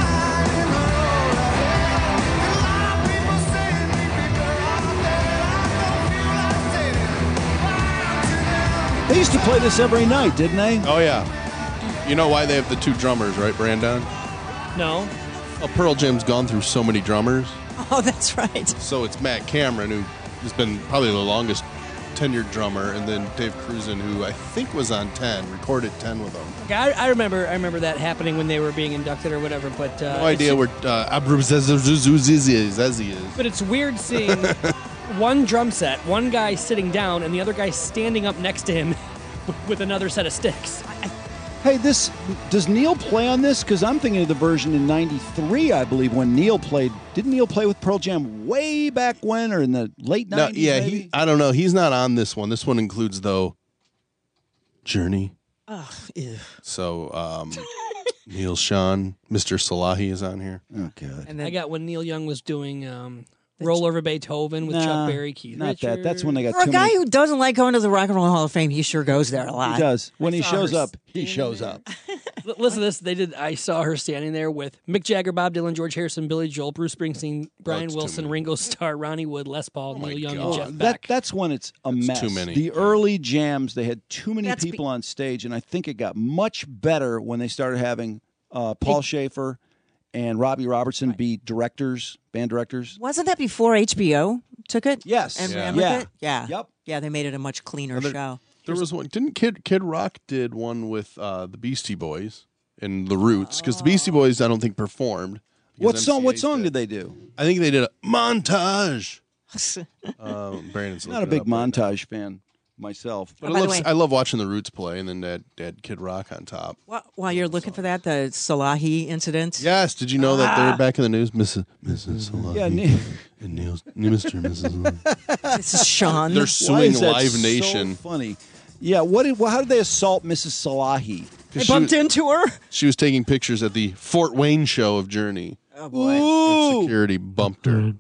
[SPEAKER 2] They used to play this every night, didn't they?
[SPEAKER 1] Oh, yeah. You know why they have the two drummers, right, Brandon?
[SPEAKER 3] No.
[SPEAKER 1] Well, Pearl Jam's gone through so many drummers.
[SPEAKER 4] Oh, that's right.
[SPEAKER 1] So it's Matt Cameron, who has been probably the longest tenured drummer, and then Dave Cruzen, who I think was on ten, recorded ten with them.
[SPEAKER 3] Okay, I, I remember I remember that happening when they were being inducted or whatever, but... Uh,
[SPEAKER 1] No idea where uh, Abruzzazazuzuz is.
[SPEAKER 3] But it's weird seeing one drum set, one guy sitting down, and the other guy standing up next to him with another set of sticks.
[SPEAKER 2] Hey, this does Neil play on this? Because I'm thinking of the version in ninety-three, I believe, when Neil played. Didn't Neil play with Pearl Jam way back when, or in the late
[SPEAKER 1] No,
[SPEAKER 2] nineties?
[SPEAKER 1] yeah,
[SPEAKER 2] maybe?
[SPEAKER 1] he. I don't know. He's not on this one. This one includes though Journey.
[SPEAKER 4] Ugh, ew.
[SPEAKER 1] So um, Neil Sean, Mister Salahi is on here.
[SPEAKER 2] Oh God.
[SPEAKER 3] And then I got when Neil Young was doing um, Roll Over Beethoven with
[SPEAKER 2] Nah,
[SPEAKER 3] Chuck Berry, Keith
[SPEAKER 2] not
[SPEAKER 3] Richards.
[SPEAKER 2] that. That's when they got
[SPEAKER 4] For a
[SPEAKER 2] too
[SPEAKER 4] guy
[SPEAKER 2] many.
[SPEAKER 4] who doesn't like going to the Rock and Roll Hall of Fame, he sure goes there a lot.
[SPEAKER 2] He does. When
[SPEAKER 4] I
[SPEAKER 2] he
[SPEAKER 4] saw
[SPEAKER 2] shows
[SPEAKER 4] her
[SPEAKER 2] up, he shows up.
[SPEAKER 3] L- Listen to this. They did. I saw her standing there with Mick Jagger, Bob Dylan, George Harrison, Billy Joel, Bruce Springsteen, Brian
[SPEAKER 1] That's too
[SPEAKER 3] Wilson,
[SPEAKER 1] many.
[SPEAKER 3] Ringo Starr, Ronnie Wood, Les Paul, Neil Young,
[SPEAKER 1] God.
[SPEAKER 3] and Jeff
[SPEAKER 2] That
[SPEAKER 3] Beck.
[SPEAKER 2] that's when it's a
[SPEAKER 1] That's
[SPEAKER 2] mess.
[SPEAKER 1] too many.
[SPEAKER 2] The early jams, they had too many
[SPEAKER 4] That's be-
[SPEAKER 2] people on stage, and I think it got much better when they started having uh, Paul Schaefer and Robbie Robertson be directors, band directors.
[SPEAKER 4] Wasn't that before H B O took it?
[SPEAKER 2] Yes.
[SPEAKER 4] And
[SPEAKER 1] Yeah.
[SPEAKER 4] ran with
[SPEAKER 2] Yeah.
[SPEAKER 4] it? Yeah.
[SPEAKER 2] Yep.
[SPEAKER 4] Yeah, they made it a much cleaner
[SPEAKER 1] There-
[SPEAKER 4] show.
[SPEAKER 1] There was one. Didn't Kid Kid Rock did one with uh, the Beastie Boys and the Roots? Because the Beastie Boys, I don't think performed.
[SPEAKER 2] What
[SPEAKER 1] because
[SPEAKER 2] song? What
[SPEAKER 1] M C As
[SPEAKER 2] song did they do?
[SPEAKER 1] I think they did a montage. Um, Brandon's
[SPEAKER 2] Not a
[SPEAKER 1] looking
[SPEAKER 2] big
[SPEAKER 1] it up right now.
[SPEAKER 2] montage fan. myself.
[SPEAKER 1] But
[SPEAKER 4] Oh,
[SPEAKER 1] I,
[SPEAKER 4] by the
[SPEAKER 1] love,
[SPEAKER 4] way-
[SPEAKER 1] I love watching the Roots play, and then they had, they had Kid Rock on top.
[SPEAKER 4] While, while you're looking for that, the Salahi incident.
[SPEAKER 1] Yes, did you know that
[SPEAKER 4] Ah.
[SPEAKER 1] they're back in the news, Missus Missus Salahi
[SPEAKER 2] Yeah, Ne-
[SPEAKER 1] and Neil's, Mister and Missus Salahi.
[SPEAKER 4] This is Sean.
[SPEAKER 1] They're
[SPEAKER 2] Why
[SPEAKER 1] suing
[SPEAKER 2] is that
[SPEAKER 1] Live
[SPEAKER 2] so
[SPEAKER 1] Nation.
[SPEAKER 2] funny. Yeah, what did, well, how did they assault Missus Salahi?
[SPEAKER 4] They
[SPEAKER 1] She
[SPEAKER 4] bumped
[SPEAKER 1] was-
[SPEAKER 4] into her.
[SPEAKER 1] She was taking pictures at the Fort Wayne show of Journey.
[SPEAKER 4] Oh boy.
[SPEAKER 2] Ooh.
[SPEAKER 1] Security bumped her.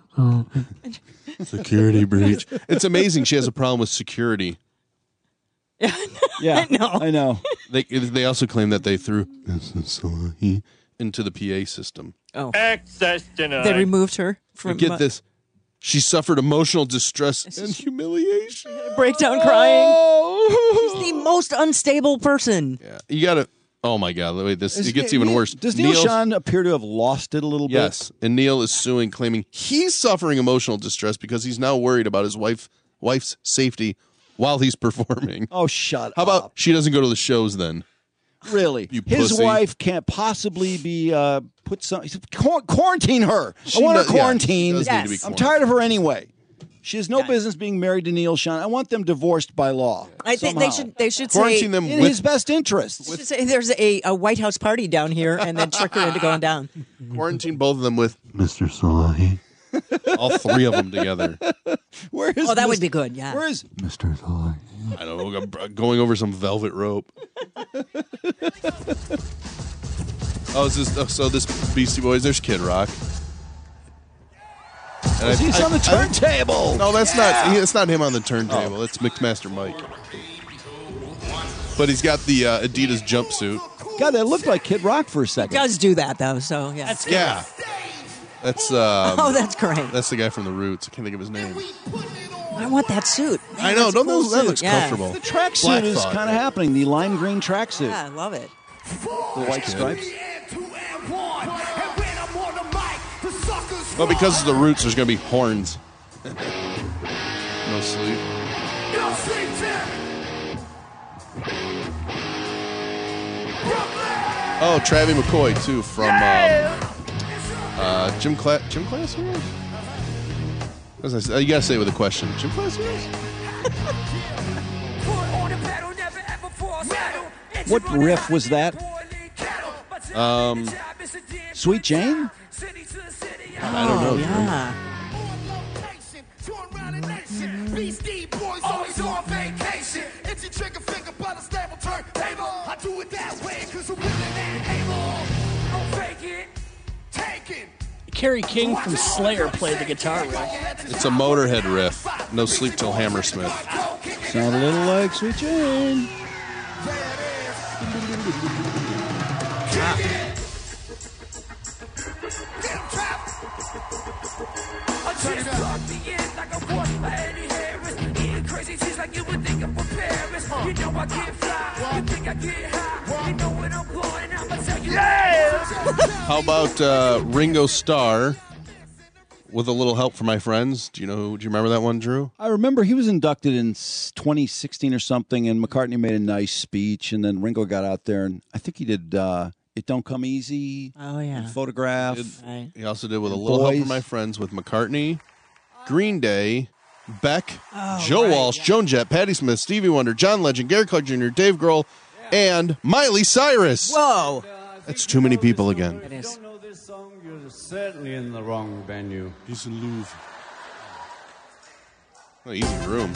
[SPEAKER 1] Security breach. It's amazing she has a problem with security.
[SPEAKER 2] Yeah,
[SPEAKER 4] I know.
[SPEAKER 2] I know.
[SPEAKER 1] They they also claim that they threw Missus Salahi into the P A system.
[SPEAKER 4] Oh.
[SPEAKER 11] Access denied.
[SPEAKER 4] They removed her from
[SPEAKER 1] But get
[SPEAKER 4] uh,
[SPEAKER 1] this. She suffered emotional distress and humiliation.
[SPEAKER 4] breakdown crying. She's the most unstable person.
[SPEAKER 1] Yeah, you gotta. Oh my God! Wait, this it gets even worse.
[SPEAKER 2] Does Neil
[SPEAKER 1] Neil's-
[SPEAKER 2] Sean appear to have lost it a little bit?
[SPEAKER 1] Yes, and Neil is suing, claiming he's suffering emotional distress because he's now worried about his wife wife's safety while he's performing.
[SPEAKER 2] Oh, shut
[SPEAKER 1] How
[SPEAKER 2] up.
[SPEAKER 1] about she doesn't go to the shows then?
[SPEAKER 2] Really?
[SPEAKER 1] You
[SPEAKER 2] His
[SPEAKER 1] pussy.
[SPEAKER 2] wife can't possibly be uh, put some quar- quarantine her.
[SPEAKER 1] She
[SPEAKER 2] I want her
[SPEAKER 1] does- yeah, she
[SPEAKER 2] quarantined.
[SPEAKER 1] does need to be
[SPEAKER 2] I'm tired of her anyway. She has no business being married to Neil Sean. I want them divorced by law.
[SPEAKER 4] I think they
[SPEAKER 2] somehow.
[SPEAKER 4] should. They should say
[SPEAKER 1] Quarantine them
[SPEAKER 2] in
[SPEAKER 1] with
[SPEAKER 2] his best interests.
[SPEAKER 4] should say there's a, a White House party down here, and then trick her into going down.
[SPEAKER 1] quarantine both of them with Mister Salahi. All three of them together.
[SPEAKER 2] Where is
[SPEAKER 4] Oh, that
[SPEAKER 2] Mis-
[SPEAKER 4] would be good. Yeah.
[SPEAKER 2] Where is
[SPEAKER 1] Mister Salahi. I don't know. Going over some velvet rope. Oh, is this, oh, so this Beastie Boys? There's Kid Rock. And I-
[SPEAKER 2] he's
[SPEAKER 1] I-
[SPEAKER 2] on the
[SPEAKER 1] I-
[SPEAKER 2] turntable?
[SPEAKER 1] No, that's not. He, it's not him on the turntable. It's Mixmaster Mike. But he's got the uh, Adidas jumpsuit.
[SPEAKER 2] God, that looked like Kid Rock for a
[SPEAKER 4] It
[SPEAKER 2] second.
[SPEAKER 4] does do that though. So yeah.
[SPEAKER 3] That's
[SPEAKER 1] Yeah, that's. Um,
[SPEAKER 4] Oh, that's great.
[SPEAKER 1] That's the guy from the Roots. I can't think of his name.
[SPEAKER 4] I want that suit. Man,
[SPEAKER 1] I know.
[SPEAKER 4] that's a
[SPEAKER 1] Don't
[SPEAKER 4] cool
[SPEAKER 1] those, that
[SPEAKER 4] suit.
[SPEAKER 1] looks
[SPEAKER 4] Yeah.
[SPEAKER 1] comfortable.
[SPEAKER 2] The tracksuit
[SPEAKER 1] Black
[SPEAKER 2] is
[SPEAKER 1] Thought.
[SPEAKER 2] kind of happening. The lime green tracksuit.
[SPEAKER 4] Yeah, I love it.
[SPEAKER 2] The white stripes.
[SPEAKER 1] But because of the Roots, there's going to be horns. No sleep. Oh, Travie McCoy too from um, uh, Gym Class. Gym Class Heroes. As I said, you gotta say it with a question. Gym Class Heroes.
[SPEAKER 2] What riff was that?
[SPEAKER 1] Um,
[SPEAKER 2] Sweet Jane?
[SPEAKER 1] I don't know.
[SPEAKER 4] Oh, yeah.
[SPEAKER 5] Beastie Boys always on vacation. Itchy trigger finger, but a stable turntable. I do it that way because I'm willing and able. Don't fake it, take it.
[SPEAKER 3] Kerry King from Slayer played the guitar riff.
[SPEAKER 1] It's a Motorhead riff. No Sleep Till Hammersmith.
[SPEAKER 2] Sound a little like Sweet Jane.
[SPEAKER 1] How about uh, Ringo Starr with a little help from my friends? Do you know? Do you remember that one, Drew?
[SPEAKER 2] I remember he was inducted in s- twenty sixteen or something, and McCartney made a nice speech, and then Ringo got out there, and I think he did uh, It Don't Come Easy.
[SPEAKER 4] Oh, yeah.
[SPEAKER 2] and Photograph.
[SPEAKER 4] Right.
[SPEAKER 1] He also did with a
[SPEAKER 2] And
[SPEAKER 1] little help
[SPEAKER 2] Boys.
[SPEAKER 1] from my friends with McCartney, Green Day, Beck,
[SPEAKER 4] Oh,
[SPEAKER 1] Joe
[SPEAKER 4] right,
[SPEAKER 1] Walsh, Joan Jett, Patti Smith, Stevie Wonder, John Legend, Gary Clark Junior, Dave Grohl, and Miley Cyrus.
[SPEAKER 4] Whoa.
[SPEAKER 1] That's too many people again.
[SPEAKER 4] It is.
[SPEAKER 10] know this song, you're certainly in the wrong venue.
[SPEAKER 1] He's in Louvre. Oh, easy room.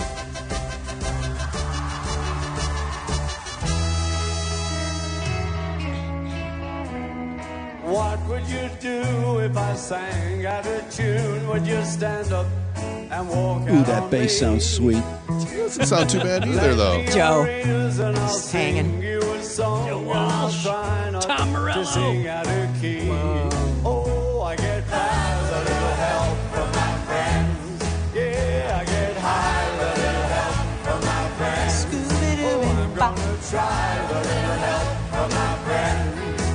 [SPEAKER 10] What would you do if I sang out of tune? Would you stand up and walk
[SPEAKER 2] Ooh,
[SPEAKER 10] out
[SPEAKER 2] that
[SPEAKER 10] on
[SPEAKER 2] bass
[SPEAKER 10] me?
[SPEAKER 2] sounds sweet.
[SPEAKER 1] Doesn't sound too bad either, though.
[SPEAKER 4] Joe.
[SPEAKER 10] And I'll
[SPEAKER 4] Just hanging.
[SPEAKER 10] sing you a song.
[SPEAKER 3] Joe
[SPEAKER 10] I'll
[SPEAKER 3] Walsh,
[SPEAKER 10] try not
[SPEAKER 3] Tom
[SPEAKER 10] to
[SPEAKER 3] Morello.
[SPEAKER 10] sing out of key. Oh, I get high with a little help from my friends. Yeah, I get high with a little help from my friends. Oh, I'm gonna try with a little help from my friends.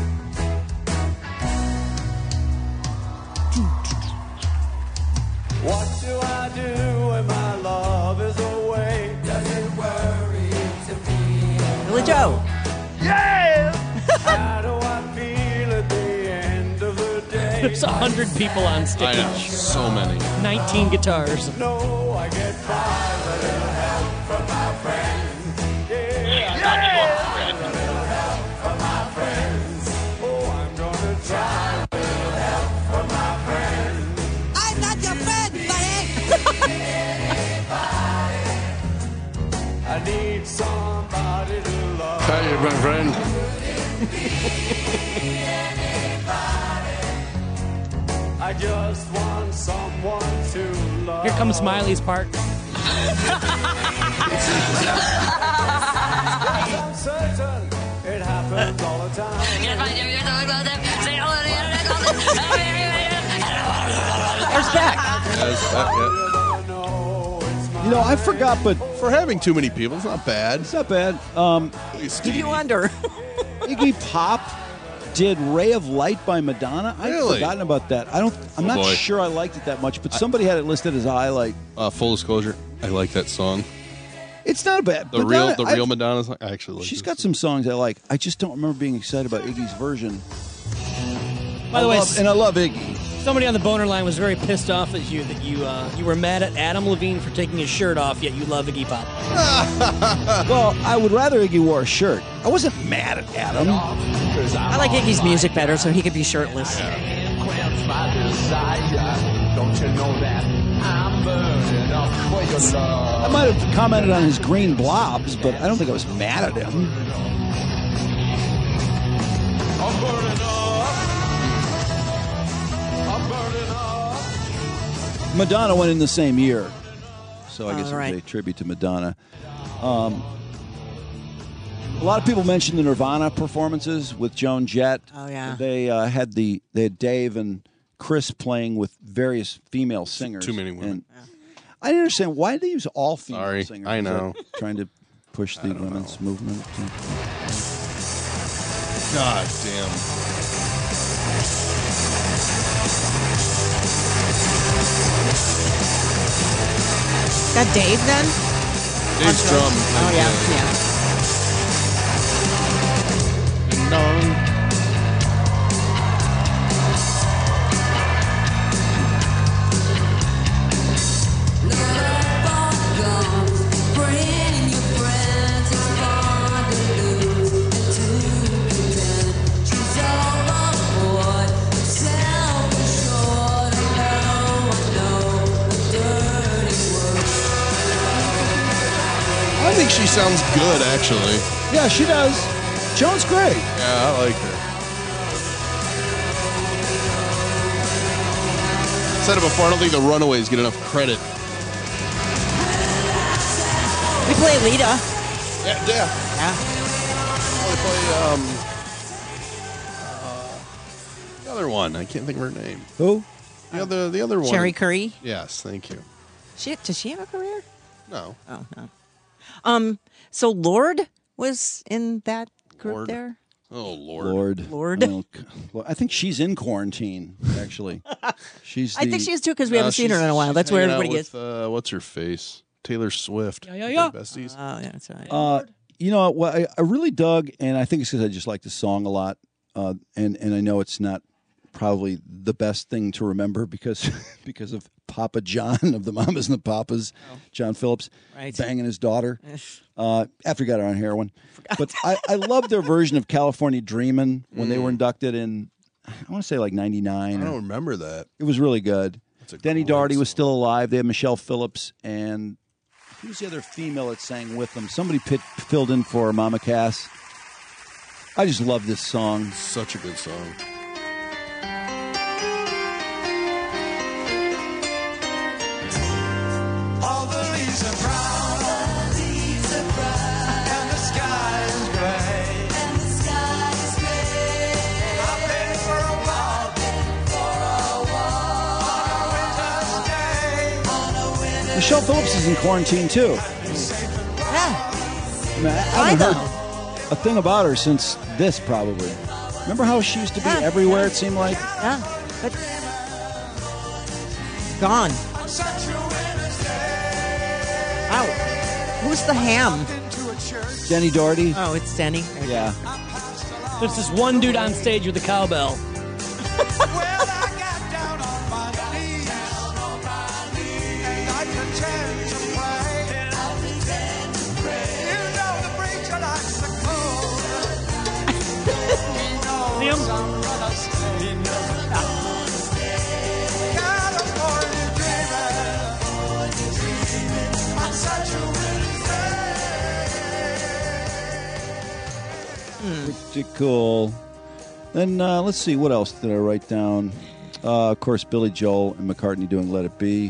[SPEAKER 10] What do I do when my love is away? Does it worry to be
[SPEAKER 4] Billy Joe.
[SPEAKER 10] Yeah! How do I feel at the end of the day?
[SPEAKER 3] There's a hundred people on stage.
[SPEAKER 1] I know. So many.
[SPEAKER 3] nineteen guitars.
[SPEAKER 10] No, I get by with a little help from my
[SPEAKER 1] Hi, my friend.
[SPEAKER 10] I just want someone to love.
[SPEAKER 3] Here comes Smiley's part.
[SPEAKER 10] I'm certain it happens all the time.
[SPEAKER 3] There's back.
[SPEAKER 1] That's back, yeah.
[SPEAKER 2] You know, I forgot, but
[SPEAKER 1] for having too many people, it's not bad.
[SPEAKER 2] It's not bad. Um,
[SPEAKER 4] Stevie Wonder.
[SPEAKER 2] Iggy Pop did "Ray of Light" by Madonna. I'd
[SPEAKER 1] Really?
[SPEAKER 2] forgotten about that. I don't. I'm
[SPEAKER 1] Oh,
[SPEAKER 2] not
[SPEAKER 1] boy.
[SPEAKER 2] sure I liked it that much, but somebody had it listed as a highlight.
[SPEAKER 1] Uh, full disclosure, I like that song.
[SPEAKER 2] It's not bad.
[SPEAKER 1] The
[SPEAKER 2] Madonna,
[SPEAKER 1] real, the
[SPEAKER 2] I-
[SPEAKER 1] real Madonna song. I actually like
[SPEAKER 2] She's
[SPEAKER 1] this
[SPEAKER 2] got some songs I like. I just don't remember being excited about Iggy's version.
[SPEAKER 3] By the
[SPEAKER 2] I
[SPEAKER 3] way,
[SPEAKER 2] love- and I love Iggy.
[SPEAKER 3] Somebody on the boner line was very pissed off at you that you uh, you were mad at Adam Levine for taking his shirt off, yet you love Iggy Pop.
[SPEAKER 2] Well, I would rather Iggy wore a shirt. I wasn't mad at Adam.
[SPEAKER 4] I like Iggy's music better, so he could be shirtless.
[SPEAKER 10] Don't you know that I'm burning up for your love?
[SPEAKER 2] I might have commented on his green blobs, but I don't think I was mad at him.
[SPEAKER 10] I'm burning up. I'm burning up.
[SPEAKER 2] Madonna went in the same year, so I guess
[SPEAKER 4] All
[SPEAKER 2] it was
[SPEAKER 4] right.
[SPEAKER 2] a tribute to Madonna. Um, a lot of people mentioned the Nirvana performances with Joan Jett.
[SPEAKER 4] Oh, yeah.
[SPEAKER 2] They uh, had the they had Dave and Chris playing with various female singers.
[SPEAKER 1] Too many women.
[SPEAKER 2] And I didn't understand why did they use all female
[SPEAKER 1] Sorry,
[SPEAKER 2] singers.
[SPEAKER 1] I
[SPEAKER 2] Is that
[SPEAKER 1] know.
[SPEAKER 2] trying to push the women's movement.
[SPEAKER 1] God damn.
[SPEAKER 4] Is that Dave then?
[SPEAKER 1] Dave's
[SPEAKER 4] On
[SPEAKER 1] drum.
[SPEAKER 4] drums? Oh, yeah. Yeah.
[SPEAKER 1] I think she sounds good, actually.
[SPEAKER 2] Yeah, she does. Joan's great.
[SPEAKER 1] Yeah, I like her. Said it before, I don't think the Runaways get enough credit.
[SPEAKER 4] We play Lita.
[SPEAKER 1] Yeah, yeah.
[SPEAKER 4] Yeah.
[SPEAKER 1] They play, um, uh, the other one. I can't think of her name.
[SPEAKER 2] Who?
[SPEAKER 1] The other, the other one.
[SPEAKER 4] Sherry Curry.
[SPEAKER 1] Yes, thank you.
[SPEAKER 4] She, does she have a career?
[SPEAKER 1] No.
[SPEAKER 4] Oh, no. Um, so Lord was in that group
[SPEAKER 1] Lorde.
[SPEAKER 4] there?
[SPEAKER 1] Oh, Lord.
[SPEAKER 2] Lord.
[SPEAKER 4] Lord.
[SPEAKER 2] Well, c- well, I think she's in quarantine, actually. She's.
[SPEAKER 4] I
[SPEAKER 2] the-
[SPEAKER 4] think she is too because we
[SPEAKER 1] No,
[SPEAKER 4] haven't seen her
[SPEAKER 1] she's-
[SPEAKER 4] in a while.
[SPEAKER 1] she's
[SPEAKER 4] That's where
[SPEAKER 1] hanging out
[SPEAKER 4] everybody
[SPEAKER 1] with,
[SPEAKER 4] gets.
[SPEAKER 1] Uh, what's her face? Taylor Swift.
[SPEAKER 3] Yeah, yeah, yeah.
[SPEAKER 1] They're besties.
[SPEAKER 4] Oh, yeah, that's right.
[SPEAKER 2] Uh, you know what? I, I really dug, and I think it's because I just like the song a lot. Uh, and and I know it's not probably the best thing to remember because because of Papa John of the Mamas and the Papas, John Phillips,
[SPEAKER 4] Right.
[SPEAKER 2] banging his daughter uh, after he got her on heroin. But I, I love their version of California Dreamin' when they were inducted in, I want to say like ninety-nine.
[SPEAKER 1] I don't remember that.
[SPEAKER 2] It was really good.
[SPEAKER 1] a
[SPEAKER 2] Denny
[SPEAKER 1] great
[SPEAKER 2] Doherty was still alive. They had Michelle Phillips, and who's the other female that sang with them? Somebody pit, filled in for Mama Cass. I just love this song.
[SPEAKER 1] Such a good song.
[SPEAKER 10] All the leaves are brown, all the leaves are brown, and the sky is gray, and the sky is gray. I've been for a walk, been for a walk on a winter's day, on a winter's
[SPEAKER 2] Michelle Phillips is in quarantine too.
[SPEAKER 4] Yeah.
[SPEAKER 2] I, mean, I haven't heard a thing about her since this, probably. Remember how she used to be
[SPEAKER 4] Yeah.
[SPEAKER 2] everywhere? It seemed like.
[SPEAKER 4] Yeah. But gone. Wow. Who's the ham?
[SPEAKER 2] Denny Doherty.
[SPEAKER 4] Oh, it's Denny.
[SPEAKER 2] Yeah.
[SPEAKER 3] There's this one dude on stage with a cowbell.
[SPEAKER 2] Pretty cool. Then uh, let's see, what else did I write down? Uh, of course, Billy Joel and McCartney doing Let It Be.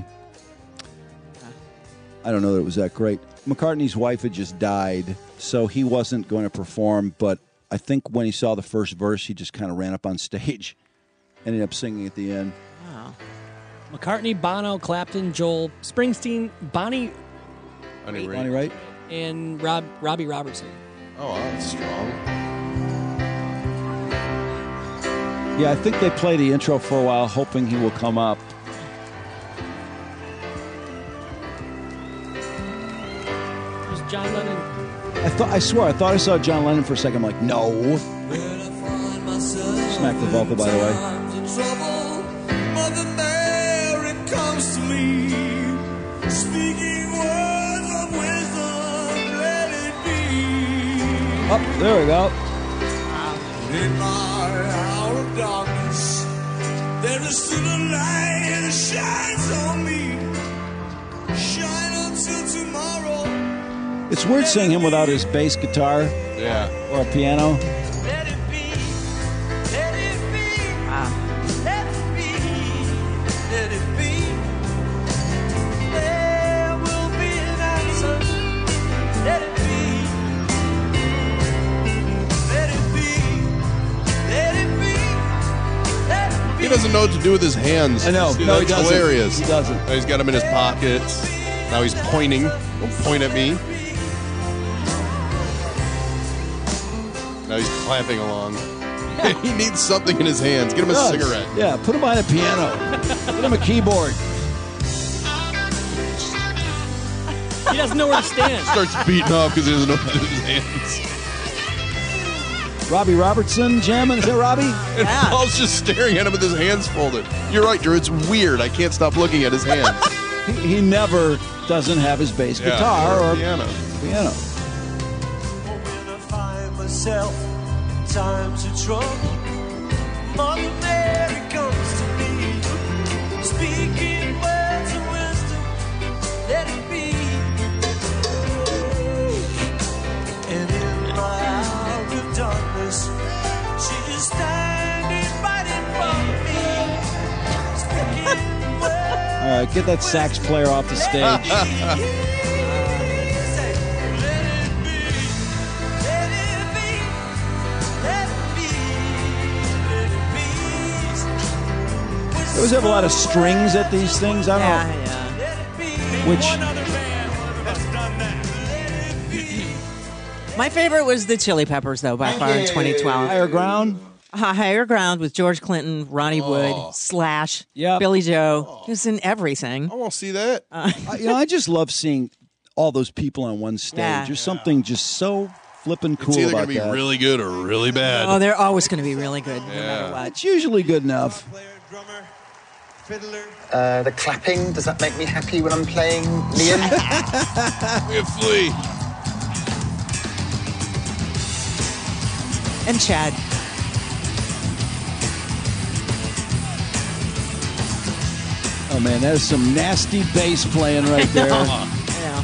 [SPEAKER 2] I don't know that it was that great. McCartney's wife had just died, so he wasn't going to perform, but I think when he saw the first verse, he just kind of ran up on stage, ended up singing at the end.
[SPEAKER 3] Wow. McCartney, Bono, Clapton, Joel, Springsteen, Bonnie,
[SPEAKER 1] Bonnie
[SPEAKER 2] Bonnie Raitt,
[SPEAKER 3] and Rob Robbie Robertson.
[SPEAKER 1] Oh, that's strong.
[SPEAKER 2] Yeah, I think they play the intro for a while, hoping he will come up.
[SPEAKER 3] Was John Lennon?
[SPEAKER 2] I thought, I swear, I thought I saw John Lennon for a second. I'm like, no. Smack the vocal, by the way.
[SPEAKER 10] Mother Mary comes to me, speaking words of wisdom, let it be.
[SPEAKER 2] Oh, there we go.
[SPEAKER 10] In my hour of darkness, there is still a light that shines on me. Shine until tomorrow.
[SPEAKER 2] It's weird seeing him without his bass guitar.
[SPEAKER 1] Yeah.
[SPEAKER 2] Or a piano.
[SPEAKER 10] Let it be, let it be, let it be, let it be. There will be an answer. Let it be, let it be, let it be, let it be.
[SPEAKER 1] He doesn't know what to do with his hands.
[SPEAKER 2] I know.
[SPEAKER 1] See,
[SPEAKER 2] No, he
[SPEAKER 1] that's
[SPEAKER 2] doesn't.
[SPEAKER 1] hilarious.
[SPEAKER 2] He doesn't.
[SPEAKER 1] Now he's got him in his pockets. Now he's pointing. Don't point at me. Now he's clapping along. He needs something in his hands. Get him a
[SPEAKER 2] Does.
[SPEAKER 1] cigarette.
[SPEAKER 2] Yeah, put him on a piano. Get him a keyboard.
[SPEAKER 3] He doesn't know where to stand.
[SPEAKER 1] Starts beating off because he doesn't know what to do with his hands.
[SPEAKER 2] Robbie Robertson jamming. Is that Robbie?
[SPEAKER 1] And Paul's just staring at him with his hands folded. You're right, Drew. It's weird. I can't stop looking at his hands.
[SPEAKER 2] he, he never doesn't have his bass
[SPEAKER 1] Yeah,
[SPEAKER 2] guitar
[SPEAKER 1] or
[SPEAKER 2] or
[SPEAKER 1] piano.
[SPEAKER 2] piano.
[SPEAKER 10] When I find myself in times of trouble, Mother Mary comes to me, speaking words of wisdom, let it be. And in my hour of darkness, she is standing right in front of me, speaking words.
[SPEAKER 2] All right, get that sax player off the stage. They always have a lot of strings at these things. I don't
[SPEAKER 4] Yeah,
[SPEAKER 2] know.
[SPEAKER 4] yeah.
[SPEAKER 2] Which
[SPEAKER 4] My favorite was the Chili Peppers, though, by far in twenty twelve.
[SPEAKER 2] Higher Ground?
[SPEAKER 4] Uh, Higher Ground with George Clinton, Ronnie Wood, Slash, Billy Joe. He was in everything.
[SPEAKER 1] I won't see that.
[SPEAKER 4] Uh,
[SPEAKER 2] I- you know, I just love seeing all those people on one stage.
[SPEAKER 4] Yeah.
[SPEAKER 2] There's something just so flippin' cool
[SPEAKER 1] It's either
[SPEAKER 2] about
[SPEAKER 1] going to be
[SPEAKER 2] that.
[SPEAKER 1] really good or really bad.
[SPEAKER 4] Oh, they're always going to be really good, no
[SPEAKER 1] Yeah.
[SPEAKER 4] matter what.
[SPEAKER 2] It's usually good enough.
[SPEAKER 21] Uh, the clapping, does that make me happy when I'm playing Liam?
[SPEAKER 1] We have Flea.
[SPEAKER 4] And Chad.
[SPEAKER 2] Oh, man, there's some nasty bass playing right there.
[SPEAKER 4] Yeah.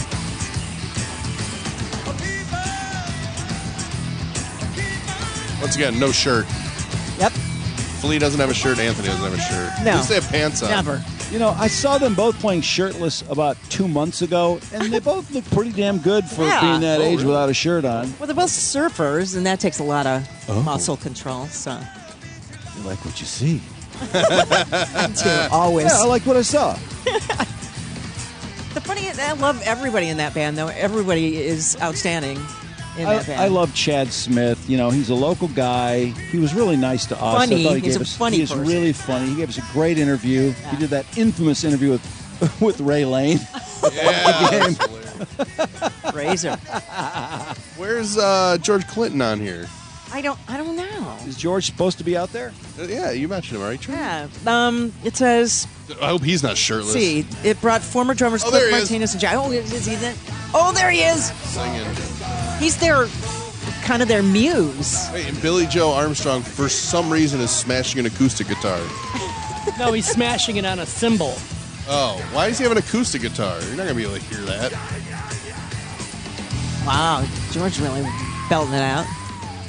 [SPEAKER 1] Once again, no shirt.
[SPEAKER 4] Yep.
[SPEAKER 1] Flea doesn't have a shirt. Anthony doesn't have a shirt.
[SPEAKER 2] No.
[SPEAKER 1] At least they have pants on.
[SPEAKER 4] Never.
[SPEAKER 2] You know, I saw them both playing shirtless about two months ago, and they both look pretty damn good for
[SPEAKER 4] Yeah.
[SPEAKER 2] being that
[SPEAKER 4] Oh,
[SPEAKER 2] age
[SPEAKER 4] really?
[SPEAKER 2] without a shirt on.
[SPEAKER 4] Well, they're both surfers, and that takes a lot of
[SPEAKER 2] Oh.
[SPEAKER 4] muscle control. So,
[SPEAKER 2] You like what you see.
[SPEAKER 4] too, always.
[SPEAKER 2] Yeah, I like what I saw.
[SPEAKER 4] The funny, I love everybody in that band, though. Everybody is outstanding in
[SPEAKER 2] I,
[SPEAKER 4] that band.
[SPEAKER 2] I love Chad Smith. You know, he's a local guy. He was really nice to us.
[SPEAKER 4] Funny.
[SPEAKER 2] I thought he
[SPEAKER 4] He's
[SPEAKER 2] gave
[SPEAKER 4] a
[SPEAKER 2] us,
[SPEAKER 4] funny
[SPEAKER 2] He is
[SPEAKER 4] person.
[SPEAKER 2] really funny. He gave us a great interview. He did that infamous interview with with Ray Lane.
[SPEAKER 1] Yeah.
[SPEAKER 4] Razor.
[SPEAKER 1] Where's uh, George Clinton on here?
[SPEAKER 4] I don't. I don't know.
[SPEAKER 2] Is George supposed to be out there?
[SPEAKER 1] Uh, yeah, you mentioned him, right? Trey?
[SPEAKER 4] Yeah. Um. It says.
[SPEAKER 1] I hope he's not shirtless.
[SPEAKER 4] See, it brought former drummers
[SPEAKER 1] Oh,
[SPEAKER 4] Cliff
[SPEAKER 1] there he is.
[SPEAKER 4] Martinez and Jack. Oh, is is he there? Oh, there he is.
[SPEAKER 1] Singing.
[SPEAKER 4] He's their kind of their muse.
[SPEAKER 1] Hey, and Billy Joe Armstrong, for some reason, is smashing an acoustic guitar.
[SPEAKER 3] No, he's smashing it on a cymbal.
[SPEAKER 1] Oh, why does he have an acoustic guitar? You're not going to be able to hear that.
[SPEAKER 4] Wow, George really belting it out.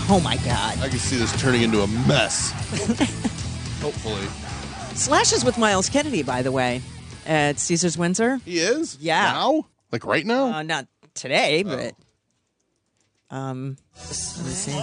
[SPEAKER 4] Oh, my God.
[SPEAKER 1] I can see this turning into a mess. Hopefully.
[SPEAKER 4] Slash is with Miles Kennedy, by the way, at Caesars Windsor.
[SPEAKER 1] He is?
[SPEAKER 4] Yeah.
[SPEAKER 1] Now? Like right now?
[SPEAKER 4] Uh, not today, but... Um, let me see.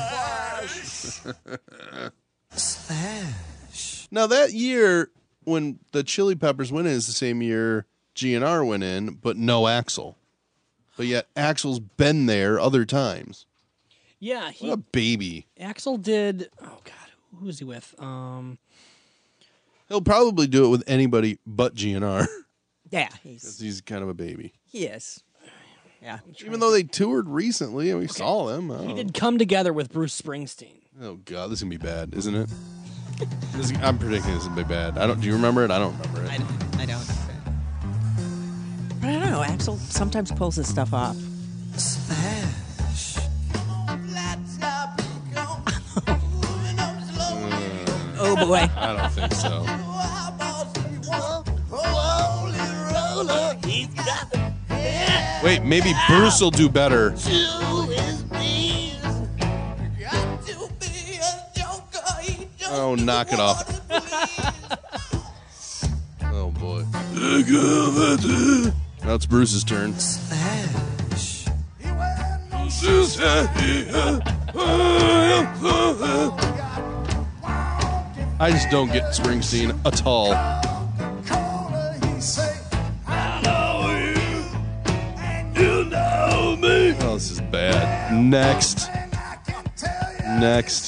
[SPEAKER 1] Now, that year, when the Chili Peppers went in, is the same year G N R went in, but no Axl. But yet, Axl's been there other times.
[SPEAKER 3] Yeah, he.
[SPEAKER 1] What a baby.
[SPEAKER 3] Axl did. Oh God, who was he with? Um,
[SPEAKER 1] He'll probably do it with anybody but G N R.
[SPEAKER 4] Yeah,
[SPEAKER 1] 'Cause
[SPEAKER 4] he's
[SPEAKER 1] he's kind of a baby.
[SPEAKER 4] he is. Yeah,
[SPEAKER 1] Even though they toured recently and we saw them. I don't
[SPEAKER 3] he
[SPEAKER 1] know.
[SPEAKER 3] did Come Together with Bruce Springsteen.
[SPEAKER 1] Oh God, this is gonna be bad, isn't it? This is, I'm predicting this is gonna be bad. I don't. Do you remember it? I don't remember it.
[SPEAKER 4] I, I don't. But I don't know. Axl sometimes pulls his stuff off. Oh boy.
[SPEAKER 1] I don't think so. Wait, maybe Bruce will do better. Oh, knock it off. Oh boy. Now it's Bruce's turn. I just don't get Springsteen at all. Oh, this is bad. Next. Next.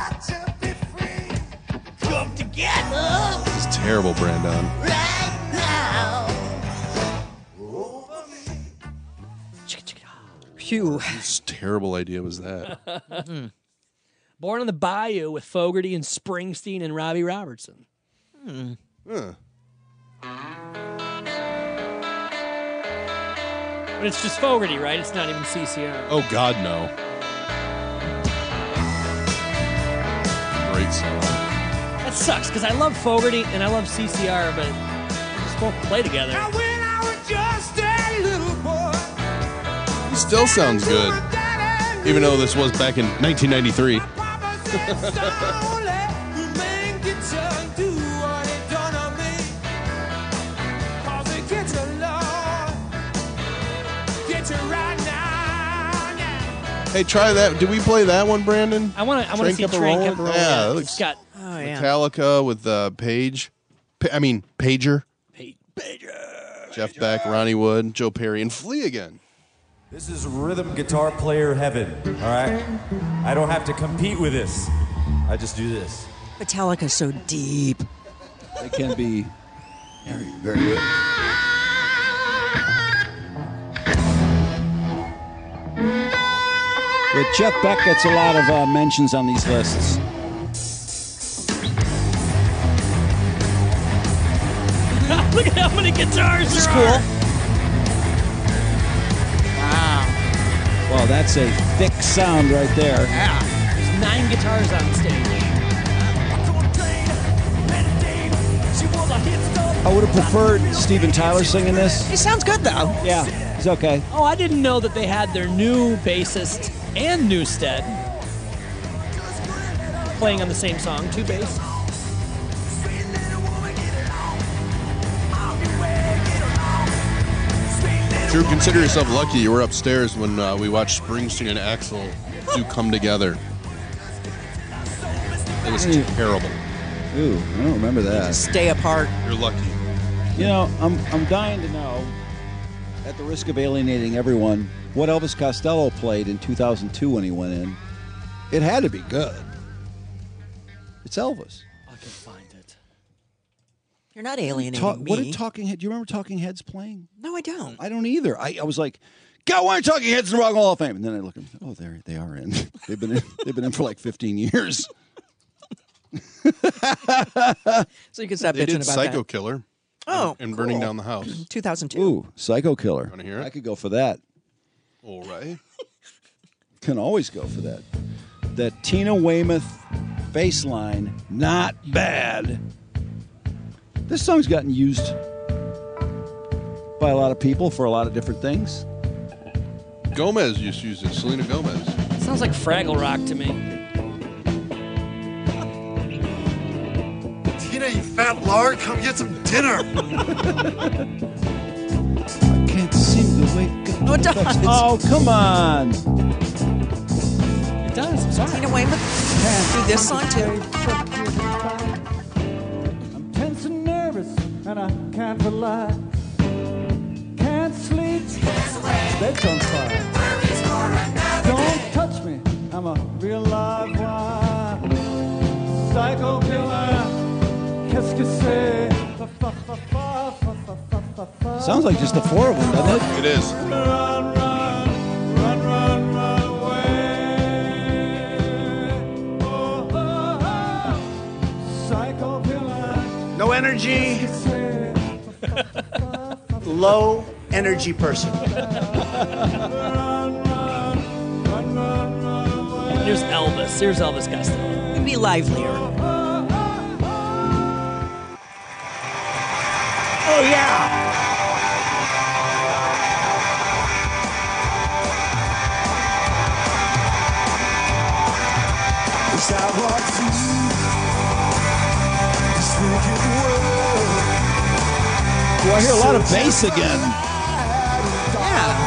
[SPEAKER 1] This is terrible, Brandon.
[SPEAKER 4] Phew.
[SPEAKER 1] Whose terrible idea was that?
[SPEAKER 3] Born on the Bayou with Fogerty and Springsteen and Robbie Robertson.
[SPEAKER 4] Hmm.
[SPEAKER 1] Huh.
[SPEAKER 3] But it's just Fogerty, right? It's not even C C R.
[SPEAKER 1] Oh, God, no. Great song.
[SPEAKER 3] That sucks because I love Fogerty and I love C C R, but they just won't play together.
[SPEAKER 1] He still sounds good. Even though this was back in nineteen ninety-three. Hey, try that. Did we play that one, Brandon?
[SPEAKER 3] I want to. I want to see
[SPEAKER 1] Kept a
[SPEAKER 3] Train
[SPEAKER 1] Rollin'?
[SPEAKER 3] Kept a Rollin'.
[SPEAKER 1] Yeah, that
[SPEAKER 3] It's
[SPEAKER 1] looks
[SPEAKER 3] got.
[SPEAKER 4] Oh yeah.
[SPEAKER 1] Metallica with uh, Page. Pa- I mean, Pager.
[SPEAKER 3] Pager.
[SPEAKER 1] Jeff Beck, Ronnie Wood, Joe Perry, and Flea again.
[SPEAKER 9] This is rhythm guitar player heaven, all right? I don't have to compete with this. I just do this.
[SPEAKER 4] Metallica's so deep.
[SPEAKER 2] It can be very, very good. Yeah, Jeff Beck gets a lot of uh, mentions on these lists.
[SPEAKER 3] Look at how many guitars
[SPEAKER 4] This is
[SPEAKER 3] there
[SPEAKER 4] cool.
[SPEAKER 3] are.
[SPEAKER 4] Wow.
[SPEAKER 2] Well, that's a thick sound right there.
[SPEAKER 4] Yeah.
[SPEAKER 3] There's nine guitars on stage.
[SPEAKER 2] I would have preferred Steven Tyler singing this.
[SPEAKER 4] He sounds good though.
[SPEAKER 2] Yeah, it's okay.
[SPEAKER 3] Oh, I didn't know that they had their new bassist and Newstead playing on the same song, two bass.
[SPEAKER 1] Drew, consider yourself lucky you were upstairs when uh, we watched Springsteen and Axl do Come Together. It was terrible.
[SPEAKER 2] Ooh, I don't remember that.
[SPEAKER 4] Stay apart.
[SPEAKER 1] You're lucky.
[SPEAKER 2] You know, I'm I'm dying to know, at the risk of alienating everyone, what Elvis Costello played in two thousand two when he went in. It had to be good. It's Elvis.
[SPEAKER 3] I can find it.
[SPEAKER 4] You're not alienating
[SPEAKER 2] Ta-
[SPEAKER 4] me.
[SPEAKER 2] what did Talking Head? Do you remember Talking Heads playing?
[SPEAKER 4] No, I don't.
[SPEAKER 2] I don't either. I, I was like, God, why are Talking Heads in the Rock and Roll Hall of Fame? And then I look and oh, there they are in. They've been in, they've been in for like fifteen years.
[SPEAKER 4] So you can stop
[SPEAKER 1] They
[SPEAKER 4] bitching
[SPEAKER 1] did
[SPEAKER 4] about
[SPEAKER 1] Psycho
[SPEAKER 4] that.
[SPEAKER 1] Killer.
[SPEAKER 4] Oh,
[SPEAKER 1] and, and Burning
[SPEAKER 4] cool.
[SPEAKER 1] Down the House.
[SPEAKER 4] two thousand two.
[SPEAKER 2] Ooh, Psycho Killer.
[SPEAKER 1] Wanna hear it?
[SPEAKER 2] I could go for that.
[SPEAKER 1] All right.
[SPEAKER 2] Can always go for that. The Tina Weymouth bass line, not bad. This song's gotten used by a lot of people for a lot of different things.
[SPEAKER 1] Gomez used to use it. Selena Gomez.
[SPEAKER 3] Sounds like Fraggle Rock to me.
[SPEAKER 5] Matt Lark, come get some dinner.
[SPEAKER 2] I can't seem to wake up.
[SPEAKER 4] Oh, it does.
[SPEAKER 2] Oh, come on.
[SPEAKER 3] It does. I'm sorry.
[SPEAKER 4] Tina Weymouth do this song too.
[SPEAKER 10] I'm tense and nervous, and I can't relax. Can't sleep. Bed's on fire. Don't touch me. I'm a real live wire. Psycho killer. Qu'est-ce que c'est?
[SPEAKER 2] Sounds like just the four of them, doesn't it?
[SPEAKER 1] It is.
[SPEAKER 10] Run, run, run, run, run away. Oh, oh, oh. Psycho killer.
[SPEAKER 13] No energy. Low energy person.
[SPEAKER 3] Here's Elvis. Here's Elvis Costello.
[SPEAKER 4] It'd be livelier.
[SPEAKER 3] Oh, yeah.
[SPEAKER 5] As I walk through this wicked world.
[SPEAKER 2] Oh, I hear a lot of bass again.
[SPEAKER 4] Yeah.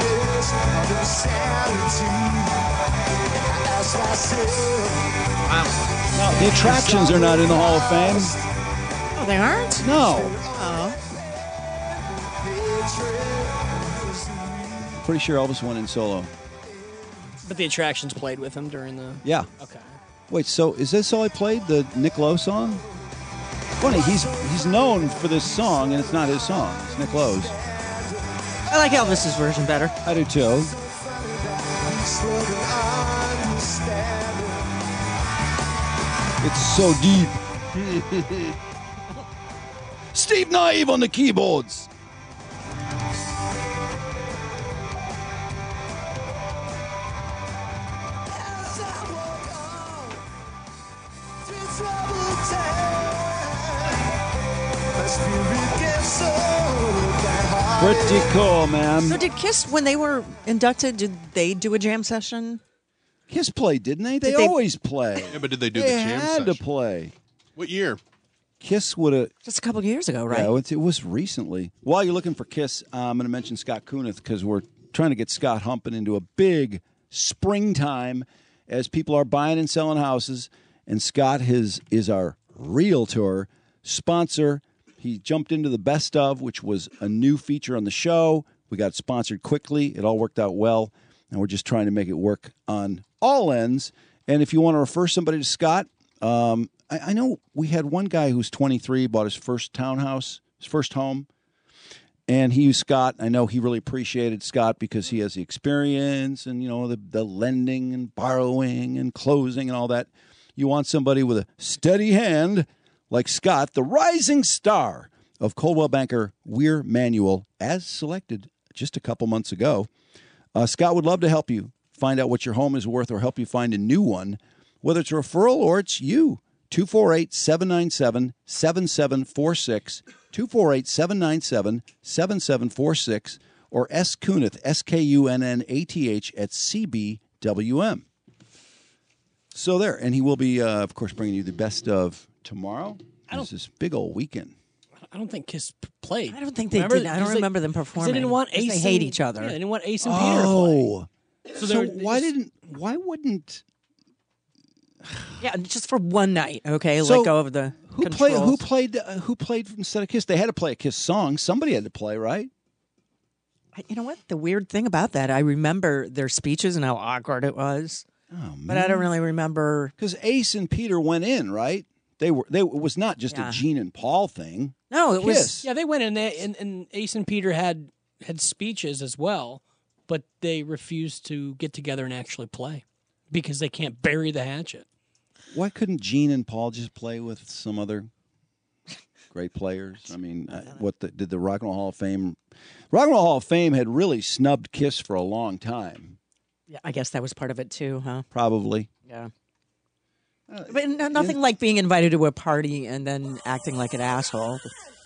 [SPEAKER 2] No, the Attractions are not in the Hall of Fame.
[SPEAKER 4] Oh, they aren't?
[SPEAKER 2] No.
[SPEAKER 4] Oh.
[SPEAKER 2] Pretty sure Elvis went in solo.
[SPEAKER 3] But the Attractions played with him during the...
[SPEAKER 2] Yeah.
[SPEAKER 3] Okay.
[SPEAKER 2] Wait, so is this all I played? The Nick Lowe song? Funny, he's he's known for this song, and it's not his song. It's Nick Lowe's.
[SPEAKER 4] I like Elvis's version better.
[SPEAKER 2] I do too. It's so deep. Steve Naive on the keyboards. Pretty cool, man.
[SPEAKER 4] So did Kiss, when they were inducted, did they do a jam session?
[SPEAKER 2] Kiss played, didn't they? They,
[SPEAKER 4] Did they-
[SPEAKER 2] always play.
[SPEAKER 1] Yeah, but did they do
[SPEAKER 2] They
[SPEAKER 1] the jam
[SPEAKER 2] had
[SPEAKER 1] session?
[SPEAKER 2] to play.
[SPEAKER 1] What year?
[SPEAKER 2] Kiss would have.
[SPEAKER 4] Just a couple of years ago, right?
[SPEAKER 2] Yeah, it, it was recently. While you're looking for Kiss, uh, I'm going to mention Scott Kunith because we're trying to get Scott humping into a big springtime as people are buying and selling houses. And Scott is, is our realtor sponsor. He jumped into the best of, which was a new feature on the show. We got sponsored quickly. It all worked out well. And we're just trying to make it work on all ends. And if you want to refer somebody to Scott, um, I, I know we had one guy who's twenty-three, bought his first townhouse, his first home, and he used Scott. I know he really appreciated Scott because he has the experience and, you know, the, the lending and borrowing and closing and all that. You want somebody with a steady hand like Scott, the rising star of Coldwell Banker Weir Manual, as selected just a couple months ago. Uh, Scott would love to help you find out what your home is worth or help you find a new one, whether it's a referral or it's you. two four eight, seven nine seven, seven seven four six, two four eight, seven nine seven, seven seven four six, or S. Kunith, S K U N N A T H, at C B W M. So there, and he will be, uh, of course, bringing you the best of tomorrow. It's this big old weekend.
[SPEAKER 3] I don't think Kiss p- played.
[SPEAKER 4] I don't think they
[SPEAKER 3] Remember?
[SPEAKER 4] did. I don't
[SPEAKER 3] 'Cause they-
[SPEAKER 4] remember them
[SPEAKER 3] 'cause
[SPEAKER 4] performing.
[SPEAKER 3] They didn't want
[SPEAKER 4] 'Cause
[SPEAKER 3] Ace.
[SPEAKER 4] they hate
[SPEAKER 3] and-
[SPEAKER 4] each other.
[SPEAKER 3] Yeah, they didn't want Ace and Peter to play.
[SPEAKER 2] Oh,
[SPEAKER 3] So,
[SPEAKER 2] so,
[SPEAKER 3] they were- they
[SPEAKER 2] why
[SPEAKER 3] just-
[SPEAKER 2] didn't? Why wouldn't?
[SPEAKER 4] Yeah, just for one night, okay?
[SPEAKER 2] So,
[SPEAKER 4] Let go of the
[SPEAKER 2] Who played?
[SPEAKER 4] controls.
[SPEAKER 2] Who played? Uh, who played instead of Kiss? They had to play a Kiss song. Somebody had to play, right?
[SPEAKER 4] You know what? The weird thing about that, I remember their speeches and how awkward it was.
[SPEAKER 2] Oh,
[SPEAKER 4] but I don't really remember.
[SPEAKER 2] Because Ace and Peter went in, right? They were. They it was not just
[SPEAKER 3] Yeah.
[SPEAKER 2] a Gene and Paul thing.
[SPEAKER 4] No, it
[SPEAKER 2] Kiss.
[SPEAKER 3] Yeah, they went in there, and, and Ace and Peter had had speeches as well, but they refused to get together and actually play because they can't bury the hatchet.
[SPEAKER 2] Why couldn't Gene and Paul just play with some other great players? I mean, uh, what the, did the Rock and Roll Hall of Fame? Rock and Roll Hall of Fame had really snubbed Kiss for a long time.
[SPEAKER 4] Yeah, I guess that was part of it too, huh?
[SPEAKER 2] Probably.
[SPEAKER 4] Yeah. But no- nothing like being invited to a party and then acting like an asshole.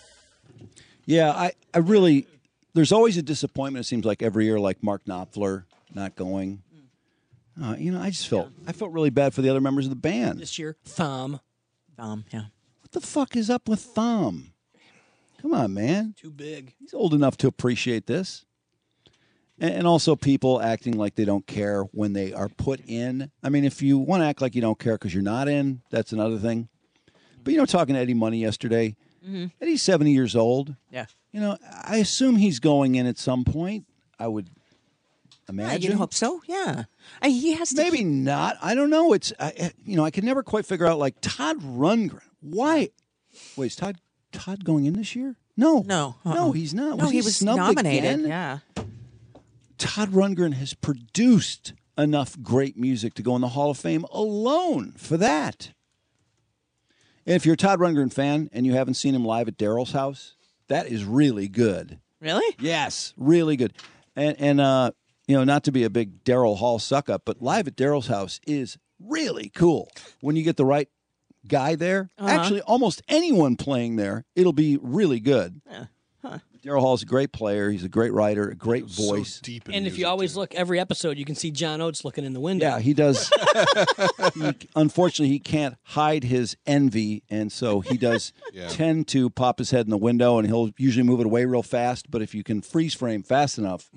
[SPEAKER 2] Yeah, I, I really. There's always a disappointment. It seems like every year, like Mark Knopfler not going. Uh, you know, I just felt I felt really bad for the other members of the band.
[SPEAKER 3] This year, Thom.
[SPEAKER 4] Thom, yeah.
[SPEAKER 2] What the fuck is up with Thom? Come on, man.
[SPEAKER 3] Too big.
[SPEAKER 2] He's old enough to appreciate this. And and also people acting like they don't care when they are put in. I mean, if you want to act like you don't care because you're not in, that's another thing. But, you know, talking to Eddie Money yesterday,
[SPEAKER 4] Mm-hmm.
[SPEAKER 2] Eddie's seventy years old.
[SPEAKER 4] Yeah.
[SPEAKER 2] You know, I assume he's going in at some point. I would imagine.
[SPEAKER 4] Yeah, you'd hope so. Yeah. I, he has to.
[SPEAKER 2] Maybe not. I don't know. It's, I, you know, I can never quite figure out, like, Todd Rundgren. Why? Wait, is Todd, Todd going in this year? No.
[SPEAKER 4] No. Uh-uh.
[SPEAKER 2] No, he's not.
[SPEAKER 4] No,
[SPEAKER 2] was
[SPEAKER 4] he was
[SPEAKER 2] snubbed
[SPEAKER 4] nominated.
[SPEAKER 2] again?
[SPEAKER 4] Yeah.
[SPEAKER 2] Todd Rundgren has produced enough great music to go in the Hall of Fame alone for that. And if you're a Todd Rundgren fan and you haven't seen him live at Daryl's house, that is really good.
[SPEAKER 4] Really?
[SPEAKER 2] Yes, really good. And, and uh, you know, not to be a big Daryl Hall suck-up, but live at Daryl's house is really cool. When you get the right guy there,
[SPEAKER 4] Uh-huh.
[SPEAKER 2] actually almost anyone playing there, it'll be really good.
[SPEAKER 4] Yeah. Huh.
[SPEAKER 2] Daryl Hall's a great player. He's a great writer, a great voice.
[SPEAKER 1] deep
[SPEAKER 3] And if you always look every episode, you can see John Oates looking in the window.
[SPEAKER 2] Yeah, he does. he, unfortunately, he can't hide his envy, and so he does
[SPEAKER 1] Yeah.
[SPEAKER 2] tend to pop his head in the window, and he'll usually move it away real fast. But if you can freeze frame fast enough,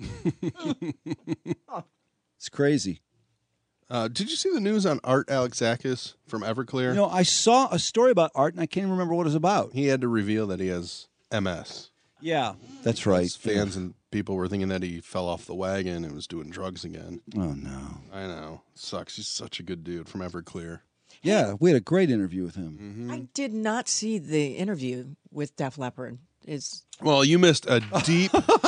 [SPEAKER 2] it's crazy.
[SPEAKER 1] Uh, did you see the news on Art Alexakis from Everclear?
[SPEAKER 2] You know, I saw a story about Art, and I can't even remember what it was about.
[SPEAKER 1] He had to reveal that he has M S.
[SPEAKER 2] Yeah, that's right.
[SPEAKER 1] His fans and people were thinking that he fell off the wagon and was doing drugs again.
[SPEAKER 2] Oh, no.
[SPEAKER 1] I know. Sucks. He's such a good dude from Everclear.
[SPEAKER 2] Yeah, we had a great interview with him.
[SPEAKER 1] Mm-hmm.
[SPEAKER 4] I did not see the interview with Def Leppard. Is
[SPEAKER 1] Well, you missed a deep,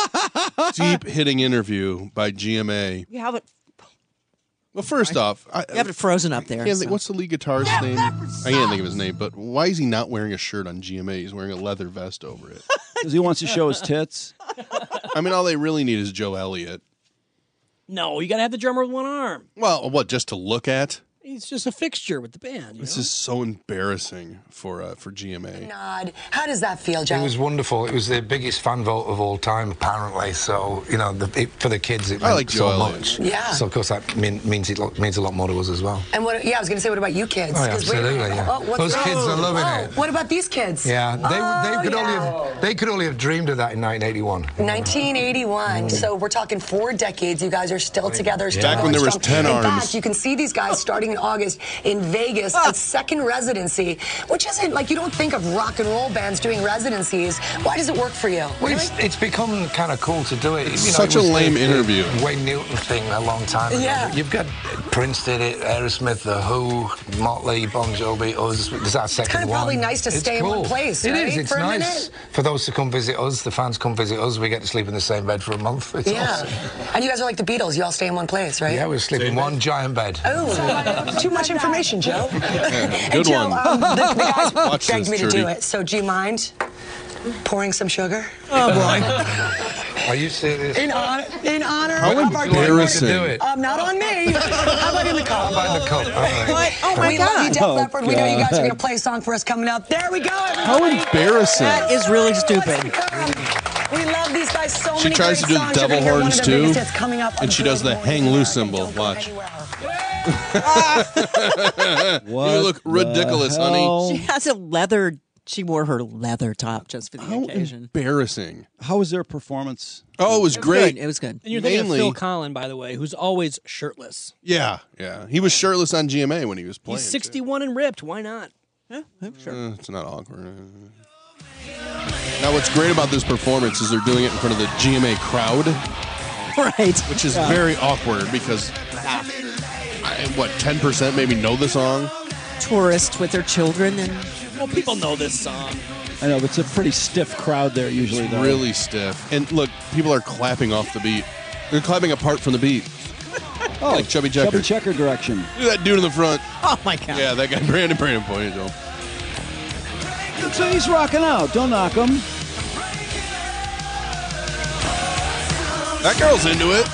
[SPEAKER 1] deep hitting interview by G M A.
[SPEAKER 4] you have it?
[SPEAKER 1] Well, first off, I,
[SPEAKER 4] You have it frozen up there.
[SPEAKER 1] I can't think-
[SPEAKER 4] so.
[SPEAKER 1] what's the lead guitarist's name? I can't think of his name, but why is he not wearing a shirt on G M A? He's wearing a leather vest over it.
[SPEAKER 2] Because he wants to show his tits.
[SPEAKER 1] I mean, all they really need is Joe Elliott.
[SPEAKER 3] No, you got to have the drummer with one arm.
[SPEAKER 1] Well, what, just to look at?
[SPEAKER 3] He's just a fixture with the band. You
[SPEAKER 1] This
[SPEAKER 3] know?
[SPEAKER 1] is so embarrassing for uh, for G M A.
[SPEAKER 14] Nod. How does that feel, Joe?
[SPEAKER 22] It was wonderful. It was the biggest fan vote of all time, apparently. So, you know, the, it, for the kids, it
[SPEAKER 1] I
[SPEAKER 22] meant
[SPEAKER 1] like
[SPEAKER 22] so
[SPEAKER 1] Joe Elliott.
[SPEAKER 22] much.
[SPEAKER 14] Yeah.
[SPEAKER 22] So, of course, that mean, means it lo- means a lot more to us as well.
[SPEAKER 14] And what? Yeah, I was going to say, what about you kids?
[SPEAKER 22] Oh, yeah,
[SPEAKER 14] 'Cause we-
[SPEAKER 22] absolutely, yeah.
[SPEAKER 14] Oh, what's
[SPEAKER 22] Those
[SPEAKER 14] that?
[SPEAKER 22] kids are loving
[SPEAKER 14] Oh,
[SPEAKER 22] it.
[SPEAKER 14] What about these kids?
[SPEAKER 22] Yeah, they,
[SPEAKER 14] Oh,
[SPEAKER 22] they could only
[SPEAKER 14] yeah.
[SPEAKER 22] have they could only have dreamed of that in nineteen eighty-one.
[SPEAKER 14] nineteen eighty-one. So we're talking four decades. You guys are still together. Still
[SPEAKER 1] Back when
[SPEAKER 14] going
[SPEAKER 1] there was
[SPEAKER 14] strong.
[SPEAKER 1] ten
[SPEAKER 14] in
[SPEAKER 1] arms.
[SPEAKER 14] fact, you can see these guys starting in August in Vegas at Second Residency, which isn't like you don't think of rock and roll bands doing residencies. Why does it work for you?
[SPEAKER 22] Well, it's, it's become kind of cool to do it.
[SPEAKER 1] It's
[SPEAKER 22] You know,
[SPEAKER 1] such
[SPEAKER 22] it was
[SPEAKER 1] a lame
[SPEAKER 22] the,
[SPEAKER 1] interview.
[SPEAKER 22] The Wayne Newton thing a long time ago.
[SPEAKER 14] Yeah.
[SPEAKER 22] You've got Prince did it, Aerosmith, The Who, Motley, Bon Jovi, us. This is our second
[SPEAKER 14] kind of
[SPEAKER 22] one.
[SPEAKER 14] probably nice to
[SPEAKER 22] It's
[SPEAKER 14] stay in one
[SPEAKER 22] cool.
[SPEAKER 14] place,
[SPEAKER 22] It
[SPEAKER 14] right,
[SPEAKER 22] is. It's
[SPEAKER 14] for a
[SPEAKER 22] nice
[SPEAKER 14] minute?
[SPEAKER 22] for those to come visit us. The fans come visit us. We get to sleep in the same bed for a month. It's
[SPEAKER 14] Yeah.
[SPEAKER 22] awesome.
[SPEAKER 14] And you guys are like the Beatles. You all stay in one place, right?
[SPEAKER 22] Yeah, we sleep in one giant bed.
[SPEAKER 14] Oh, too much information, Joe.
[SPEAKER 1] Good
[SPEAKER 14] Hey, Joe,
[SPEAKER 1] one.
[SPEAKER 14] um, the, the guys
[SPEAKER 1] Watch
[SPEAKER 14] begged
[SPEAKER 1] this,
[SPEAKER 14] me to do
[SPEAKER 1] Trudy.
[SPEAKER 14] it. So do you mind pouring some sugar?
[SPEAKER 22] Oh boy. Are you serious?
[SPEAKER 14] In honor, in honor
[SPEAKER 1] How
[SPEAKER 14] of our
[SPEAKER 1] embarrassing.
[SPEAKER 22] Do it.
[SPEAKER 14] Um, not on me. How about in the cup?
[SPEAKER 22] How about in the cup? All right.
[SPEAKER 4] What? Oh my
[SPEAKER 14] we love you,
[SPEAKER 4] God!
[SPEAKER 14] Def
[SPEAKER 2] Oh,
[SPEAKER 14] Leppard. We know you guys are
[SPEAKER 2] God.
[SPEAKER 14] going to play a song for us coming up. There we go,
[SPEAKER 1] How
[SPEAKER 14] everybody.
[SPEAKER 1] embarrassing.
[SPEAKER 4] That is really stupid.
[SPEAKER 14] We love these guys so
[SPEAKER 1] She
[SPEAKER 14] many
[SPEAKER 1] tries to
[SPEAKER 14] great
[SPEAKER 1] do the
[SPEAKER 14] songs. You're
[SPEAKER 1] devil
[SPEAKER 14] gonna hear one
[SPEAKER 1] horns
[SPEAKER 14] of their
[SPEAKER 1] too,
[SPEAKER 14] biggest hits coming up on
[SPEAKER 1] and she does the
[SPEAKER 14] Good
[SPEAKER 1] hang
[SPEAKER 14] Morning
[SPEAKER 1] loose
[SPEAKER 14] America.
[SPEAKER 1] symbol.
[SPEAKER 14] Don't go
[SPEAKER 1] Watch.
[SPEAKER 14] anywhere.
[SPEAKER 2] What
[SPEAKER 1] You look
[SPEAKER 2] the
[SPEAKER 1] ridiculous, honey.
[SPEAKER 2] hell?
[SPEAKER 4] She has a leather. She wore her leather top just for the
[SPEAKER 1] How
[SPEAKER 4] occasion.
[SPEAKER 1] embarrassing.
[SPEAKER 2] How was their performance?
[SPEAKER 1] Oh, it was
[SPEAKER 4] It was
[SPEAKER 1] great.
[SPEAKER 4] good. It was good.
[SPEAKER 3] And you're thinking
[SPEAKER 1] Mainly-
[SPEAKER 3] of Phil Collin, by the way, who's always shirtless.
[SPEAKER 1] Yeah, yeah. He was shirtless on G M A when he was playing.
[SPEAKER 3] He's sixty-one and ripped. Why not?
[SPEAKER 4] Yeah, I'm sure.
[SPEAKER 1] Uh, it's not awkward. Now, what's great about this performance is they're doing it in front of the G M A crowd,
[SPEAKER 4] Right.
[SPEAKER 1] which is very awkward because, I, what, ten percent maybe know the song?
[SPEAKER 4] Tourists with their children and
[SPEAKER 3] Well, people know this song.
[SPEAKER 2] I know, but it's a pretty stiff crowd there usually, though.
[SPEAKER 1] Really stiff. And look, people are clapping off the beat. They're clapping apart from the beat.
[SPEAKER 2] Oh,
[SPEAKER 1] like Chubby Checker.
[SPEAKER 2] Chubby Checker direction.
[SPEAKER 1] Look at that dude in the front.
[SPEAKER 4] oh my God.
[SPEAKER 1] Yeah, that guy, Brandon Brandon pointed to him.
[SPEAKER 2] So he's rocking out. Don't knock him.
[SPEAKER 1] That girl's into it.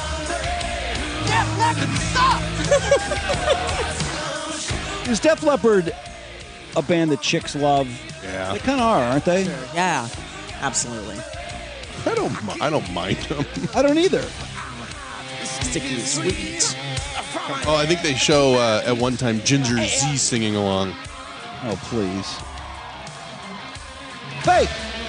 [SPEAKER 2] Is Def Leppard a band that chicks love?
[SPEAKER 1] Yeah.
[SPEAKER 2] They kind of are, aren't they?
[SPEAKER 4] Yeah, absolutely.
[SPEAKER 1] I don't, mi- I don't mind them.
[SPEAKER 2] I don't either.
[SPEAKER 4] Sticky sweet.
[SPEAKER 1] Oh, I think they show uh, at one time Ginger Z singing along.
[SPEAKER 2] Oh, please. Fake.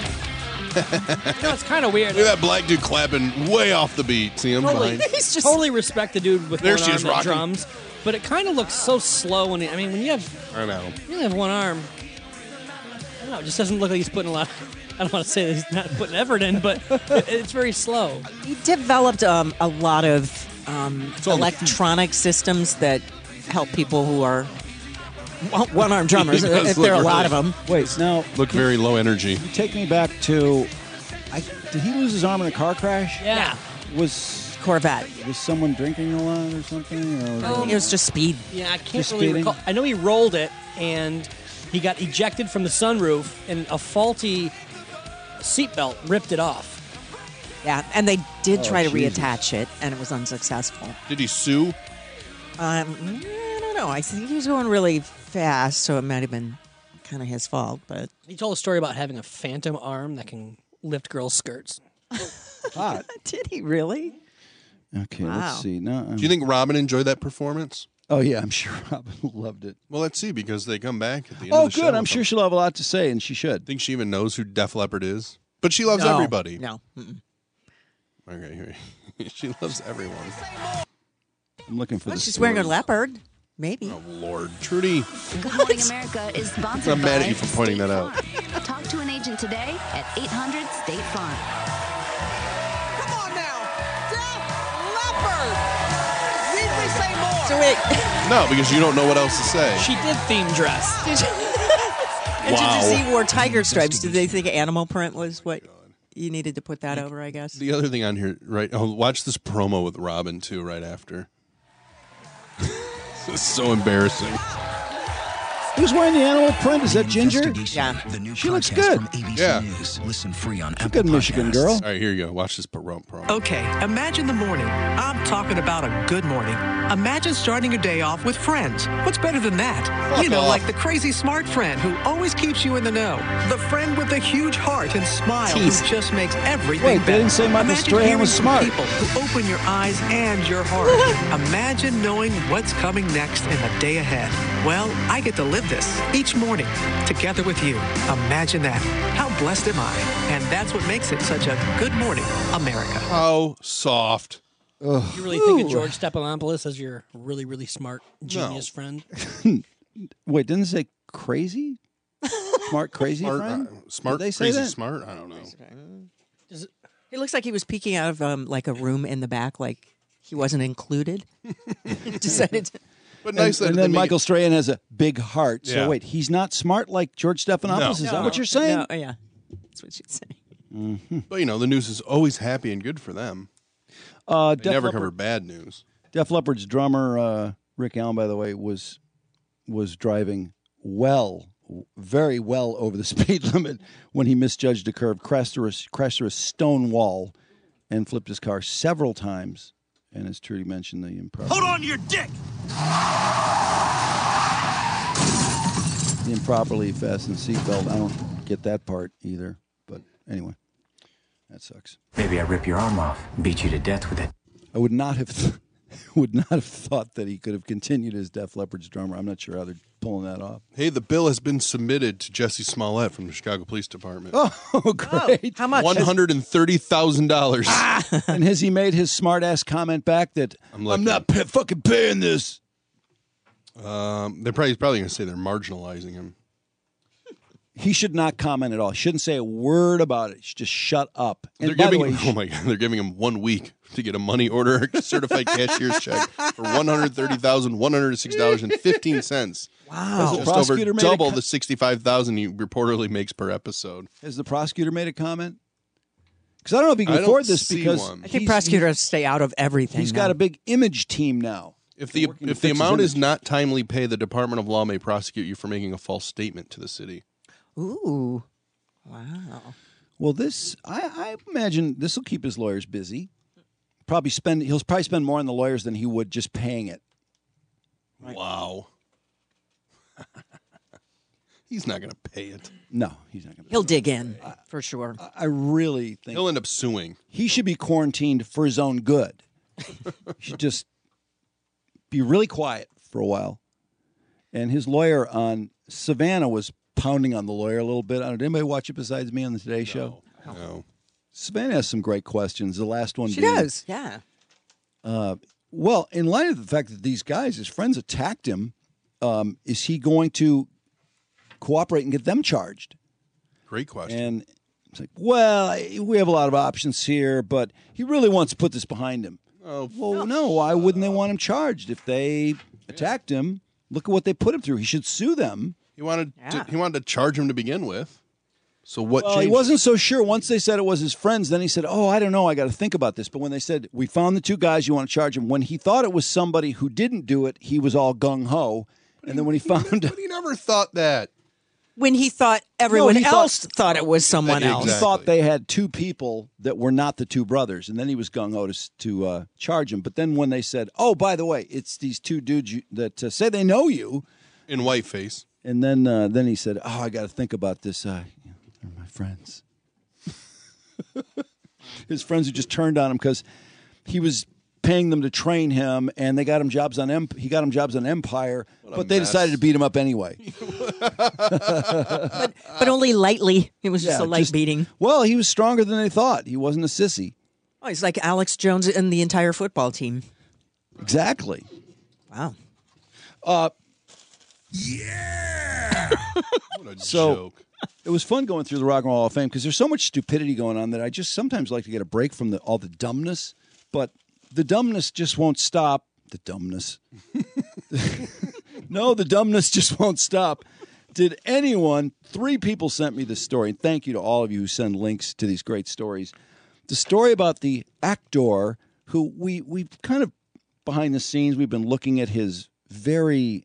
[SPEAKER 3] You know, it's kind of weird.
[SPEAKER 1] Look at that black dude clapping way off the beat. See him
[SPEAKER 3] Totally,
[SPEAKER 1] behind?
[SPEAKER 3] he's just totally respect the dude with
[SPEAKER 1] There
[SPEAKER 3] one
[SPEAKER 1] she
[SPEAKER 3] arm
[SPEAKER 1] is,
[SPEAKER 3] that
[SPEAKER 1] rocking.
[SPEAKER 3] drums, but it kind of looks so slow. When it, I mean, when you have
[SPEAKER 1] I know.
[SPEAKER 3] you only have one arm, I don't know. It just doesn't look like he's putting a lot. I don't want to say that he's not putting effort in, but it, it's very slow.
[SPEAKER 4] He developed um, a lot of um,
[SPEAKER 1] all the-
[SPEAKER 4] electronic systems that help people who are one-arm drummers,
[SPEAKER 1] He does
[SPEAKER 4] if there are a
[SPEAKER 1] look
[SPEAKER 4] lot of
[SPEAKER 1] really-
[SPEAKER 4] them.
[SPEAKER 2] Wait, now
[SPEAKER 1] Look very low energy.
[SPEAKER 2] take me back to. I, did he lose his arm in a car crash?
[SPEAKER 3] Yeah.
[SPEAKER 2] Was
[SPEAKER 4] Corvette.
[SPEAKER 2] Was someone drinking a lot or something? Or was
[SPEAKER 4] I think it was just speed.
[SPEAKER 3] Yeah, I can't
[SPEAKER 2] Just
[SPEAKER 3] really
[SPEAKER 2] speeding?
[SPEAKER 3] recall. I know he rolled it, and he got ejected from the sunroof, and a faulty seatbelt ripped it off.
[SPEAKER 4] Yeah, and they did
[SPEAKER 2] Oh,
[SPEAKER 4] try to
[SPEAKER 2] Jesus.
[SPEAKER 4] reattach it, and it was unsuccessful.
[SPEAKER 1] Did he sue?
[SPEAKER 4] Um, I don't know. I think he was going really fast, so it might have been kind of his fault. But
[SPEAKER 3] He told a story about having a phantom arm that can lift girls' skirts.
[SPEAKER 2] hot?
[SPEAKER 4] did he really?
[SPEAKER 2] Okay,
[SPEAKER 4] Wow.
[SPEAKER 2] let's see. No,
[SPEAKER 1] Do you think Robin enjoyed that performance?
[SPEAKER 2] Oh yeah, I'm sure Robin loved it.
[SPEAKER 1] Well, let's see, because they come back at the end
[SPEAKER 2] Oh,
[SPEAKER 1] of the show.
[SPEAKER 2] good. I'm
[SPEAKER 1] with
[SPEAKER 2] sure
[SPEAKER 1] them.
[SPEAKER 2] she'll have a lot to say, and she should.
[SPEAKER 1] Think she even knows who Def Leppard is? But she loves
[SPEAKER 4] No.
[SPEAKER 1] everybody.
[SPEAKER 4] No. Mm-mm.
[SPEAKER 1] Okay, here. She loves everyone.
[SPEAKER 2] I'm looking for
[SPEAKER 4] Oh,
[SPEAKER 2] the
[SPEAKER 4] she's wearing a
[SPEAKER 2] story.
[SPEAKER 4] leopard. Maybe.
[SPEAKER 1] Oh, Lord. Trudy.
[SPEAKER 12] Good Morning America is sponsored
[SPEAKER 1] I'm mad
[SPEAKER 12] by
[SPEAKER 1] at you for pointing
[SPEAKER 12] State
[SPEAKER 1] that out.
[SPEAKER 12] Farm. Talk to an agent today at eight hundred State Farm.
[SPEAKER 19] Come on now. Def Leppard. Need we say more?
[SPEAKER 4] So wait.
[SPEAKER 1] No, because you don't know what else to say.
[SPEAKER 3] She did theme dress.
[SPEAKER 4] And
[SPEAKER 1] Wow.
[SPEAKER 4] did you see wore tiger stripes? Did they think animal print was what you needed to put that over, I guess?
[SPEAKER 1] The other thing on here, right? Oh, watch this promo with Robin, too, right after. This is so embarrassing.
[SPEAKER 2] Who's wearing the animal print? Is that Ginger?
[SPEAKER 4] Yeah.
[SPEAKER 11] The new
[SPEAKER 2] She looks
[SPEAKER 11] podcast
[SPEAKER 2] good.
[SPEAKER 11] from A B C
[SPEAKER 1] Yeah.
[SPEAKER 11] News. Listen free on
[SPEAKER 2] She's a
[SPEAKER 11] Apple
[SPEAKER 2] good Michigan
[SPEAKER 11] Podcasts.
[SPEAKER 2] girl.
[SPEAKER 1] All right, here you go. Watch this promo. promo.
[SPEAKER 15] Okay, imagine the morning. I'm talking about a good morning. Imagine starting your day off with friends. What's better than that?
[SPEAKER 1] Fuck
[SPEAKER 15] you know,
[SPEAKER 1] off.
[SPEAKER 15] like the crazy smart friend who always keeps you in the know. The friend with the huge heart and smile
[SPEAKER 4] Tease.
[SPEAKER 15] who just makes everything
[SPEAKER 2] Wait,
[SPEAKER 15] better.
[SPEAKER 2] they didn't say Michael
[SPEAKER 15] Imagine
[SPEAKER 2] Strahan
[SPEAKER 15] hearing
[SPEAKER 2] was
[SPEAKER 15] from
[SPEAKER 2] smart.
[SPEAKER 15] people who open your eyes and your heart. Imagine knowing what's coming next in the day ahead. Well, I get to live this each morning together with you. Imagine that. How blessed am I? And that's what makes it such a good morning, America.
[SPEAKER 1] How soft.
[SPEAKER 2] Ugh.
[SPEAKER 3] You really think of George Stephanopoulos as your really, really smart genius friend?
[SPEAKER 2] Wait, didn't it say crazy? Smart, crazy
[SPEAKER 1] Smart,
[SPEAKER 2] friend?
[SPEAKER 1] uh, smart
[SPEAKER 2] Did they say
[SPEAKER 1] crazy
[SPEAKER 2] that?
[SPEAKER 1] smart? I don't know.
[SPEAKER 4] It looks like he was peeking out of um, like a room in the back, like he wasn't included. Decided to.
[SPEAKER 1] But nice
[SPEAKER 2] and,
[SPEAKER 1] that
[SPEAKER 2] and
[SPEAKER 1] they
[SPEAKER 2] then
[SPEAKER 1] make
[SPEAKER 2] Michael
[SPEAKER 1] it-
[SPEAKER 2] Strahan has a big heart. So
[SPEAKER 1] Yeah.
[SPEAKER 2] wait, he's not smart like George Stephanopoulos?
[SPEAKER 1] No.
[SPEAKER 2] Is that
[SPEAKER 4] No,
[SPEAKER 2] what you're saying?
[SPEAKER 4] No, yeah, that's what she'd say.
[SPEAKER 2] Mm-hmm.
[SPEAKER 1] But, you know, the news is always happy and good for them.
[SPEAKER 2] Uh,
[SPEAKER 1] They
[SPEAKER 2] Def
[SPEAKER 1] never
[SPEAKER 2] Leppard-
[SPEAKER 1] cover bad news.
[SPEAKER 2] Def Leppard's drummer uh, Rick Allen, by the way, was was driving well, very well over the speed limit when he misjudged a curve, crashed through a, crashed through a stone wall, and flipped his car several times. And as Trudy mentioned, the improper,
[SPEAKER 11] Hold on to your dick.
[SPEAKER 2] the improperly fastened seatbelt. I don't get that part either. But anyway, that sucks.
[SPEAKER 23] Maybe I rip your arm off and beat you to death with it.
[SPEAKER 2] I would not have th- would not have thought that he could have continued as Def Leppard's drummer. I'm not sure how they're pulling that off.
[SPEAKER 1] Hey, the bill has been submitted to Jesse Smollett from the Chicago Police Department.
[SPEAKER 2] Oh, great!
[SPEAKER 4] How much?
[SPEAKER 1] One hundred and thirty thousand dollars.
[SPEAKER 2] And has he made his smart ass comment back that
[SPEAKER 1] I'm,
[SPEAKER 2] I'm not pa- fucking paying this?
[SPEAKER 1] Um, they're probably probably going to say they're marginalizing him.
[SPEAKER 2] He should not comment at all. He shouldn't say a word about it. He should just shut up. And
[SPEAKER 1] They're
[SPEAKER 2] by
[SPEAKER 1] giving
[SPEAKER 2] the way,
[SPEAKER 1] him, oh my god, they're giving him one week to get a money order certified cashier's check for one hundred thirty thousand one hundred six dollars and fifteen cents.
[SPEAKER 2] Has
[SPEAKER 1] That's
[SPEAKER 2] the
[SPEAKER 1] just over
[SPEAKER 2] prosecutor made a
[SPEAKER 1] double
[SPEAKER 2] co-
[SPEAKER 1] the sixty-five thousand he reportedly makes per episode.
[SPEAKER 2] has the prosecutor made a comment? Because I don't know if he can
[SPEAKER 1] I don't
[SPEAKER 2] afford this
[SPEAKER 1] see
[SPEAKER 2] because
[SPEAKER 1] one.
[SPEAKER 4] I think
[SPEAKER 2] he's-
[SPEAKER 4] prosecutors have to stay out of everything.
[SPEAKER 2] He's
[SPEAKER 4] now.
[SPEAKER 2] got a big image team now.
[SPEAKER 1] If the
[SPEAKER 2] working to
[SPEAKER 1] if the
[SPEAKER 2] fix his
[SPEAKER 1] amount is
[SPEAKER 2] image.
[SPEAKER 1] not timely paid, the Department of Law may prosecute you for making a false statement to the city.
[SPEAKER 4] Ooh, wow.
[SPEAKER 2] Well, this I, I imagine this will keep his lawyers busy. Probably spend he'll probably spend more on the lawyers than he would just paying it.
[SPEAKER 1] Wow. He's not going to pay it.
[SPEAKER 2] No, he's not going to.
[SPEAKER 4] He'll dig in for sure.
[SPEAKER 2] I really think
[SPEAKER 1] He'll end up suing.
[SPEAKER 2] he should be quarantined for his own good. He should just be really quiet for a while. And his lawyer on Savannah was pounding on the lawyer a little bit. I don't, did anybody watch it besides me on the Today Show?
[SPEAKER 1] No.
[SPEAKER 2] Savannah has some great questions. The last one
[SPEAKER 4] She
[SPEAKER 2] being,
[SPEAKER 4] does, yeah.
[SPEAKER 2] Uh, well, in light of the fact that these guys, his friends, attacked him, um, is he going to cooperate and get them charged?
[SPEAKER 1] Great question.
[SPEAKER 2] And it's like, well, we have a lot of options here, but he really wants to put this behind him.
[SPEAKER 1] Oh,
[SPEAKER 2] well, no. Why wouldn't they want him charged if they attacked him? Look at what they put him through. He should sue them.
[SPEAKER 1] He wanted
[SPEAKER 2] Yeah.
[SPEAKER 1] to, he wanted to charge him to begin with. So what
[SPEAKER 2] Well,
[SPEAKER 1] changed?
[SPEAKER 2] he wasn't so sure. Once they said it was his friends, then he said, oh, I don't know. I got to think about this. But when they said, we found the two guys you want to charge him, when he thought it was somebody who didn't do it, he was all gung-ho. And then when he found
[SPEAKER 1] But he never thought that.
[SPEAKER 4] When he thought everyone
[SPEAKER 2] No, he
[SPEAKER 4] else
[SPEAKER 2] thought-
[SPEAKER 4] thought, it was someone else.
[SPEAKER 2] He thought they had two people that were not the two brothers, and then he was gung-ho to, to uh, charge him. But then when they said, oh, by the way, it's these two dudes you, that uh, say they know you.
[SPEAKER 1] In whiteface.
[SPEAKER 2] And then uh, then he said, oh, I got to think about this. Uh, they're my friends. His friends who just turned on him because he was paying them to train him, and they got him jobs on Emp- he got him jobs on Empire,
[SPEAKER 1] What a
[SPEAKER 2] but they
[SPEAKER 1] mess.
[SPEAKER 2] decided to beat him up anyway.
[SPEAKER 4] but, but only lightly. It was just
[SPEAKER 2] Yeah,
[SPEAKER 4] a light
[SPEAKER 2] just-
[SPEAKER 4] beating.
[SPEAKER 2] Well, he was stronger than they thought. He wasn't a sissy.
[SPEAKER 4] Oh, he's like Alex Jones and the entire football team.
[SPEAKER 2] Exactly.
[SPEAKER 4] Wow.
[SPEAKER 2] Uh,
[SPEAKER 1] What a
[SPEAKER 2] so
[SPEAKER 1] joke.
[SPEAKER 2] it was fun going through the Rock and Roll Hall of Fame because there's so much stupidity going on that I just sometimes like to get a break from the, all the dumbness. But the dumbness just won't stop. The dumbness. No, the dumbness just won't stop. Did anyone, three people sent me this story, and thank you to all of you who send links to these great stories. The story about the actor who we, we kind of, behind the scenes, we've been looking at his very,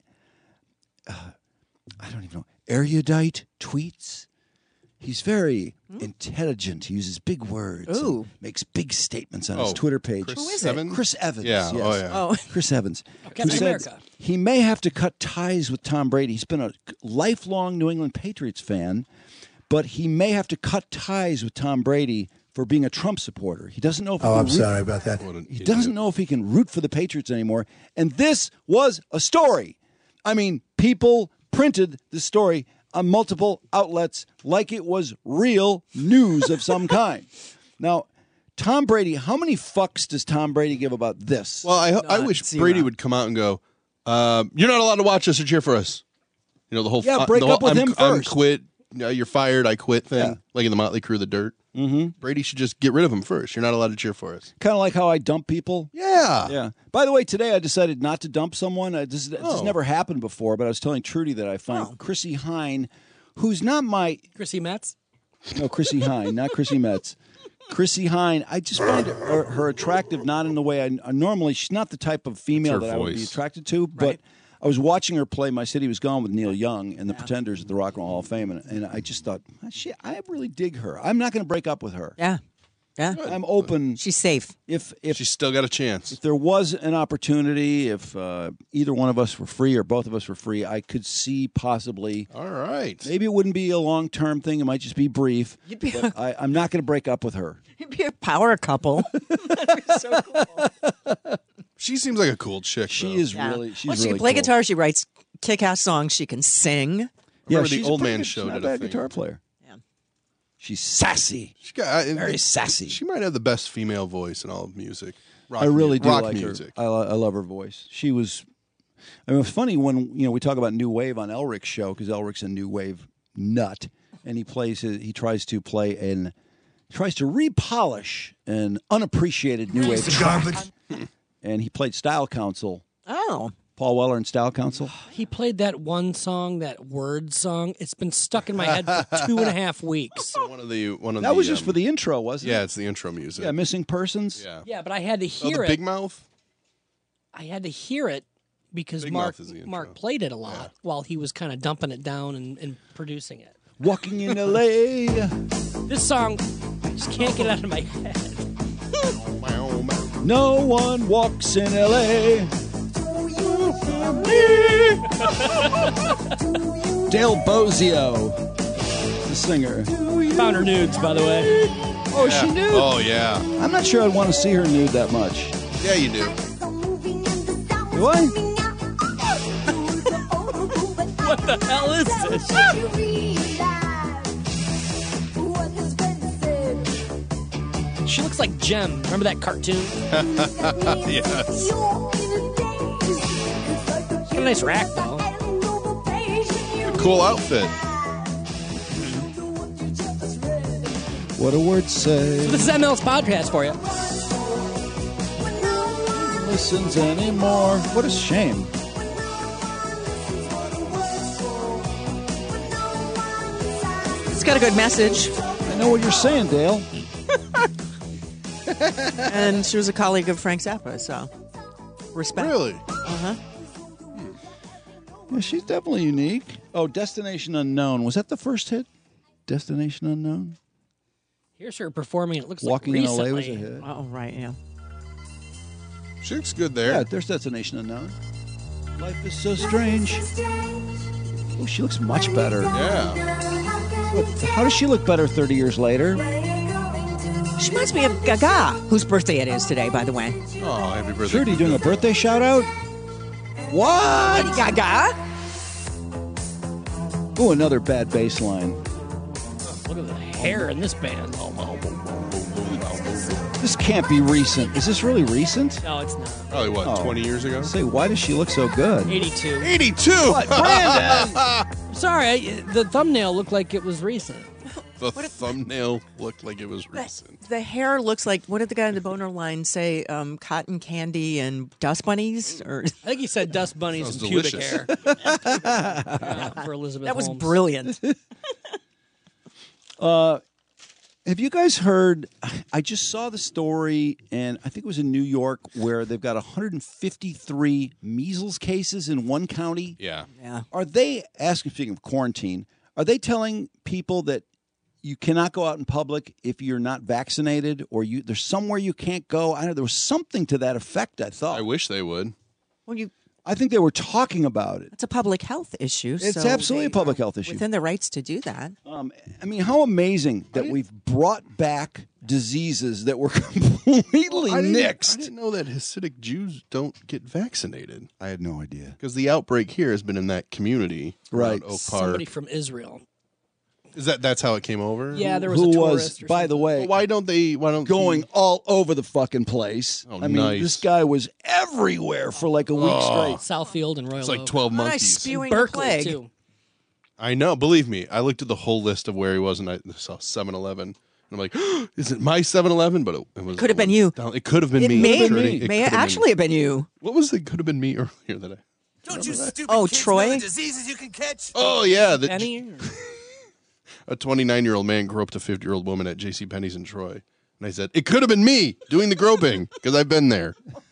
[SPEAKER 2] uh, I don't even know, erudite tweets. He's very intelligent. He uses big words. and
[SPEAKER 4] Ooh.
[SPEAKER 2] makes big statements on
[SPEAKER 1] Oh,
[SPEAKER 2] his Twitter page.
[SPEAKER 1] Chris Who is it? Evans?
[SPEAKER 2] Chris Evans.
[SPEAKER 1] Yeah,
[SPEAKER 2] yes.
[SPEAKER 1] oh, yeah.
[SPEAKER 4] Oh.
[SPEAKER 2] Chris Evans.
[SPEAKER 3] Captain
[SPEAKER 2] who said
[SPEAKER 3] America.
[SPEAKER 2] he may have to cut ties with Tom Brady. He's been a lifelong New England Patriots fan, but he may have to cut ties with Tom Brady for being a Trump supporter. He doesn't know if he
[SPEAKER 21] Oh,
[SPEAKER 2] can
[SPEAKER 21] I'm
[SPEAKER 2] root-
[SPEAKER 21] sorry about that.
[SPEAKER 2] He doesn't know if he can root for the Patriots anymore. And this was a story. I mean, people printed the story on multiple outlets like it was real news of some kind. Now, Tom Brady, how many fucks does Tom Brady give about this?
[SPEAKER 1] Well, I, I
[SPEAKER 4] Not
[SPEAKER 1] wish
[SPEAKER 4] zero.
[SPEAKER 1] Brady would come out and go, um, you're not allowed to watch us or cheer for us. You know, the whole
[SPEAKER 2] Yeah,
[SPEAKER 1] uh,
[SPEAKER 2] break
[SPEAKER 1] the whole,
[SPEAKER 2] up with
[SPEAKER 1] I'm,
[SPEAKER 2] him
[SPEAKER 1] I'm
[SPEAKER 2] first.
[SPEAKER 1] quit. You know, you're fired. I quit thing.
[SPEAKER 2] Yeah.
[SPEAKER 1] Like in the Motley Crue, The Dirt.
[SPEAKER 2] Mm-hmm.
[SPEAKER 1] Brady should just get rid of him first. You're not allowed to cheer for us.
[SPEAKER 2] Kind of like how I dump people.
[SPEAKER 1] Yeah.
[SPEAKER 2] Yeah. By the way, today I decided not to dump someone. I, this this has
[SPEAKER 1] Oh.
[SPEAKER 2] never happened before, but I was telling Trudy that I find
[SPEAKER 4] Oh.
[SPEAKER 2] Chrissy Hine, who's not my
[SPEAKER 3] Chrissy Metz.
[SPEAKER 2] no Chrissy Hine, not Chrissy Metz. Chrissy Hine, I just find her, her attractive, not in the way I, I normally. She's not the type of female
[SPEAKER 1] her
[SPEAKER 2] that I would be
[SPEAKER 1] voice.
[SPEAKER 2] attracted to. But
[SPEAKER 4] Right.
[SPEAKER 2] I was watching her play "My City Was Gone" with Neil Young and the Pretenders at the Rock and Roll Hall of Fame, and, and I just thought, she, I really dig her. I'm not going to break up with her.
[SPEAKER 4] Yeah. Yeah.
[SPEAKER 2] I'm open.
[SPEAKER 4] She's safe.
[SPEAKER 2] If if
[SPEAKER 1] She's still got a chance.
[SPEAKER 2] if there was an opportunity, if uh, either one of us were free or both of us were free, I could see possibly.
[SPEAKER 1] All right.
[SPEAKER 2] Maybe it wouldn't be a long term thing. It might just be brief.
[SPEAKER 4] You'd be,
[SPEAKER 2] But I, I'm not going to break up with her.
[SPEAKER 4] you'd be a power couple. That'd be so cool.
[SPEAKER 1] She seems like a cool chick.
[SPEAKER 2] She
[SPEAKER 1] though.
[SPEAKER 2] is
[SPEAKER 4] Yeah.
[SPEAKER 2] really. She's
[SPEAKER 4] well, she
[SPEAKER 2] really
[SPEAKER 4] can play
[SPEAKER 2] cool.
[SPEAKER 4] guitar. She writes kick-ass songs. She can sing.
[SPEAKER 2] Yeah,
[SPEAKER 1] Remember the
[SPEAKER 2] she's a
[SPEAKER 1] Old
[SPEAKER 2] pretty
[SPEAKER 1] Man
[SPEAKER 2] good-
[SPEAKER 1] Show
[SPEAKER 2] she's not
[SPEAKER 1] did
[SPEAKER 2] a
[SPEAKER 1] a
[SPEAKER 2] bad
[SPEAKER 1] thing.
[SPEAKER 2] guitar player.
[SPEAKER 4] Yeah.
[SPEAKER 2] She's sassy.
[SPEAKER 1] She got, I,
[SPEAKER 2] Very sassy.
[SPEAKER 1] She might have the best female voice in all of music. Rock
[SPEAKER 2] I really
[SPEAKER 1] mu-
[SPEAKER 2] do
[SPEAKER 1] rock
[SPEAKER 2] like
[SPEAKER 1] music.
[SPEAKER 2] her. I, lo- I love her voice. She was. I mean, it's funny when you know we talk about new wave on Elric's show because Elric's a new wave nut, and he plays. His, he tries to play and tries to repolish an unappreciated new wave track. And he played Style Council.
[SPEAKER 4] Oh.
[SPEAKER 2] Paul Weller and Style Council.
[SPEAKER 3] He played that one song, that word song. It's been stuck in my head for two and a half weeks.
[SPEAKER 1] One of the one of
[SPEAKER 2] That
[SPEAKER 1] the,
[SPEAKER 2] was just
[SPEAKER 1] um,
[SPEAKER 2] for the intro, wasn't
[SPEAKER 1] yeah,
[SPEAKER 2] it?
[SPEAKER 1] it's the intro music.
[SPEAKER 2] Yeah, Missing Persons.
[SPEAKER 1] Yeah.
[SPEAKER 3] Yeah, but I had to
[SPEAKER 1] Oh,
[SPEAKER 3] hear
[SPEAKER 1] the
[SPEAKER 3] it.
[SPEAKER 1] Big Mouth.
[SPEAKER 3] I had to hear it because
[SPEAKER 1] Big
[SPEAKER 3] Mark
[SPEAKER 1] Mouth is the intro.
[SPEAKER 3] Mark played it a lot while he was kind of dumping it down and, and producing it.
[SPEAKER 2] Walking in L A.
[SPEAKER 3] This song, I just can't get it out of my head.
[SPEAKER 2] No one walks in L A. Dale Bozio, the singer.
[SPEAKER 3] Found her nudes, by the way.
[SPEAKER 2] Oh, is she nude?
[SPEAKER 1] Oh yeah.
[SPEAKER 2] I'm not sure I'd want to see her nude that much.
[SPEAKER 1] Yeah, you do.
[SPEAKER 2] Do I?
[SPEAKER 3] What the hell is this? She looks like Jem. Remember that cartoon?
[SPEAKER 1] Yes.
[SPEAKER 3] Got a nice rack, though.
[SPEAKER 1] A cool outfit.
[SPEAKER 2] What a word say.
[SPEAKER 3] So this is M L's podcast for you.
[SPEAKER 2] Listens anymore. What a shame.
[SPEAKER 4] It's got a good message.
[SPEAKER 2] I know what you're saying, Dale.
[SPEAKER 4] And she was a colleague of Frank Zappa, so respect.
[SPEAKER 1] Really?
[SPEAKER 4] Uh-huh.
[SPEAKER 2] Yeah, she's definitely unique. Oh, Destination Unknown. Was that the first hit? Destination Unknown?
[SPEAKER 3] Here's her performing. It looks
[SPEAKER 2] Walking
[SPEAKER 3] like
[SPEAKER 2] in L A
[SPEAKER 3] recently.
[SPEAKER 2] was a hit.
[SPEAKER 4] Oh, right, yeah.
[SPEAKER 1] She looks good there.
[SPEAKER 2] Yeah, there's Destination Unknown. Life is so strange. Oh, she looks much better.
[SPEAKER 1] Yeah.
[SPEAKER 2] What, how does she look better thirty years later?
[SPEAKER 4] She reminds me of Gaga, whose birthday it is today, by the way.
[SPEAKER 1] Oh, happy birthday.
[SPEAKER 2] Trudy doing a birthday shout out? What?
[SPEAKER 4] Gaga?
[SPEAKER 2] Oh, another bad bass line.
[SPEAKER 3] Look at the hair in this band.
[SPEAKER 2] This can't be recent. Is this really recent?
[SPEAKER 3] No, it's not.
[SPEAKER 1] Probably, what,
[SPEAKER 2] Oh.
[SPEAKER 1] twenty years ago?
[SPEAKER 2] Say, why does she look so good?
[SPEAKER 3] eighty-two.
[SPEAKER 1] eighty-two!
[SPEAKER 2] What, Brandon?
[SPEAKER 3] Sorry, I, the thumbnail looked like it was recent.
[SPEAKER 1] The thumbnail looked like it was recent.
[SPEAKER 4] The hair looks like, what did the guy in the boner line say? Um, cotton candy and dust bunnies? Or
[SPEAKER 3] I think he said dust bunnies
[SPEAKER 1] Sounds
[SPEAKER 3] and pubic
[SPEAKER 1] delicious.
[SPEAKER 3] hair. Yeah, for Elizabeth
[SPEAKER 4] That was
[SPEAKER 3] Holmes.
[SPEAKER 4] brilliant.
[SPEAKER 2] Uh, have you guys heard? I just saw the story, and I think it was in New York, where they've got one hundred fifty-three measles cases in one county.
[SPEAKER 1] Yeah.
[SPEAKER 4] Yeah.
[SPEAKER 2] Are they asking? Speaking of quarantine, are they telling people that you cannot go out in public if you're not vaccinated, or you there's somewhere you can't go? I know there was something to that effect. I thought.
[SPEAKER 1] I wish they would.
[SPEAKER 4] Well, you.
[SPEAKER 2] I think they were talking about it.
[SPEAKER 4] It's a public health issue.
[SPEAKER 2] It's
[SPEAKER 4] so
[SPEAKER 2] absolutely a
[SPEAKER 4] they
[SPEAKER 2] public
[SPEAKER 4] are
[SPEAKER 2] health issue.
[SPEAKER 4] Within their rights to do that.
[SPEAKER 2] Um, I mean, how amazing that we've brought back diseases that were completely
[SPEAKER 1] I didn't,
[SPEAKER 2] nixed.
[SPEAKER 1] I didn't know that Hasidic Jews don't get vaccinated.
[SPEAKER 2] I had no idea.
[SPEAKER 1] Because the outbreak here has been in that community.
[SPEAKER 2] Right.
[SPEAKER 1] around Oak
[SPEAKER 3] Somebody
[SPEAKER 1] Park.
[SPEAKER 3] from Israel.
[SPEAKER 1] Is that that's how it came over?
[SPEAKER 3] Yeah, there was
[SPEAKER 2] Who
[SPEAKER 3] a
[SPEAKER 2] was,
[SPEAKER 3] tourist. or
[SPEAKER 2] by the
[SPEAKER 3] something.
[SPEAKER 2] way,
[SPEAKER 1] Well, why don't they? Why don't
[SPEAKER 2] going
[SPEAKER 1] he-
[SPEAKER 2] all over the fucking place.
[SPEAKER 1] Oh,
[SPEAKER 2] I mean,
[SPEAKER 1] nice.
[SPEAKER 2] this guy was everywhere for like a week
[SPEAKER 1] Oh.
[SPEAKER 2] straight.
[SPEAKER 3] Southfield and Royal
[SPEAKER 1] It's like
[SPEAKER 3] Oak.
[SPEAKER 1] twelve
[SPEAKER 4] Nice
[SPEAKER 1] monkeys.
[SPEAKER 4] spewing
[SPEAKER 3] Berkeley,
[SPEAKER 4] plague.
[SPEAKER 3] too.
[SPEAKER 1] I know. Believe me, I looked at the whole list of where he was, and I saw seven eleven. And I'm like, is it my seven eleven? But it, it was.
[SPEAKER 4] Could have been
[SPEAKER 1] one
[SPEAKER 4] you.
[SPEAKER 1] down- It could have been
[SPEAKER 4] It
[SPEAKER 1] me.
[SPEAKER 4] may,
[SPEAKER 1] I'm sure it- it
[SPEAKER 4] may
[SPEAKER 1] could have
[SPEAKER 4] actually have been you.
[SPEAKER 1] Been, what was it? Could have been me earlier that I.
[SPEAKER 11] Don't you stupid
[SPEAKER 4] Oh,
[SPEAKER 11] kids
[SPEAKER 4] Troy?
[SPEAKER 11] know the diseases you can catch?
[SPEAKER 1] Oh yeah, the,
[SPEAKER 3] Penny? Or-
[SPEAKER 1] a twenty-nine-year-old man groped a fifty-year-old woman at J C Penney's in Troy, and I said it could have been me doing the groping because I've been there.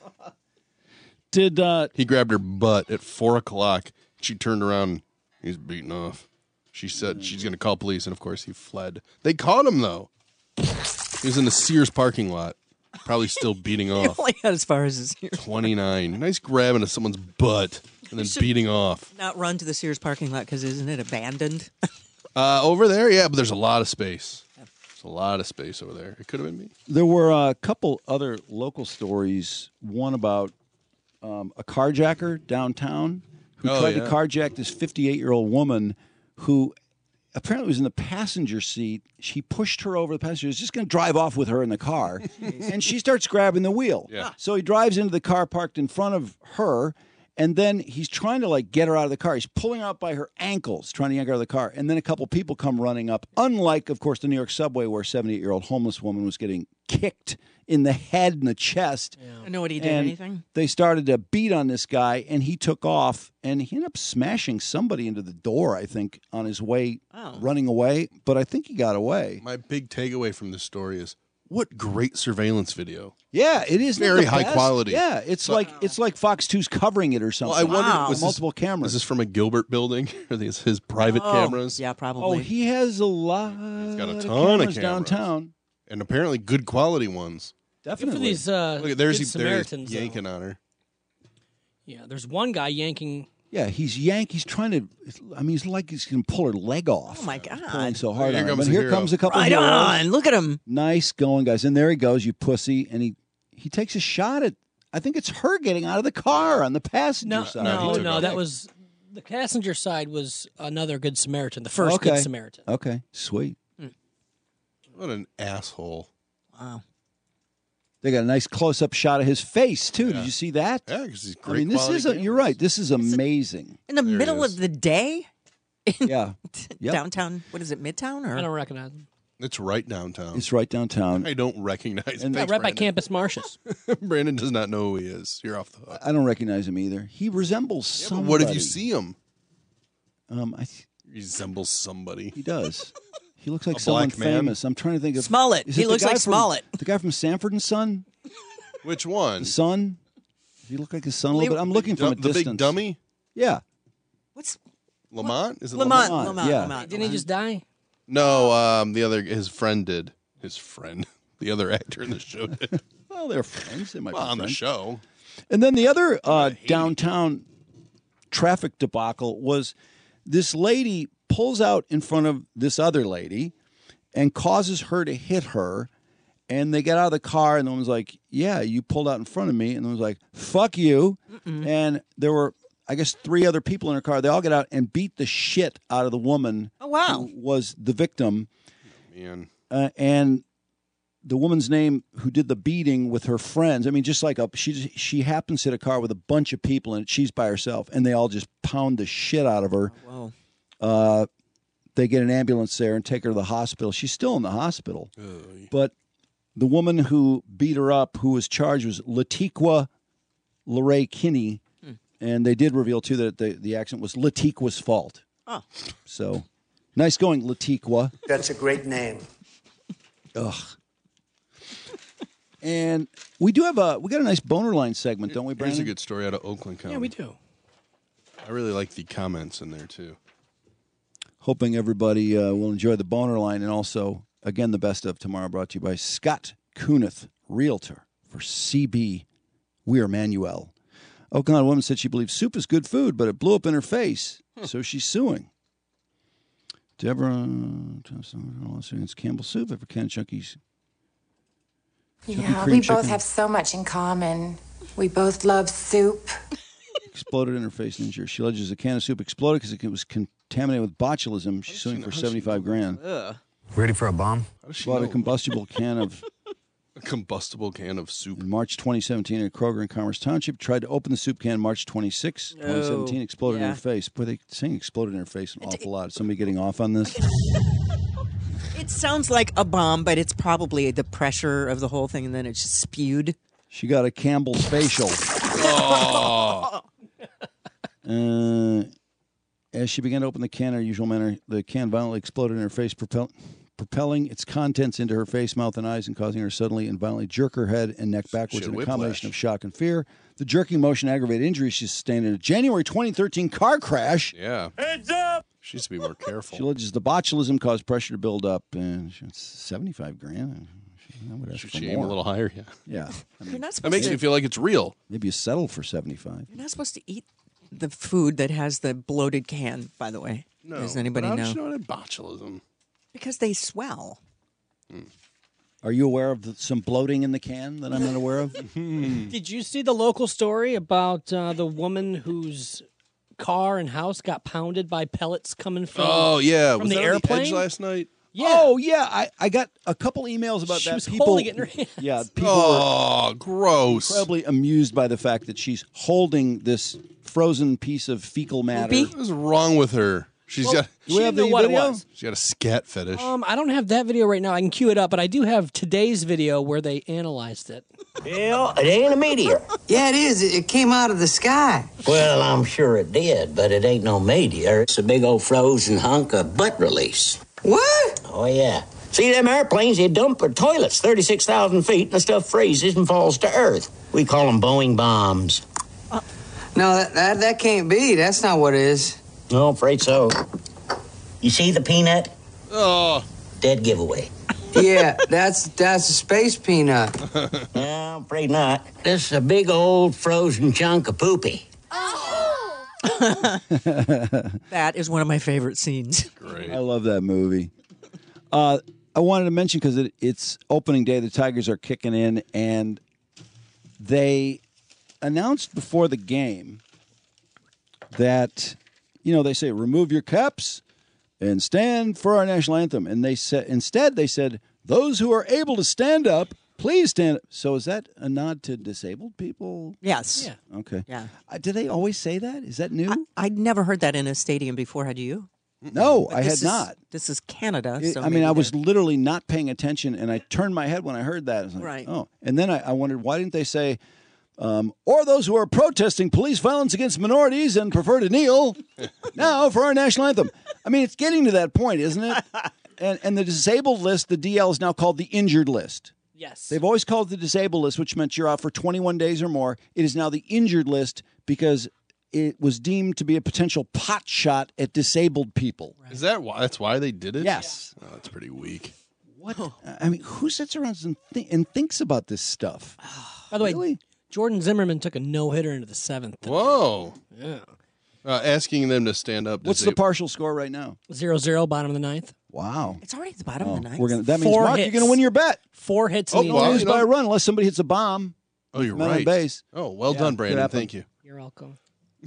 [SPEAKER 2] Did uh,
[SPEAKER 1] He grabbed her butt at four o'clock. She turned around. He's beaten off. She said she's going to call police, and of course he fled. They caught him though. He was in the Sears parking lot, probably still beating
[SPEAKER 4] He
[SPEAKER 1] off.
[SPEAKER 4] only got as far as his ear.
[SPEAKER 1] twenty-nine. Nice grabbing of someone's butt and then
[SPEAKER 4] should-
[SPEAKER 1] beating off.
[SPEAKER 4] Not run to the Sears parking lot because isn't it abandoned?
[SPEAKER 1] Uh, over there, yeah, but there's a lot of space. There's a lot of space over there. It could have been me.
[SPEAKER 2] there were a couple other local stories. One about um, a carjacker downtown who
[SPEAKER 1] Oh,
[SPEAKER 2] tried
[SPEAKER 1] yeah.
[SPEAKER 2] to carjack this fifty-eight-year-old woman who apparently was in the passenger seat. She pushed her over the passenger. He was just going to drive off with her in the car, and she starts grabbing the wheel.
[SPEAKER 1] Yeah.
[SPEAKER 2] So he drives into the car parked in front of her, and then he's trying to like get her out of the car. He's pulling her out by her ankles, trying to yank her out of the car. And then a couple people come running up. Unlike, of course, the New York subway where a seventy-eight-year-old homeless woman was getting kicked in the head and the chest.
[SPEAKER 4] I know what he did.
[SPEAKER 2] And
[SPEAKER 4] Anything?
[SPEAKER 2] they started to beat on this guy, and he took off, and he ended up smashing somebody into the door, I think, on his way
[SPEAKER 4] Oh.
[SPEAKER 2] running away. But I think he got away.
[SPEAKER 1] My big takeaway from this story is what great surveillance video.
[SPEAKER 2] Yeah, it is
[SPEAKER 1] Very
[SPEAKER 2] the
[SPEAKER 1] high
[SPEAKER 2] best.
[SPEAKER 1] quality.
[SPEAKER 2] Yeah, it's like it's like Fox two's covering it or something.
[SPEAKER 1] Well, I wonder,
[SPEAKER 4] Wow.
[SPEAKER 1] was
[SPEAKER 2] multiple
[SPEAKER 1] this,
[SPEAKER 2] cameras.
[SPEAKER 1] Is this from a Gilbert building? Are these his private
[SPEAKER 4] Oh,
[SPEAKER 1] cameras?
[SPEAKER 4] Yeah, probably.
[SPEAKER 2] Oh, he has a lot.
[SPEAKER 1] He's got a
[SPEAKER 2] of
[SPEAKER 1] ton of
[SPEAKER 2] cameras
[SPEAKER 1] cameras.
[SPEAKER 2] downtown.
[SPEAKER 1] And apparently good quality ones.
[SPEAKER 3] Good
[SPEAKER 2] Definitely.
[SPEAKER 3] for these uh,
[SPEAKER 1] Look at there's
[SPEAKER 3] good
[SPEAKER 1] he, there he's
[SPEAKER 3] Samaritans. though.
[SPEAKER 1] yanking on her.
[SPEAKER 3] Yeah, there's one guy yanking.
[SPEAKER 2] Yeah, he's yank. He's trying to. I mean, he's like he's going to pull her leg off.
[SPEAKER 4] Oh my
[SPEAKER 2] Pulling
[SPEAKER 4] God!
[SPEAKER 2] so hard
[SPEAKER 1] Here
[SPEAKER 2] on her.
[SPEAKER 1] comes
[SPEAKER 2] But
[SPEAKER 1] the
[SPEAKER 2] here
[SPEAKER 1] hero.
[SPEAKER 2] comes a couple.
[SPEAKER 4] Right
[SPEAKER 2] heroes.
[SPEAKER 4] on! Look at him.
[SPEAKER 2] Nice going, guys. And there he goes, you pussy. And he he takes a shot at. I think it's her getting out of the car on the passenger
[SPEAKER 3] No,
[SPEAKER 2] side.
[SPEAKER 3] no,
[SPEAKER 1] took
[SPEAKER 3] no.
[SPEAKER 1] off.
[SPEAKER 3] That was The passenger side was another Good Samaritan, the first
[SPEAKER 2] okay.
[SPEAKER 3] Good Samaritan.
[SPEAKER 2] Okay, sweet.
[SPEAKER 1] What an asshole.
[SPEAKER 3] Wow.
[SPEAKER 2] They got a nice close-up shot of his face, too. Did you see that?
[SPEAKER 1] Yeah, because he's
[SPEAKER 2] I
[SPEAKER 1] great
[SPEAKER 2] mean, this
[SPEAKER 1] quality
[SPEAKER 2] is, a,
[SPEAKER 1] cameras.
[SPEAKER 2] you're right, this is amazing.
[SPEAKER 4] In the
[SPEAKER 1] There he
[SPEAKER 4] middle
[SPEAKER 1] is.
[SPEAKER 4] of the day?
[SPEAKER 2] Yeah. Yep.
[SPEAKER 4] Downtown, what is it, Midtown? Or?
[SPEAKER 3] I don't recognize him.
[SPEAKER 1] It's right downtown.
[SPEAKER 2] It's right downtown.
[SPEAKER 1] I don't recognize him.
[SPEAKER 2] And-
[SPEAKER 3] Yeah,
[SPEAKER 1] Thanks,
[SPEAKER 3] right by
[SPEAKER 1] Brandon.
[SPEAKER 3] Campus Martius.
[SPEAKER 1] Brandon does not know who he is. You're off the hook.
[SPEAKER 2] I don't recognize him either. He resembles
[SPEAKER 1] Yeah,
[SPEAKER 2] somebody.
[SPEAKER 1] but what if you see him?
[SPEAKER 2] Um, I th-
[SPEAKER 1] He resembles somebody.
[SPEAKER 2] he does. He looks like
[SPEAKER 1] A
[SPEAKER 2] someone
[SPEAKER 1] black man?
[SPEAKER 2] famous. I'm trying to think of
[SPEAKER 4] Smollett.
[SPEAKER 2] Is
[SPEAKER 4] He
[SPEAKER 2] it the
[SPEAKER 4] looks
[SPEAKER 2] guy
[SPEAKER 4] like
[SPEAKER 2] from-
[SPEAKER 4] Smollett.
[SPEAKER 2] The guy from Sanford and Son.
[SPEAKER 1] Which one?
[SPEAKER 2] The son. Does he look like his son a little bit? I'm looking from a
[SPEAKER 1] the
[SPEAKER 2] distance.
[SPEAKER 1] big dummy?
[SPEAKER 2] Yeah.
[SPEAKER 4] What's
[SPEAKER 1] Lamont? Is it
[SPEAKER 4] Lamont?
[SPEAKER 1] Lamont?
[SPEAKER 4] Lamont.
[SPEAKER 2] Yeah.
[SPEAKER 4] Lamont.
[SPEAKER 3] Didn't he just die?
[SPEAKER 1] No, um, the other, his friend did. His friend. The other actor in the show did.
[SPEAKER 2] Well, they're friends. They might
[SPEAKER 1] Well,
[SPEAKER 2] be
[SPEAKER 1] on the
[SPEAKER 2] friends.
[SPEAKER 1] show.
[SPEAKER 2] And then the other uh, downtown traffic debacle was this lady pulls out in front of this other lady and causes her to hit her. And they get out of the car, and the woman's like, yeah, you pulled out in front of me. And the woman's like, fuck you.
[SPEAKER 4] Mm-mm.
[SPEAKER 2] And there were, I guess, three other people in her car. They all get out and beat the shit out of the woman
[SPEAKER 4] Oh, wow.
[SPEAKER 2] who was the victim.
[SPEAKER 1] Man.
[SPEAKER 2] Uh, and the woman's name who did the beating with her friends. I mean, just like a she she happens to hit a car with a bunch of people in it. She's by herself, and they all just pound the shit out of her.
[SPEAKER 4] Whoa.
[SPEAKER 2] Uh, they get an ambulance there and take her to the hospital. She's still in the hospital, but the woman who beat her up, who was charged, was Latiqua Larae Kinney,
[SPEAKER 4] Hmm.
[SPEAKER 2] and they did reveal too that the the accident was Latiqua's fault.
[SPEAKER 4] Oh.
[SPEAKER 2] So nice going, Latiqua.
[SPEAKER 13] That's a great name.
[SPEAKER 2] Ugh. And we do have a we got a nice boner line segment, don't we,
[SPEAKER 1] Here's
[SPEAKER 2] Brandon?
[SPEAKER 1] a good story out of Oakland County.
[SPEAKER 3] Yeah, we do.
[SPEAKER 1] I really like the comments in there, too.
[SPEAKER 2] Hoping everybody uh, will enjoy the boner line, and also again the best of tomorrow, brought to you by Scott Kunith, Realtor for C B Weir Manuel. Oakland woman said she believes soup is good food, but it blew up in her face, so she's suing. Deborah, it's Campbell Soup for Ken Chunky's. Chunky
[SPEAKER 7] Yeah,
[SPEAKER 2] cream
[SPEAKER 7] we both
[SPEAKER 2] chicken.
[SPEAKER 7] have so much in common. We both love soup.
[SPEAKER 2] Exploded in her face and injured. She alleges a can of soup exploded because it was contaminated with botulism. She's suing for seventy-five grand.
[SPEAKER 23] Ready for a bomb?
[SPEAKER 2] She bought a combustible can of
[SPEAKER 1] A combustible can of soup.
[SPEAKER 2] in March twenty seventeen at Kroger in Commerce Township. Tried to open the soup can March twenty-sixth, twenty seventeen.
[SPEAKER 4] Oh,
[SPEAKER 2] Exploded in
[SPEAKER 4] yeah.
[SPEAKER 2] her face. Boy, they saying exploded in her face an awful lot. Somebody getting off on this?
[SPEAKER 4] It sounds like a bomb, but it's probably the pressure of the whole thing, and then it's just spewed.
[SPEAKER 2] She got a Campbell's facial.
[SPEAKER 1] Oh.
[SPEAKER 2] Uh, as she began to open the can in her usual manner, the can violently exploded in her face, propel- propelling its contents into her face, mouth, and eyes, and causing her suddenly and violently jerk her head and neck backwards
[SPEAKER 1] Shit,
[SPEAKER 2] in a
[SPEAKER 1] whiplash.
[SPEAKER 2] combination of shock and fear. The jerking motion aggravated injuries she sustained in a January twenty thirteen car crash.
[SPEAKER 1] Yeah. Heads up! She needs to be more careful.
[SPEAKER 2] She alleges the botulism caused pressure to build up, and she- it's seventy-five grand. I would ask
[SPEAKER 1] Should
[SPEAKER 2] for
[SPEAKER 1] she aim
[SPEAKER 2] more.
[SPEAKER 1] a little higher? Yeah.
[SPEAKER 2] Yeah. I
[SPEAKER 4] You're
[SPEAKER 2] mean,
[SPEAKER 4] not
[SPEAKER 1] That
[SPEAKER 4] supposed
[SPEAKER 1] makes
[SPEAKER 4] to,
[SPEAKER 1] me feel like it's real.
[SPEAKER 2] maybe you settle for seventy-five.
[SPEAKER 4] You're not supposed to eat the food that has the bloated can, by the way.
[SPEAKER 1] No.
[SPEAKER 4] Does anybody
[SPEAKER 1] but
[SPEAKER 4] know?
[SPEAKER 1] How does she know what botulism?
[SPEAKER 4] Because they swell.
[SPEAKER 2] Are you aware of the, some bloating in the can that I'm not aware of?
[SPEAKER 3] Did you see the local story about uh, the woman whose car and house got pounded by pellets coming from,
[SPEAKER 1] Oh, yeah.
[SPEAKER 3] from
[SPEAKER 1] Was
[SPEAKER 3] the
[SPEAKER 1] that on
[SPEAKER 3] airplane?
[SPEAKER 1] Edge last night?
[SPEAKER 3] Yeah.
[SPEAKER 2] Oh yeah, I, I got a couple emails about
[SPEAKER 3] She
[SPEAKER 2] that.
[SPEAKER 3] was
[SPEAKER 2] people,
[SPEAKER 3] holding it in her hands.
[SPEAKER 2] Yeah, people
[SPEAKER 1] Oh,
[SPEAKER 2] were
[SPEAKER 1] gross.
[SPEAKER 2] incredibly amused by the fact that she's holding this frozen piece of fecal matter.
[SPEAKER 1] What is wrong with her? She's
[SPEAKER 3] Well,
[SPEAKER 1] got.
[SPEAKER 2] Do we
[SPEAKER 3] she
[SPEAKER 2] have
[SPEAKER 3] didn't know
[SPEAKER 2] the
[SPEAKER 3] what
[SPEAKER 2] video?
[SPEAKER 3] it was.
[SPEAKER 1] She's got a scat fetish.
[SPEAKER 3] Um, I don't have that video right now. I can cue it up, but I do have today's video where they analyzed it.
[SPEAKER 8] Well, it ain't a meteor.
[SPEAKER 18] Yeah, it is. It it came out of the sky.
[SPEAKER 8] Well, I'm sure it did, but it ain't no meteor. It's a big old frozen hunk of butt release.
[SPEAKER 18] What?
[SPEAKER 8] Oh, yeah. See, them airplanes, they dump their toilets thirty-six thousand feet, and the stuff freezes and falls to Earth. We call them Boeing bombs.
[SPEAKER 18] No, that, that that can't be. That's not what it is.
[SPEAKER 8] No, afraid so. You see the peanut?
[SPEAKER 1] Oh.
[SPEAKER 8] Dead giveaway.
[SPEAKER 18] Yeah, that's that's a space peanut.
[SPEAKER 8] No, I'm afraid not. This is a big old frozen chunk of poopy.
[SPEAKER 4] That is one of my favorite scenes.
[SPEAKER 1] Great.
[SPEAKER 2] I love that movie. Uh, I wanted to mention because it, it's opening day. The Tigers are kicking in, and they announced before the game that you know, they say, remove your caps and stand for our national anthem. And they said, instead, they said, those who are able to stand up, please stand up. So is that a nod to disabled people?
[SPEAKER 4] Yes.
[SPEAKER 3] Yeah.
[SPEAKER 2] Okay.
[SPEAKER 4] Yeah.
[SPEAKER 2] Uh, do they always say that? Is that new?
[SPEAKER 4] I, I'd never heard that in a stadium before. Had you?
[SPEAKER 2] No,
[SPEAKER 4] But
[SPEAKER 2] I
[SPEAKER 4] this
[SPEAKER 2] had
[SPEAKER 4] is-
[SPEAKER 2] not.
[SPEAKER 4] This is Canada.
[SPEAKER 2] It-
[SPEAKER 4] so
[SPEAKER 2] I mean,
[SPEAKER 4] maybe
[SPEAKER 2] I was
[SPEAKER 4] they're-
[SPEAKER 2] literally not paying attention, and I turned my head when I heard that. I was like,
[SPEAKER 4] Right.
[SPEAKER 2] oh. And then I, I wondered, why didn't they say, um, or those who are protesting police violence against minorities and prefer to kneel now for our national anthem? I mean, it's getting to that point, isn't it? And, and the disabled list, the D L is now called the injured list.
[SPEAKER 3] Yes.
[SPEAKER 2] They've always called it the disabled list, which meant you're out for twenty-one days or more. It is now the injured list because it was deemed to be a potential pot shot at disabled people.
[SPEAKER 1] Is that why? That's why they did it?
[SPEAKER 2] Yes.
[SPEAKER 1] Oh, that's pretty weak.
[SPEAKER 2] What? I mean, who sits around and, th- and thinks about this stuff?
[SPEAKER 3] By the way, Jordan Zimmerman took a no hitter into the seventh. tonight.
[SPEAKER 1] Whoa.
[SPEAKER 3] Yeah.
[SPEAKER 1] Uh, asking them to stand up.
[SPEAKER 2] What's the partial score right now?
[SPEAKER 3] Zero zero, bottom of the ninth.
[SPEAKER 2] Wow.
[SPEAKER 4] It's already at the bottom
[SPEAKER 2] Oh,
[SPEAKER 4] of the ninth.
[SPEAKER 2] we're gonna. That means
[SPEAKER 3] Four
[SPEAKER 2] Mark,
[SPEAKER 3] hits.
[SPEAKER 2] you're going to win your bet.
[SPEAKER 3] Four hits
[SPEAKER 2] Oh,
[SPEAKER 3] in the
[SPEAKER 2] well,
[SPEAKER 3] inning.
[SPEAKER 2] lose by a run unless somebody hits a bomb.
[SPEAKER 1] Oh, you're
[SPEAKER 2] Man on
[SPEAKER 1] right.
[SPEAKER 2] base.
[SPEAKER 1] Oh, well
[SPEAKER 2] Yeah,
[SPEAKER 1] done,
[SPEAKER 2] could
[SPEAKER 1] Brandon.
[SPEAKER 2] happen.
[SPEAKER 1] Thank you.
[SPEAKER 3] You're welcome.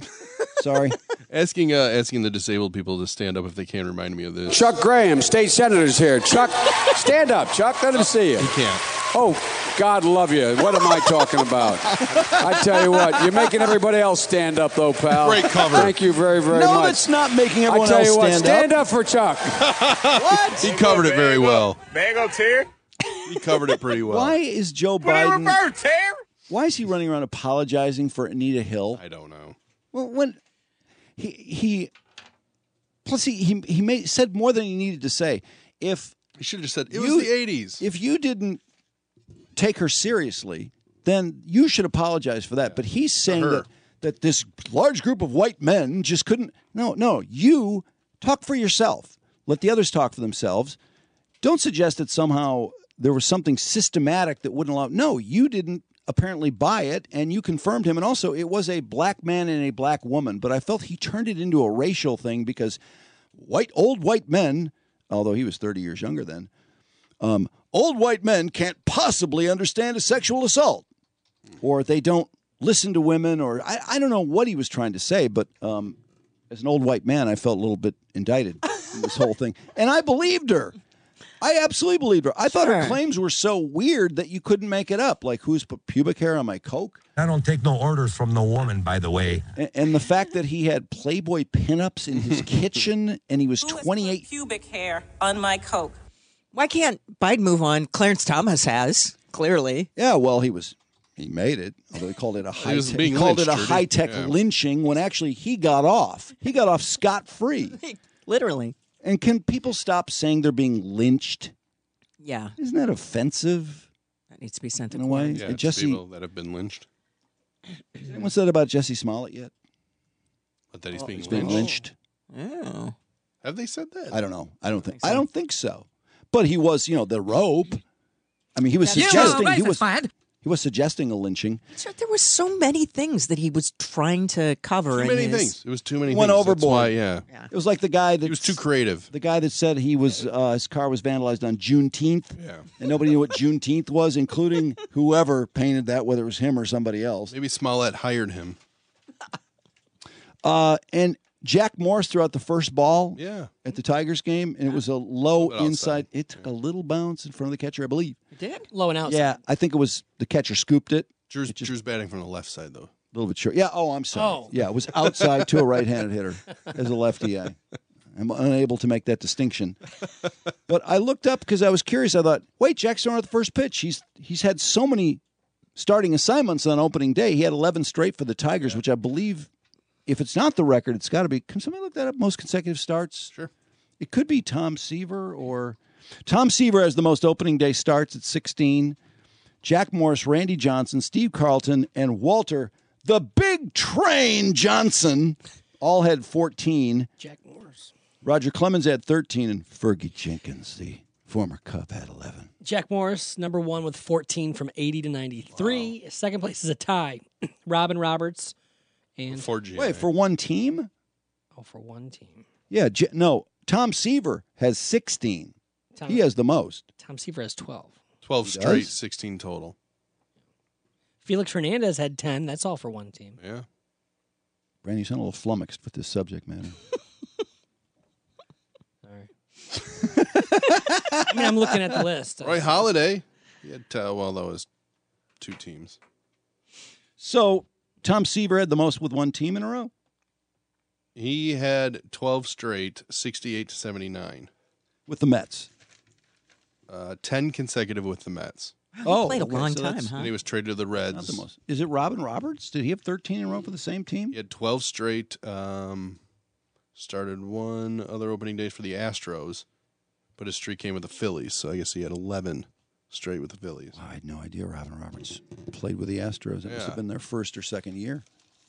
[SPEAKER 2] Sorry.
[SPEAKER 1] asking uh, asking the disabled people to stand up if they can reminded me of this.
[SPEAKER 6] Chuck Graham, state senator's here. Chuck, stand up, Chuck. Let him see you.
[SPEAKER 1] He can't.
[SPEAKER 6] Oh, God love you. What am I talking about? I tell you what, you're making everybody else stand up, though, pal.
[SPEAKER 1] Great cover.
[SPEAKER 6] Thank you very, very
[SPEAKER 2] no,
[SPEAKER 6] much.
[SPEAKER 2] that's not making everyone
[SPEAKER 6] I tell
[SPEAKER 2] else
[SPEAKER 6] you what,
[SPEAKER 2] stand,
[SPEAKER 6] stand
[SPEAKER 2] up.
[SPEAKER 6] up for Chuck.
[SPEAKER 2] What?
[SPEAKER 1] He covered it very well.
[SPEAKER 11] Bagel tear.
[SPEAKER 1] He covered it pretty well.
[SPEAKER 2] Why is Joe
[SPEAKER 11] Whatever,
[SPEAKER 2] Biden?
[SPEAKER 11] bird tear.
[SPEAKER 2] Why is he running around apologizing for Anita Hill?
[SPEAKER 1] I don't know.
[SPEAKER 2] Well, when he he plus he he, he made, said more than he needed to say. If
[SPEAKER 1] He should have just said it
[SPEAKER 2] you-
[SPEAKER 1] was the eighties.
[SPEAKER 2] if you didn't take her seriously, then you should apologize for that. But he's saying
[SPEAKER 1] her.
[SPEAKER 2] that that this large group of white men just couldn't. No, no, you talk for yourself. Let the others talk for themselves. Don't suggest that somehow there was something systematic that wouldn't allow. No, you didn't apparently buy it, and you confirmed him. And also, it was a black man and a black woman. But I felt he turned it into a racial thing because white, old white men, although he was thirty years younger then, um, old white men can't possibly understand a sexual assault, or they don't listen to women, or I, I don't know what he was trying to say. But um, as an old white man, I felt a little bit indicted in this whole thing, and I believed her. I absolutely believed her. I thought her
[SPEAKER 4] Sure.
[SPEAKER 2] claims were so weird that you couldn't make it up. Like, who's put pubic hair on my Coke?
[SPEAKER 16] I don't take no orders from no woman, by the way.
[SPEAKER 2] And, and the fact that he had Playboy pinups in his kitchen and he was twenty-eight.
[SPEAKER 17] Pubic hair on my Coke.
[SPEAKER 4] Why can't Biden move on? Clarence Thomas has, clearly.
[SPEAKER 2] Yeah, well, he was. He made it, although he called it a high.
[SPEAKER 1] was
[SPEAKER 2] Te-
[SPEAKER 1] being
[SPEAKER 2] he called it a
[SPEAKER 1] lynched, Trudy.
[SPEAKER 2] high tech
[SPEAKER 1] Yeah.
[SPEAKER 2] lynching when actually he got off. He got off scot free.
[SPEAKER 4] Literally.
[SPEAKER 2] And can people stop saying they're being lynched?
[SPEAKER 4] Yeah.
[SPEAKER 2] Isn't that offensive
[SPEAKER 4] That needs to be sent to
[SPEAKER 2] in a
[SPEAKER 4] court.
[SPEAKER 2] way?
[SPEAKER 1] Yeah,
[SPEAKER 2] And
[SPEAKER 1] to
[SPEAKER 2] Jesse,
[SPEAKER 1] people that have been lynched.
[SPEAKER 2] has anyone said about Jesse Smollett yet?
[SPEAKER 1] But that he's being
[SPEAKER 2] He's being
[SPEAKER 1] lynched.
[SPEAKER 2] lynched.
[SPEAKER 4] Oh.
[SPEAKER 1] Have they said that?
[SPEAKER 2] I don't know. I don't think. I don't think so. But he was, you know, the rope. I mean, he was
[SPEAKER 4] Yeah,
[SPEAKER 2] suggesting he was
[SPEAKER 4] Ratified.
[SPEAKER 2] he was suggesting a lynching.
[SPEAKER 4] So there were so many things that he was trying to cover.
[SPEAKER 1] Too
[SPEAKER 4] in
[SPEAKER 1] many
[SPEAKER 4] his-
[SPEAKER 1] things. It was too many
[SPEAKER 2] Went
[SPEAKER 1] things. That's
[SPEAKER 2] overboard.
[SPEAKER 1] why, yeah.
[SPEAKER 2] It was like the guy that
[SPEAKER 1] He was too creative.
[SPEAKER 2] The guy that said he was uh, his car was vandalized on Juneteenth,
[SPEAKER 1] Yeah.
[SPEAKER 2] and nobody knew what Juneteenth was, including whoever painted that, whether it was him or somebody else.
[SPEAKER 1] Maybe Smollett hired him.
[SPEAKER 2] Uh, and Jack Morris threw out the first ball
[SPEAKER 1] Yeah.
[SPEAKER 2] at the Tigers game, and it was a low
[SPEAKER 1] bit outside.
[SPEAKER 2] inside. It took a little bounce in front of the catcher, I believe.
[SPEAKER 4] Did?
[SPEAKER 3] Low and outside.
[SPEAKER 2] Yeah, I think it was the catcher scooped it.
[SPEAKER 1] Drew's, Drew's batting from the left side, though.
[SPEAKER 2] A little bit short. Yeah. Oh, I'm sorry.
[SPEAKER 3] Oh.
[SPEAKER 2] Yeah, it was outside to a right-handed hitter as a lefty. I, I'm unable to make that distinction. But I looked up because I was curious. I thought, wait, Jack's throwing out the first pitch. He's he's had so many starting assignments on opening day. He had eleven straight for the Tigers, which I believe, if it's not the record, it's got to be. Can somebody look that up? Most consecutive starts.
[SPEAKER 1] Sure.
[SPEAKER 2] It could be Tom Seaver or Tom Seaver has the most opening day starts at sixteen. Jack Morris, Randy Johnson, Steve Carlton, and Walter, the Big Train Johnson, all had fourteen.
[SPEAKER 3] Jack Morris.
[SPEAKER 2] Roger Clemens had thirteen, and Fergie Jenkins, the former Cub, had eleven.
[SPEAKER 3] Jack Morris, number one with fourteen from eighty to ninety-three. Second place is a tie. Robin Roberts and
[SPEAKER 1] For G.
[SPEAKER 2] Wait, for one team?
[SPEAKER 3] oh, for one team.
[SPEAKER 2] Yeah, J- no. Tom Seaver has sixteen.
[SPEAKER 3] Tom,
[SPEAKER 2] He has the most.
[SPEAKER 3] Tom Seaver has twelve.
[SPEAKER 1] twelve
[SPEAKER 2] He
[SPEAKER 1] straight,
[SPEAKER 2] does?
[SPEAKER 1] sixteen total.
[SPEAKER 3] Felix Hernandez had ten. That's all for one team.
[SPEAKER 1] Yeah.
[SPEAKER 2] Brandon, you sound a little flummoxed with this subject matter.
[SPEAKER 3] I mean, I'm looking at the list.
[SPEAKER 1] Roy Halladay. He had, uh, well, that was two teams.
[SPEAKER 2] So Tom Seaver had the most with one team in a row?
[SPEAKER 1] He had twelve straight, sixty-eight to seventy-nine.
[SPEAKER 2] With the Mets?
[SPEAKER 1] Uh, ten consecutive with the Mets.
[SPEAKER 2] Oh,
[SPEAKER 4] played a
[SPEAKER 2] okay,
[SPEAKER 4] long
[SPEAKER 2] so
[SPEAKER 4] time,
[SPEAKER 2] that's-
[SPEAKER 4] huh?
[SPEAKER 1] And he was traded to the Reds.
[SPEAKER 2] Not the most. Is it Robin Roberts? Did he have thirteen in a row for the same team?
[SPEAKER 1] He had twelve straight. Um, started one other opening days for the Astros, but his streak came with the Phillies, so I guess he had eleven straight with the Phillies.
[SPEAKER 2] I had no idea Robin Roberts played with the Astros. It must
[SPEAKER 1] Yeah.
[SPEAKER 2] have been their first or second year.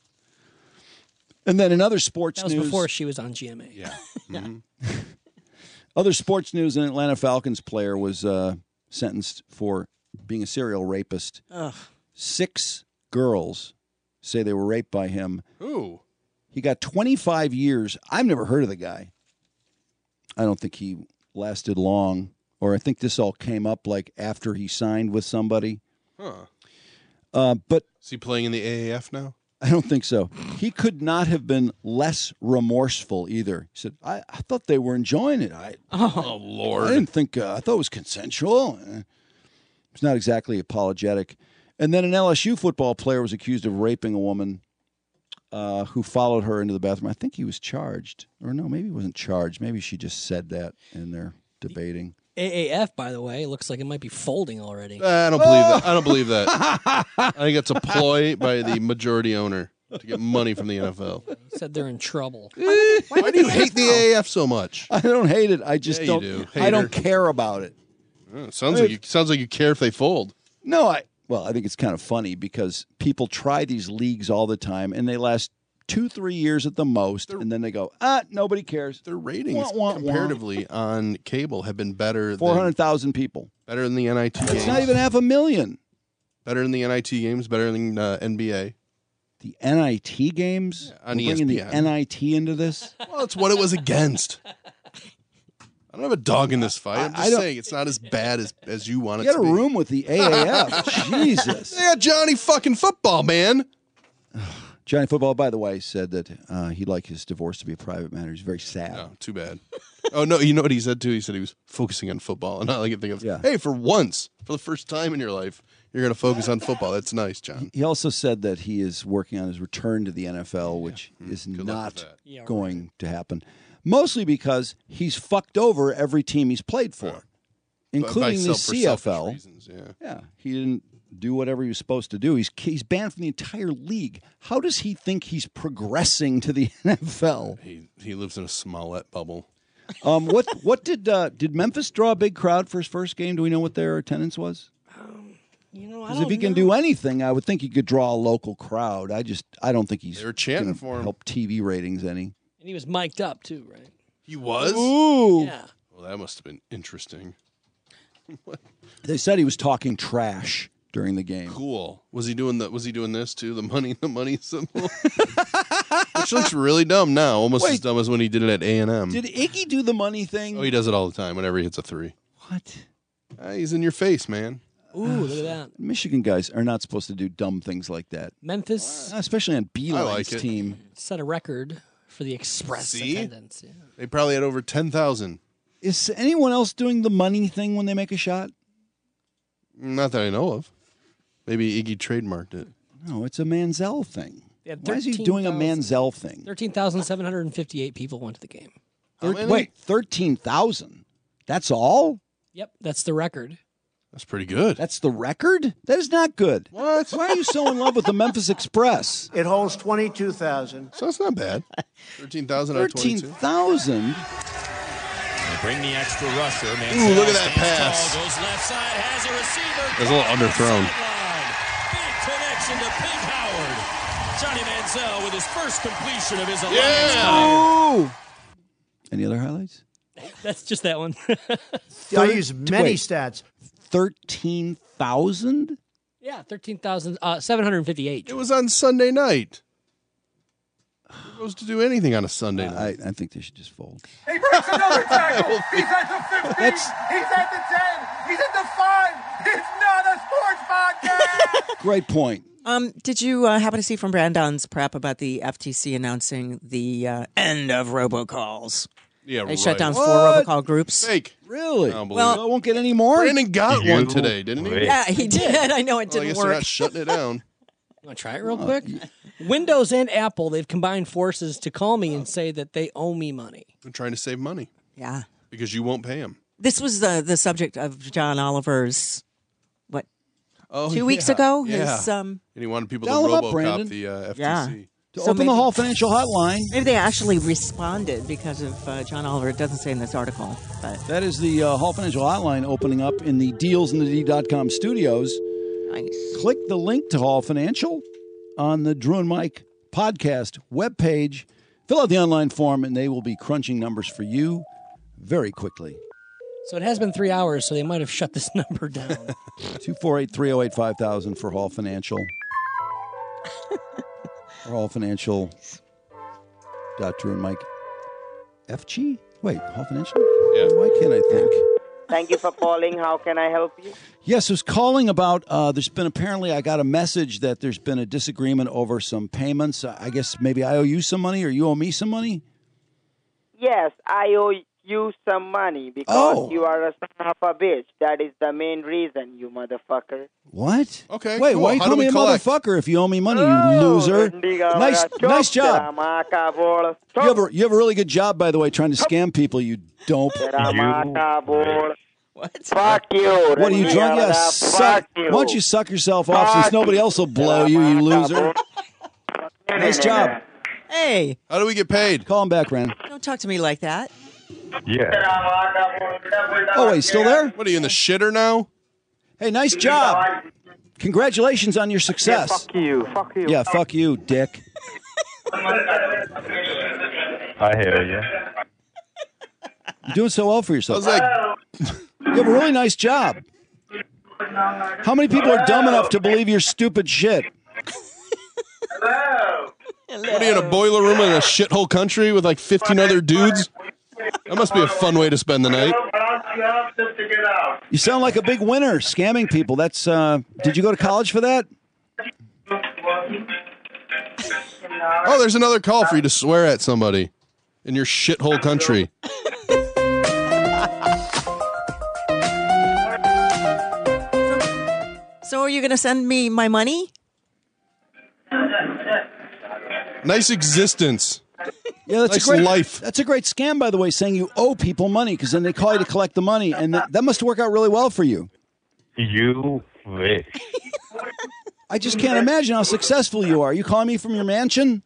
[SPEAKER 2] And then in other sports
[SPEAKER 3] That was
[SPEAKER 2] news,
[SPEAKER 3] before she was on G M A.
[SPEAKER 1] Yeah. Mm-hmm.
[SPEAKER 2] other sports news, an Atlanta Falcons player was uh, sentenced for being a serial rapist.
[SPEAKER 3] Ugh.
[SPEAKER 2] Six girls say they were raped by him.
[SPEAKER 1] Ooh.
[SPEAKER 2] He got twenty-five years. I've never heard of the guy. I don't think he lasted long, or I think this all came up like after he signed with somebody.
[SPEAKER 1] Huh.
[SPEAKER 2] Uh, but
[SPEAKER 1] Is he playing in the A A F now?
[SPEAKER 2] I don't think so. He could not have been less remorseful either. He said, I, I thought they were enjoying it. I,
[SPEAKER 1] Oh, Lord.
[SPEAKER 2] I didn't think, uh, I thought it was consensual. Uh, It's not exactly apologetic. And then an L S U football player was accused of raping a woman uh, who followed her into the bathroom. I think he was charged. Or no, maybe he wasn't charged. Maybe she just said that and they're debating.
[SPEAKER 3] A A F, by the way, looks like it might be folding already.
[SPEAKER 1] I don't believe that. I don't believe that. I think it's a ploy by the majority owner to get money from the N F L.
[SPEAKER 3] He said they're in trouble.
[SPEAKER 1] Why do you hate the A A F so much?
[SPEAKER 2] I don't hate it. I just
[SPEAKER 1] Yeah,
[SPEAKER 2] don't.
[SPEAKER 1] you do.
[SPEAKER 2] I don't
[SPEAKER 1] Hater.
[SPEAKER 2] care about it.
[SPEAKER 1] Oh, it sounds like you sounds like you care if they fold.
[SPEAKER 2] No, I well, I think it's kind of funny because people try these leagues all the time and they last two, three years at the most, and then they go, ah, nobody cares.
[SPEAKER 1] Their ratings
[SPEAKER 2] Wah, wah, wah.
[SPEAKER 1] comparatively on cable have been better
[SPEAKER 2] Four
[SPEAKER 1] than
[SPEAKER 2] hundred thousand people.
[SPEAKER 1] better than the N I T games.
[SPEAKER 2] It's not even half a million.
[SPEAKER 1] Better than the N I T games, better than uh, N B A.
[SPEAKER 2] The N I T games?
[SPEAKER 1] on
[SPEAKER 2] We're bringing
[SPEAKER 1] E S P N.
[SPEAKER 2] the N I T into this?
[SPEAKER 1] Well, it's what it was against. I don't have a dog in this fight. I'm
[SPEAKER 2] I-
[SPEAKER 1] just
[SPEAKER 2] I don't-
[SPEAKER 1] saying it's not as bad as, as you want
[SPEAKER 2] You
[SPEAKER 1] it
[SPEAKER 2] got
[SPEAKER 1] to
[SPEAKER 2] a
[SPEAKER 1] be.
[SPEAKER 2] room with the A A F. Jesus.
[SPEAKER 1] They got Johnny fucking football, man.
[SPEAKER 2] Johnny Football, by the way, said that uh, he'd like his divorce to be a private matter. He's very sad.
[SPEAKER 1] No, too bad. Oh, no, you know what he said, too? He said he was focusing on football. And I like to think of,
[SPEAKER 2] Yeah.
[SPEAKER 1] hey, for once, for the first time in your life, you're going to focus on football. That's nice, John.
[SPEAKER 2] He also said that he is working on his return to the N F L, which
[SPEAKER 1] Hmm.
[SPEAKER 2] is
[SPEAKER 1] luck with
[SPEAKER 2] not
[SPEAKER 1] that.
[SPEAKER 3] Yeah,
[SPEAKER 2] going to happen. Mostly because he's fucked over every team he's played for,
[SPEAKER 1] By- by
[SPEAKER 2] including the
[SPEAKER 1] self- for
[SPEAKER 2] C F
[SPEAKER 1] selfish
[SPEAKER 2] L.
[SPEAKER 1] reasons, yeah.
[SPEAKER 2] Yeah, he didn't do whatever he was supposed to do. He's he's banned from the entire league. How does he think he's progressing to the N F L?
[SPEAKER 1] He he lives in a Smollett bubble.
[SPEAKER 2] Um, what what did uh, did Memphis draw a big crowd for his first game? Do we know what their attendance was?
[SPEAKER 3] You know, I
[SPEAKER 2] Because
[SPEAKER 3] don't
[SPEAKER 2] if he can
[SPEAKER 3] know.
[SPEAKER 2] do anything, I would think he could draw a local crowd. I just I don't think he's
[SPEAKER 1] They were chanting
[SPEAKER 2] gonna
[SPEAKER 1] for him.
[SPEAKER 2] help T V ratings any.
[SPEAKER 3] And he was mic'd up, too, right?
[SPEAKER 1] He was?
[SPEAKER 2] Ooh.
[SPEAKER 3] Yeah.
[SPEAKER 1] Well, that must have been interesting.
[SPEAKER 2] They said he was talking trash during the game.
[SPEAKER 1] Cool. Was he doing the? Was he doing this too? The money, the money symbol, which looks really dumb now, almost as
[SPEAKER 2] Wait.
[SPEAKER 1] dumb as when he did it at A and M.
[SPEAKER 2] Did Iggy do the money thing?
[SPEAKER 1] Oh, he does it all the time. Whenever he hits a three,
[SPEAKER 2] What?
[SPEAKER 1] Ah, he's in your face, man.
[SPEAKER 3] Ooh, look at that.
[SPEAKER 2] Michigan guys are not supposed to do dumb things like that,
[SPEAKER 3] Memphis
[SPEAKER 2] especially on Beeline's
[SPEAKER 1] like it.
[SPEAKER 2] team.
[SPEAKER 3] set a record for the express
[SPEAKER 1] See?
[SPEAKER 3] attendance. Yeah.
[SPEAKER 1] They probably had over ten thousand.
[SPEAKER 2] Is anyone else doing the money thing when they make a shot?
[SPEAKER 1] Not that I know of. Maybe Iggy trademarked it.
[SPEAKER 2] No, it's a Manziel thing.
[SPEAKER 3] Yeah,
[SPEAKER 2] Why is he doing a Manziel thing?
[SPEAKER 3] thirteen thousand seven hundred fifty-eight people went to the game.
[SPEAKER 1] How
[SPEAKER 2] Thir-
[SPEAKER 1] many?
[SPEAKER 2] wait, thirteen thousand? That's all?
[SPEAKER 3] Yep, that's the record.
[SPEAKER 1] That's pretty good.
[SPEAKER 2] That's the record? That is not good.
[SPEAKER 1] What?
[SPEAKER 2] Why are you so in love with the Memphis Express?
[SPEAKER 13] It holds twenty-two thousand.
[SPEAKER 1] So it's not bad. Thirteen thousand out of
[SPEAKER 2] thirteen
[SPEAKER 1] twenty-two.
[SPEAKER 2] thousand?
[SPEAKER 9] They bring the extra rusher.
[SPEAKER 1] Ooh, look at that pass.
[SPEAKER 9] Goes left side, has a receiver.
[SPEAKER 1] That's a little underthrown.
[SPEAKER 9] Big connection to Pink Howard. Johnny Manziel with his first completion of his Alliance
[SPEAKER 1] Yeah.
[SPEAKER 9] career.
[SPEAKER 2] Oh! Any other highlights?
[SPEAKER 3] That's just that one.
[SPEAKER 13] I use many
[SPEAKER 2] wait.
[SPEAKER 13] stats.
[SPEAKER 2] thirteen thousand?
[SPEAKER 3] yeah, thirteen thousand seven hundred fifty-eight.
[SPEAKER 1] It was on Sunday night. Who goes to do anything on a Sunday night?
[SPEAKER 2] I, I think they should just fold.
[SPEAKER 5] He breaks another tackle. He's at the fifteen.
[SPEAKER 2] That's-
[SPEAKER 5] He's at the ten. He's at the five. It's not a sports podcast.
[SPEAKER 2] Great point.
[SPEAKER 4] Um, did you uh, happen to see from Brandon's prep about the F T C announcing the uh, end of robocalls?
[SPEAKER 1] Yeah,
[SPEAKER 4] They
[SPEAKER 1] right.
[SPEAKER 4] shut down
[SPEAKER 2] What?
[SPEAKER 4] four robocall groups.
[SPEAKER 1] Fake.
[SPEAKER 2] Really?
[SPEAKER 1] I don't believe
[SPEAKER 2] Well,
[SPEAKER 1] it.
[SPEAKER 2] I won't get any more.
[SPEAKER 1] Brandon got
[SPEAKER 16] You
[SPEAKER 1] one today, didn't he?
[SPEAKER 16] wait.
[SPEAKER 4] Yeah, he did. I know it
[SPEAKER 1] Well, I
[SPEAKER 4] didn't
[SPEAKER 1] guess
[SPEAKER 4] work.
[SPEAKER 1] they're not shutting it down.
[SPEAKER 3] Want to try it real quick? Windows and Apple, they've combined forces to call me and say that they owe me money.
[SPEAKER 1] I'm trying to save money
[SPEAKER 4] Yeah.
[SPEAKER 1] because you won't pay them.
[SPEAKER 4] This was the the subject of John Oliver's, what,
[SPEAKER 1] Oh,
[SPEAKER 4] two weeks
[SPEAKER 1] yeah.
[SPEAKER 4] ago?
[SPEAKER 1] Yeah.
[SPEAKER 4] His, um,
[SPEAKER 1] And he wanted people
[SPEAKER 2] Dial
[SPEAKER 1] to
[SPEAKER 2] him up,
[SPEAKER 1] robocop
[SPEAKER 2] Brandon.
[SPEAKER 1] the uh, F T C.
[SPEAKER 4] Yeah.
[SPEAKER 2] To
[SPEAKER 4] So
[SPEAKER 2] open the
[SPEAKER 4] maybe-
[SPEAKER 2] Hall Financial Hotline.
[SPEAKER 4] maybe they actually responded because of uh, John Oliver. It doesn't say in this article. But
[SPEAKER 2] That is the uh, Hall Financial Hotline opening up in the deals in the D dot com studios.
[SPEAKER 4] nice.
[SPEAKER 2] Click the link to Hall Financial on the Drew and Mike podcast webpage. Fill out the online form, and they will be crunching numbers for you very quickly.
[SPEAKER 3] So it has been three hours, so they might have shut this number down.
[SPEAKER 2] two four eight, three oh eight, five thousand for Hall Financial. or Hall Financial. Dot Drew and Mike. F G? Wait, Hall Financial?
[SPEAKER 1] Yeah.
[SPEAKER 2] Why can't I think?
[SPEAKER 10] Thank you for calling. How can I help you?
[SPEAKER 2] Yes, I was calling about, uh, there's been apparently, I got a message that there's been a disagreement over some payments. I guess maybe I owe you some money or you owe me some money?
[SPEAKER 10] Yes, I owe you some money because
[SPEAKER 2] Oh.
[SPEAKER 10] you are a son of a bitch. That is the main reason, you motherfucker.
[SPEAKER 2] What?
[SPEAKER 1] Okay,
[SPEAKER 2] Wait,
[SPEAKER 1] cool.
[SPEAKER 2] why you
[SPEAKER 1] How
[SPEAKER 2] call
[SPEAKER 1] do we
[SPEAKER 2] me a
[SPEAKER 1] collect?
[SPEAKER 2] motherfucker if you owe me money, you
[SPEAKER 10] Oh,
[SPEAKER 2] loser?
[SPEAKER 10] bendiga,
[SPEAKER 2] Nice,
[SPEAKER 10] chop,
[SPEAKER 2] nice job.
[SPEAKER 10] Teramacabol.
[SPEAKER 2] You have, a, you have a really good job, by the way, trying to scam people, you dope.
[SPEAKER 10] Teramacabol.
[SPEAKER 4] What?
[SPEAKER 10] Fuck you.
[SPEAKER 2] What are you drunk? Yeah,
[SPEAKER 10] Fuck
[SPEAKER 2] suck.
[SPEAKER 10] you.
[SPEAKER 2] Why don't you suck yourself off since nobody else will blow you, you loser? Nice job.
[SPEAKER 4] Hey,
[SPEAKER 1] How do we get paid?
[SPEAKER 2] Call him back, Ran.
[SPEAKER 4] don't talk to me like that.
[SPEAKER 16] Yeah.
[SPEAKER 2] Oh, wait, still there?
[SPEAKER 1] What are you in the shitter now?
[SPEAKER 2] Hey, nice job. Congratulations on your success.
[SPEAKER 10] Fuck you. Fuck you.
[SPEAKER 2] Yeah, fuck you, dick.
[SPEAKER 16] I hear you.
[SPEAKER 2] You're doing so well for yourself.
[SPEAKER 1] I was like,
[SPEAKER 2] You have a really nice job. How many people are dumb enough to believe your stupid shit?
[SPEAKER 1] what are you in a boiler room in a shithole country with like fifteen other dudes? That must be a fun way to spend the night.
[SPEAKER 2] You sound like a big winner scamming people. That's uh did you go to college for that?
[SPEAKER 1] Oh, there's another call for you to swear at somebody in your shithole country.
[SPEAKER 4] So are you going to send me my money?
[SPEAKER 1] Nice existence.
[SPEAKER 2] Yeah, that's
[SPEAKER 1] Nice
[SPEAKER 2] a great
[SPEAKER 1] life.
[SPEAKER 2] That's a great scam, by the way, saying you owe people money because then they call you to collect the money, and that, that must work out really well for you.
[SPEAKER 16] You wish.
[SPEAKER 2] I just can't imagine how successful you are. You calling me from your mansion?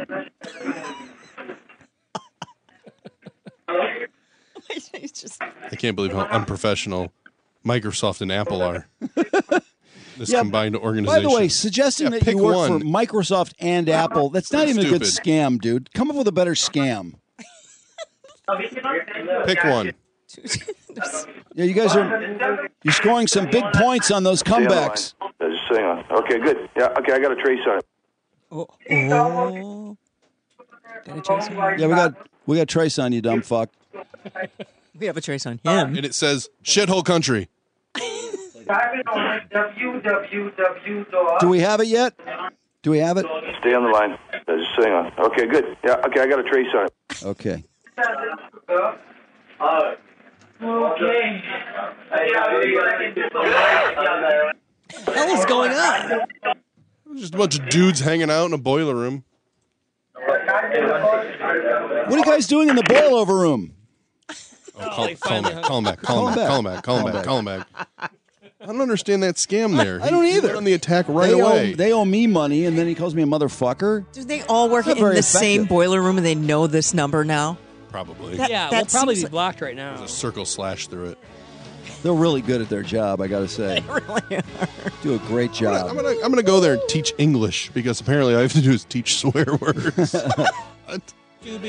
[SPEAKER 4] It's just
[SPEAKER 1] I can't believe how unprofessional Microsoft and Apple are. This
[SPEAKER 2] Yeah,
[SPEAKER 1] combined
[SPEAKER 2] By
[SPEAKER 1] organization.
[SPEAKER 2] the way, suggesting
[SPEAKER 1] Yeah,
[SPEAKER 2] that
[SPEAKER 1] pick
[SPEAKER 2] you work
[SPEAKER 1] one.
[SPEAKER 2] for Microsoft and Apple, that's not even a good
[SPEAKER 1] Stupid.
[SPEAKER 2] scam, dude. Come up with a better scam.
[SPEAKER 1] Pick one.
[SPEAKER 2] Yeah, you guys are you're scoring some big points on those comebacks.
[SPEAKER 20] Yeah, just hang on. Okay, good. Yeah, okay, I got a trace on it.
[SPEAKER 4] Oh. oh. Got a trace on
[SPEAKER 2] Yeah, we got we got Trace on you, dumb fuck.
[SPEAKER 4] We have a trace on him.
[SPEAKER 1] And it says shithole country.
[SPEAKER 2] Do we have it yet? Do we have it?
[SPEAKER 20] Stay on the line. Yeah, just hang on. Okay, good. Yeah, okay, I got a trace on it.
[SPEAKER 2] Okay.
[SPEAKER 10] Okay.
[SPEAKER 4] What the hell is going on?
[SPEAKER 1] Just a bunch of dudes hanging out in a boiler room.
[SPEAKER 2] What are you guys doing in the boilover room?
[SPEAKER 1] Oh, call, call him back. Call him back. Call him back. Call him back. Call him back. Call him back. I don't understand that scam there.
[SPEAKER 2] I don't
[SPEAKER 1] He- he
[SPEAKER 2] either.
[SPEAKER 1] went on the attack right
[SPEAKER 2] they
[SPEAKER 1] away.
[SPEAKER 2] Owe, they owe me money, and then he calls me a motherfucker.
[SPEAKER 4] Do they all work
[SPEAKER 2] Not
[SPEAKER 4] in the
[SPEAKER 2] very
[SPEAKER 4] same
[SPEAKER 2] effective.
[SPEAKER 4] boiler room and they know this number now?
[SPEAKER 1] Probably.
[SPEAKER 4] That-
[SPEAKER 3] yeah,
[SPEAKER 4] that
[SPEAKER 3] we'll probably
[SPEAKER 4] seems
[SPEAKER 3] be
[SPEAKER 4] like-
[SPEAKER 3] blocked right now.
[SPEAKER 1] There's a circle slash through it.
[SPEAKER 2] They're really good at their job, I gotta say.
[SPEAKER 4] They really are.
[SPEAKER 2] Do a great job.
[SPEAKER 1] I'm gonna I'm gonna go there and teach English because apparently all I have to do is teach swear words. What?
[SPEAKER 4] You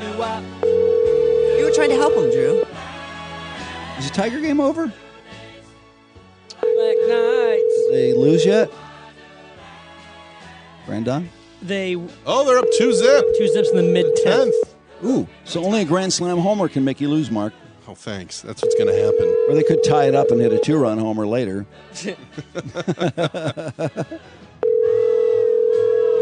[SPEAKER 4] were trying to help him, Drew.
[SPEAKER 2] Is the Tiger game over?
[SPEAKER 3] Black Knights.
[SPEAKER 2] Did they lose yet? Brandon?
[SPEAKER 3] They
[SPEAKER 1] Oh, they're up two zip.
[SPEAKER 3] two zips in the mid tenth.
[SPEAKER 1] Tenth.
[SPEAKER 2] Ooh, so only a Grand Slam homer can make you lose, Mark.
[SPEAKER 1] Oh, thanks. That's what's gonna happen.
[SPEAKER 2] Or they could tie it up and hit a two-run homer later.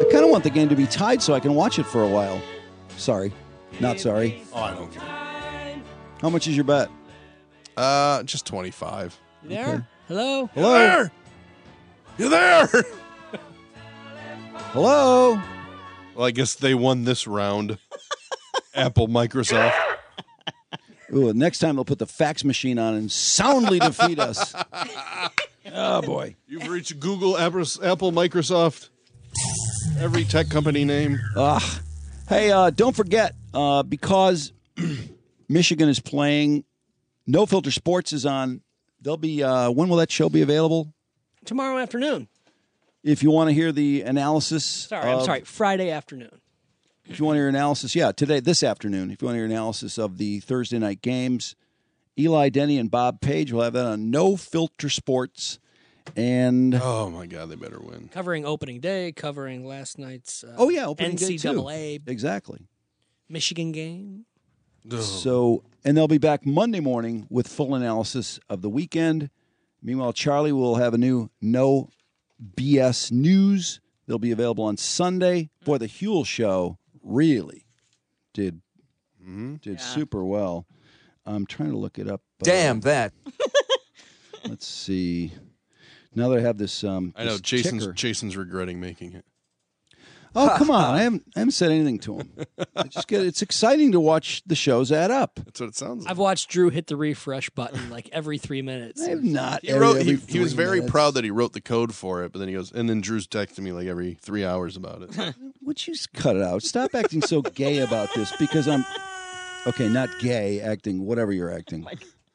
[SPEAKER 2] I kind of want the game to be tied so I can watch it for a while. Sorry. Not sorry.
[SPEAKER 1] Oh, I don't care.
[SPEAKER 2] How much is your bet?
[SPEAKER 1] Uh, just twenty-five.
[SPEAKER 3] You there?
[SPEAKER 2] Okay.
[SPEAKER 3] Hello?
[SPEAKER 2] Hello?
[SPEAKER 1] There! You there?
[SPEAKER 2] Hello?
[SPEAKER 1] Well, I guess they won this round. Apple, Microsoft.
[SPEAKER 2] Ooh, next time they'll put the fax machine on and soundly defeat us. Oh, boy.
[SPEAKER 1] You've reached Google, Apple, Apple, Microsoft, every tech company name.
[SPEAKER 2] Ugh. Hey, uh, don't forget, uh, because Michigan is playing, No Filter Sports is on. They'll be, uh, when will that show be available?
[SPEAKER 3] Tomorrow afternoon.
[SPEAKER 2] If you want to hear the analysis.
[SPEAKER 3] Sorry,
[SPEAKER 2] of,
[SPEAKER 3] I'm sorry. Friday afternoon.
[SPEAKER 2] If you want to hear analysis, yeah, today, this afternoon, if you want to hear analysis of the Thursday night games, Eli Denny and Bob Page will have that on No Filter Sports. And
[SPEAKER 1] oh, my God, they better win.
[SPEAKER 3] Covering opening day, coving last night's uh,
[SPEAKER 2] oh, yeah, opening
[SPEAKER 3] N C double
[SPEAKER 2] day
[SPEAKER 3] A.
[SPEAKER 2] too. Exactly.
[SPEAKER 3] Michigan game.
[SPEAKER 2] So, and they'll be back Monday morning with full analysis of the weekend. Meanwhile, Charlie will have a new No B S News. They'll be available on Sunday. Boy, the Huel show really did
[SPEAKER 1] mm-hmm.
[SPEAKER 2] did
[SPEAKER 1] yeah.
[SPEAKER 2] super well. I'm trying to look it up.
[SPEAKER 12] Damn uh, that.
[SPEAKER 2] Let's see. Now that I have this, um,
[SPEAKER 1] I know
[SPEAKER 2] this
[SPEAKER 1] Jason's
[SPEAKER 2] ticker.
[SPEAKER 1] Jason's regretting making it.
[SPEAKER 2] Oh, come on! I haven't I haven't said anything to him. I just get it's exciting to watch the shows add up.
[SPEAKER 1] That's what it sounds like.
[SPEAKER 3] I've watched Drew hit the refresh button like every three minutes.
[SPEAKER 2] I have not.
[SPEAKER 1] He, wrote, he,
[SPEAKER 2] every
[SPEAKER 1] he was very
[SPEAKER 2] minutes.
[SPEAKER 1] proud that he wrote the code for it, but then he goes, and then Drew's texting me like every three hours about it.
[SPEAKER 2] Would you just cut it out? Stop acting so gay about this because I'm okay. Not gay, acting whatever you're acting.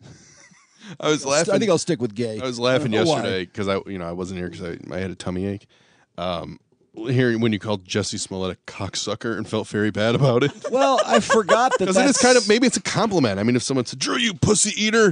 [SPEAKER 1] I was laughing.
[SPEAKER 2] I think I'll stick with gay.
[SPEAKER 1] I was laughing
[SPEAKER 2] I don't know
[SPEAKER 1] yesterday because I, you know, I wasn't here because I, I had a tummy ache. Um, hearing when you called Jesse Smollett a cocksucker and felt very bad about it.
[SPEAKER 2] Well, I forgot that.
[SPEAKER 1] Because
[SPEAKER 2] that's...
[SPEAKER 1] it's kind of maybe it's a compliment. I mean, if someone said, "Drew, you pussy eater,"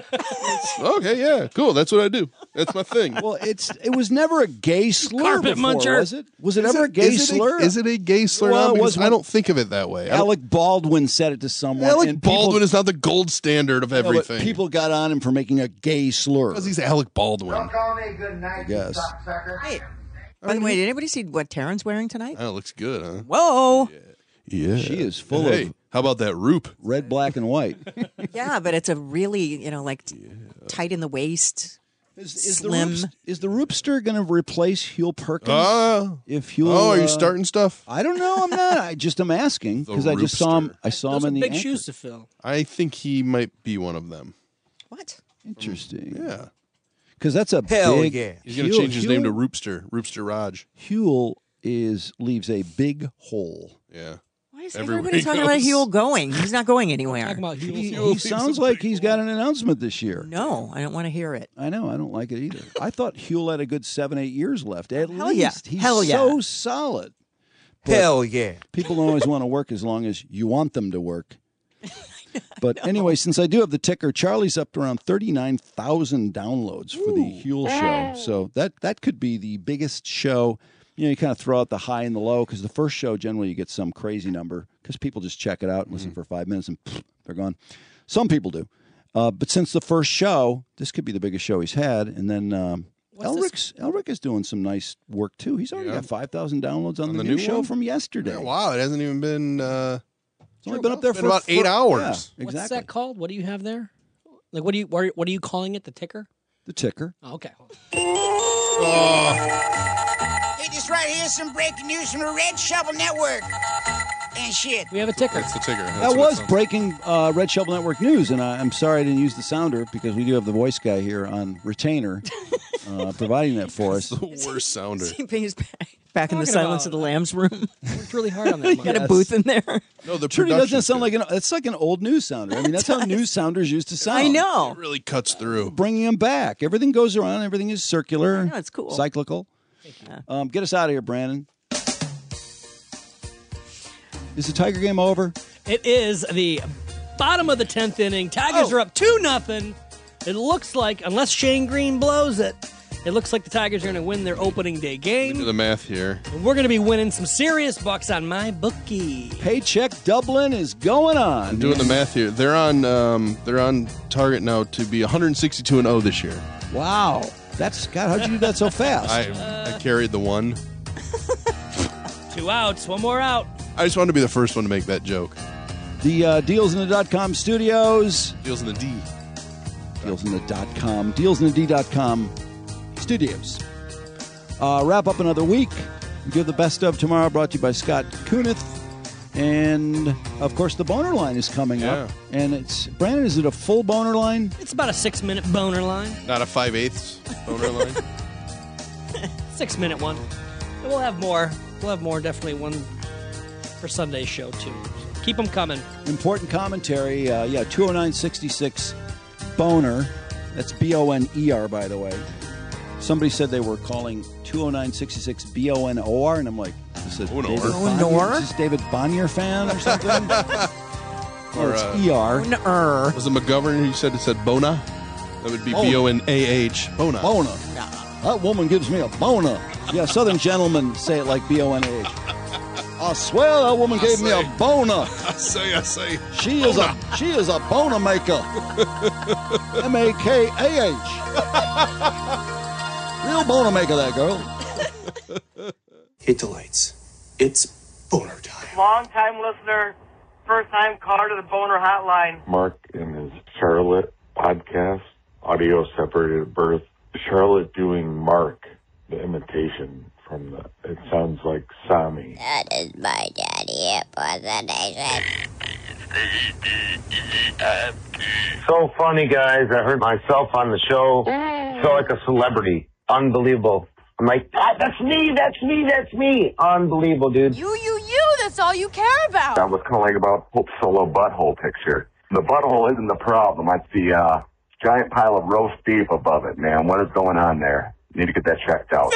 [SPEAKER 1] okay, yeah, cool. That's what I do. That's my thing.
[SPEAKER 2] Well, it's it was never a gay slur
[SPEAKER 3] Carpet
[SPEAKER 2] before,
[SPEAKER 3] muncher.
[SPEAKER 2] was it? Was it
[SPEAKER 1] Is
[SPEAKER 2] ever
[SPEAKER 1] it-
[SPEAKER 2] a gay
[SPEAKER 1] is it a-
[SPEAKER 2] slur?
[SPEAKER 1] is it a gay slur?
[SPEAKER 2] Well,
[SPEAKER 1] now?
[SPEAKER 2] it
[SPEAKER 1] Because
[SPEAKER 2] was
[SPEAKER 1] I don't think of it that way. I don't-
[SPEAKER 2] Alec Baldwin said it to someone.
[SPEAKER 1] Alec
[SPEAKER 2] and people-
[SPEAKER 1] Baldwin is not the gold standard of
[SPEAKER 2] No, but
[SPEAKER 1] everything.
[SPEAKER 2] people got on him for making a gay slur.
[SPEAKER 1] Because he's Alec Baldwin.
[SPEAKER 21] Don't call me good night, you
[SPEAKER 2] Yes.
[SPEAKER 21] cocksucker.
[SPEAKER 4] Hey, by the way, did anybody see what Taryn's wearing tonight?
[SPEAKER 1] Oh, it looks good, huh?
[SPEAKER 4] Whoa.
[SPEAKER 1] Yeah.
[SPEAKER 2] She is full
[SPEAKER 1] hey,
[SPEAKER 2] of
[SPEAKER 1] how about that roop?
[SPEAKER 2] red, black, and white.
[SPEAKER 4] Yeah, but it's a really, you know, like tight in the waist.
[SPEAKER 2] Is, is
[SPEAKER 4] Slim.
[SPEAKER 2] the Roops, is the Roopster going to replace Huel Perkins?
[SPEAKER 1] Oh.
[SPEAKER 2] if Huel,
[SPEAKER 1] Oh, are you
[SPEAKER 2] uh,
[SPEAKER 1] starting stuff?
[SPEAKER 2] I don't know. I'm not. I just am asking
[SPEAKER 1] The
[SPEAKER 2] because I just saw him.
[SPEAKER 1] Roopster.
[SPEAKER 2] I saw
[SPEAKER 3] Those
[SPEAKER 2] him
[SPEAKER 3] are
[SPEAKER 2] in the
[SPEAKER 3] big
[SPEAKER 2] anchor.
[SPEAKER 3] shoes to fill.
[SPEAKER 1] I think he might be one of them.
[SPEAKER 4] What?
[SPEAKER 2] Interesting.
[SPEAKER 1] Yeah.
[SPEAKER 2] Because that's a
[SPEAKER 12] Hell
[SPEAKER 2] big.
[SPEAKER 12] yeah.
[SPEAKER 1] He's going to
[SPEAKER 2] Huel-
[SPEAKER 1] change his name to
[SPEAKER 2] Huel-
[SPEAKER 1] Roopster. Roopster Raj.
[SPEAKER 2] Huel is leaves a big hole.
[SPEAKER 1] Yeah.
[SPEAKER 4] Why is
[SPEAKER 1] Everywhere
[SPEAKER 4] everybody
[SPEAKER 1] he
[SPEAKER 4] talking about
[SPEAKER 1] goes.
[SPEAKER 4] Huel going? He's not going anywhere.
[SPEAKER 3] Talking about
[SPEAKER 2] He,
[SPEAKER 3] Huel.
[SPEAKER 2] he sounds like he's got an announcement this year.
[SPEAKER 4] No, I don't want to hear it.
[SPEAKER 2] I know. I don't like it either. I thought Huel had a good seven, eight years left. At
[SPEAKER 4] Hell
[SPEAKER 2] least
[SPEAKER 4] yeah.
[SPEAKER 2] he's
[SPEAKER 4] Hell yeah.
[SPEAKER 2] so solid. But
[SPEAKER 12] Hell yeah.
[SPEAKER 2] people don't always want to work as long as you want them to work. But anyway, since I do have the ticker, Charlie's up to around thirty-nine thousand downloads for the Huel show. So that, that could be the biggest show. You know, you kind of throw out the high and the low because the first show, generally, you get some crazy number because people just check it out and listen for five minutes and pfft, they're gone. Some people do. Uh, but since the first show, this could be the biggest show he's had. And then um,
[SPEAKER 3] What's
[SPEAKER 2] Elric's, Elric is doing some nice work, too. He's already
[SPEAKER 1] Yeah.
[SPEAKER 2] got five thousand downloads on,
[SPEAKER 1] On
[SPEAKER 2] the,
[SPEAKER 1] the
[SPEAKER 2] new,
[SPEAKER 1] new
[SPEAKER 2] show
[SPEAKER 1] one?
[SPEAKER 2] from yesterday.
[SPEAKER 1] Yeah, wow, it hasn't even been. Uh,
[SPEAKER 2] It's only been up there
[SPEAKER 1] been
[SPEAKER 2] for
[SPEAKER 1] about eight
[SPEAKER 2] for-
[SPEAKER 1] hours.
[SPEAKER 2] Yeah,
[SPEAKER 3] What's
[SPEAKER 2] exactly.
[SPEAKER 3] that called? What do you have there? Like, what do you what are, what are you calling it? The ticker?
[SPEAKER 2] The ticker.
[SPEAKER 3] Oh, okay.
[SPEAKER 11] Hey, this right here is some breaking news from the Red Shovel Network. And shit.
[SPEAKER 3] We have a ticker.
[SPEAKER 1] That's the ticker. That's
[SPEAKER 2] That
[SPEAKER 1] what it
[SPEAKER 2] was
[SPEAKER 1] sounds
[SPEAKER 2] breaking uh, Red Shovel Network news, and I, I'm sorry I didn't use the sounder because we do have the voice guy here on retainer uh, providing that for us.
[SPEAKER 1] like. The worst sounder.
[SPEAKER 4] He's back, back in the
[SPEAKER 3] Talking
[SPEAKER 4] Silence
[SPEAKER 3] about-
[SPEAKER 4] of the Lambs room.
[SPEAKER 3] Worked really hard on that.
[SPEAKER 4] Got a
[SPEAKER 3] Mike.
[SPEAKER 4] booth in there.
[SPEAKER 1] No, the
[SPEAKER 2] Trudy
[SPEAKER 1] production
[SPEAKER 2] doesn't sound like an. It's like an old news sounder. I mean, that's how news sounders used to sound.
[SPEAKER 4] I know.
[SPEAKER 1] It really cuts through.
[SPEAKER 2] Bringing them back. Everything goes around. Everything is circular.
[SPEAKER 4] know, it's cool.
[SPEAKER 2] Cyclical. Um, get us out of here, Brandon. Is the Tiger game over?
[SPEAKER 3] It is the bottom of the tenth inning. Tigers
[SPEAKER 2] Oh.
[SPEAKER 3] are up two nothing. It looks like, unless Shane Green blows it, it looks like the Tigers are going to win their opening day
[SPEAKER 1] Do
[SPEAKER 3] game.
[SPEAKER 1] the math here.
[SPEAKER 3] And we're going to be winning some serious bucks on my bookie.
[SPEAKER 2] Paycheck Dublin is going on.
[SPEAKER 1] I'm doing the math here. They're on. Um, they're on target now to be one sixty-two and oh this year.
[SPEAKER 2] Wow. That's God. How'd you do that so fast?
[SPEAKER 1] I I carried the one.
[SPEAKER 3] Two outs. One more out.
[SPEAKER 1] I just wanted to be the first one to make that joke.
[SPEAKER 2] The uh, Deals in the dot com studios.
[SPEAKER 1] Deals in the D.
[SPEAKER 2] Deals in the dot com. Deals in the D dot com studios. Uh, wrap up another week. We give the best of tomorrow, brought to you by Scott Kunith. And, of course, the boner line is coming
[SPEAKER 1] Yeah.
[SPEAKER 2] up. And it's, Brandon, is it a full boner line?
[SPEAKER 3] It's about a six-minute boner line.
[SPEAKER 1] Not a five-eighths boner line.
[SPEAKER 3] Six-minute one. And we'll have more. We'll have more, definitely one for Sunday's show, too. So keep them coming.
[SPEAKER 2] Important commentary. Uh, yeah, two oh nine sixty-six boner. That's B O N E R, by the way. Somebody said they were calling two oh nine sixty-six B O N O R, and I'm like, is this David Bonnier? Is this David Bonnier fan or something? Or it's
[SPEAKER 1] uh,
[SPEAKER 2] E R.
[SPEAKER 1] Was it McGovern who said it said Bona? That would be
[SPEAKER 2] Bona.
[SPEAKER 1] B O N A H. Bona.
[SPEAKER 2] Bona. That woman gives me a bona. Yeah, Southern gentlemen say it like B O N A H. I swear that woman
[SPEAKER 1] I
[SPEAKER 2] gave
[SPEAKER 1] say.
[SPEAKER 2] me a bona.
[SPEAKER 1] I say, I say.
[SPEAKER 2] She is a she is a bona maker. M A K A H. Real bona maker, that girl.
[SPEAKER 12] Hit the lights. It's boner time.
[SPEAKER 10] Long time listener, first time caller to the Boner Hotline.
[SPEAKER 16] Mark and his Charlotte podcast, audio separated at birth. Charlotte doing Mark, the imitation from the, it sounds like Sami.
[SPEAKER 14] That is my daddy impersonation.
[SPEAKER 22] So funny, guys. I heard myself on the show. Felt like a celebrity. Unbelievable. I'm like, ah, that's me, that's me, that's me. Unbelievable, dude.
[SPEAKER 14] You, you, you, that's all you care about.
[SPEAKER 20] I was kind of like about Hope Solo butthole picture. The butthole isn't the problem. It's the uh, giant pile of roast beef above it, man. What is going on there? Need to get that checked out.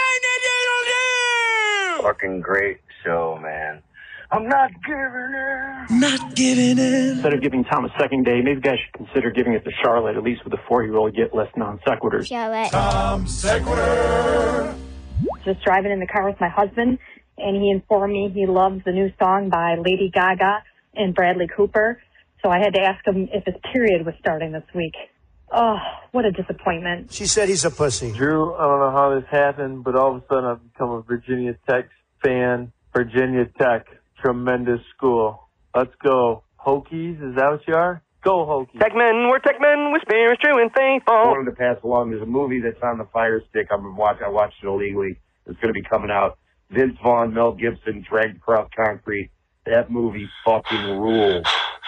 [SPEAKER 22] Fucking great show, man. I'm not giving in.
[SPEAKER 12] Not giving in.
[SPEAKER 24] Instead of giving Tom a second day, maybe you guys should consider giving it to Charlotte, at least with a four-year-old, get less non-sequiturs.
[SPEAKER 14] Charlotte.
[SPEAKER 5] Tom Sequitur.
[SPEAKER 25] Just driving in the car with my husband, and he informed me he loves the new song by Lady Gaga and Bradley Cooper. So I had to ask him if his period was starting this week. Oh, what a disappointment.
[SPEAKER 13] She said he's a pussy.
[SPEAKER 26] Drew, I don't know how this happened, but all of a sudden I've become a Virginia Tech fan. Virginia Tech, tremendous school. Let's go. Hokies, is that what you are? Go Hokies.
[SPEAKER 10] Techmen, we're Techmen, with spirits true and
[SPEAKER 22] I
[SPEAKER 10] faithful.
[SPEAKER 22] wanted to pass along. There's a movie that's on the Fire Stick. I've been watching. I watched it illegally. It's going to be coming out. Vince Vaughn, Mel Gibson, dragged across concrete. That movie fucking rules.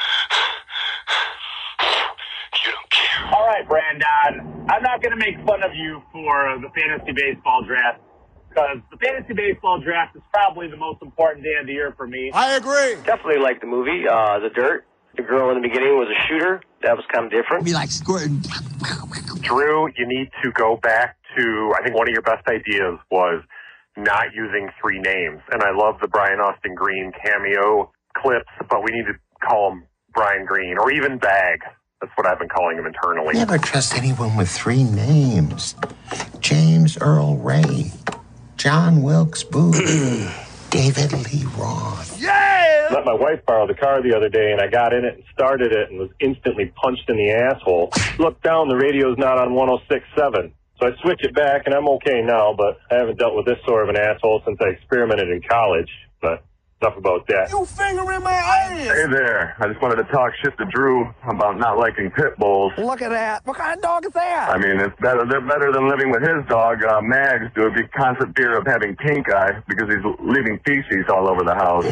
[SPEAKER 27] All right, Brandon. I'm not going to make fun of you for the fantasy baseball draft because the fantasy baseball draft is probably the most important day of the year for me.
[SPEAKER 13] I agree.
[SPEAKER 27] Definitely like the movie, uh, The Dirt. The girl in the beginning was a shooter. That was kind of different.
[SPEAKER 12] Be like squirting.
[SPEAKER 20] Drew, you need to go back to, I think one of your best ideas was not using three names. And I love the Brian Austin Green cameo clips, but we need to call him Brian Green or even Bag. That's what I've been calling him internally.
[SPEAKER 12] Never trust anyone with three names. James Earl Ray, John Wilkes Booth, David Lee Roth.
[SPEAKER 20] Yeah! Let my wife borrow the car the other day, and I got in it and started it and was instantly punched in the asshole. Looked down, the radio's not on one oh six point seven. So I switch it back, and I'm okay now, but I haven't dealt with this sort of an asshole since I experimented in college. But enough about that.
[SPEAKER 13] You finger in my ass.
[SPEAKER 20] Hey there. I just wanted to talk shit to Drew about not liking pit bulls.
[SPEAKER 13] Look at that. What kind of dog is that?
[SPEAKER 20] I mean, it's better. They're better than living with his dog, uh, Mags. There would be constant fear of having pink eye because he's leaving feces all over the house.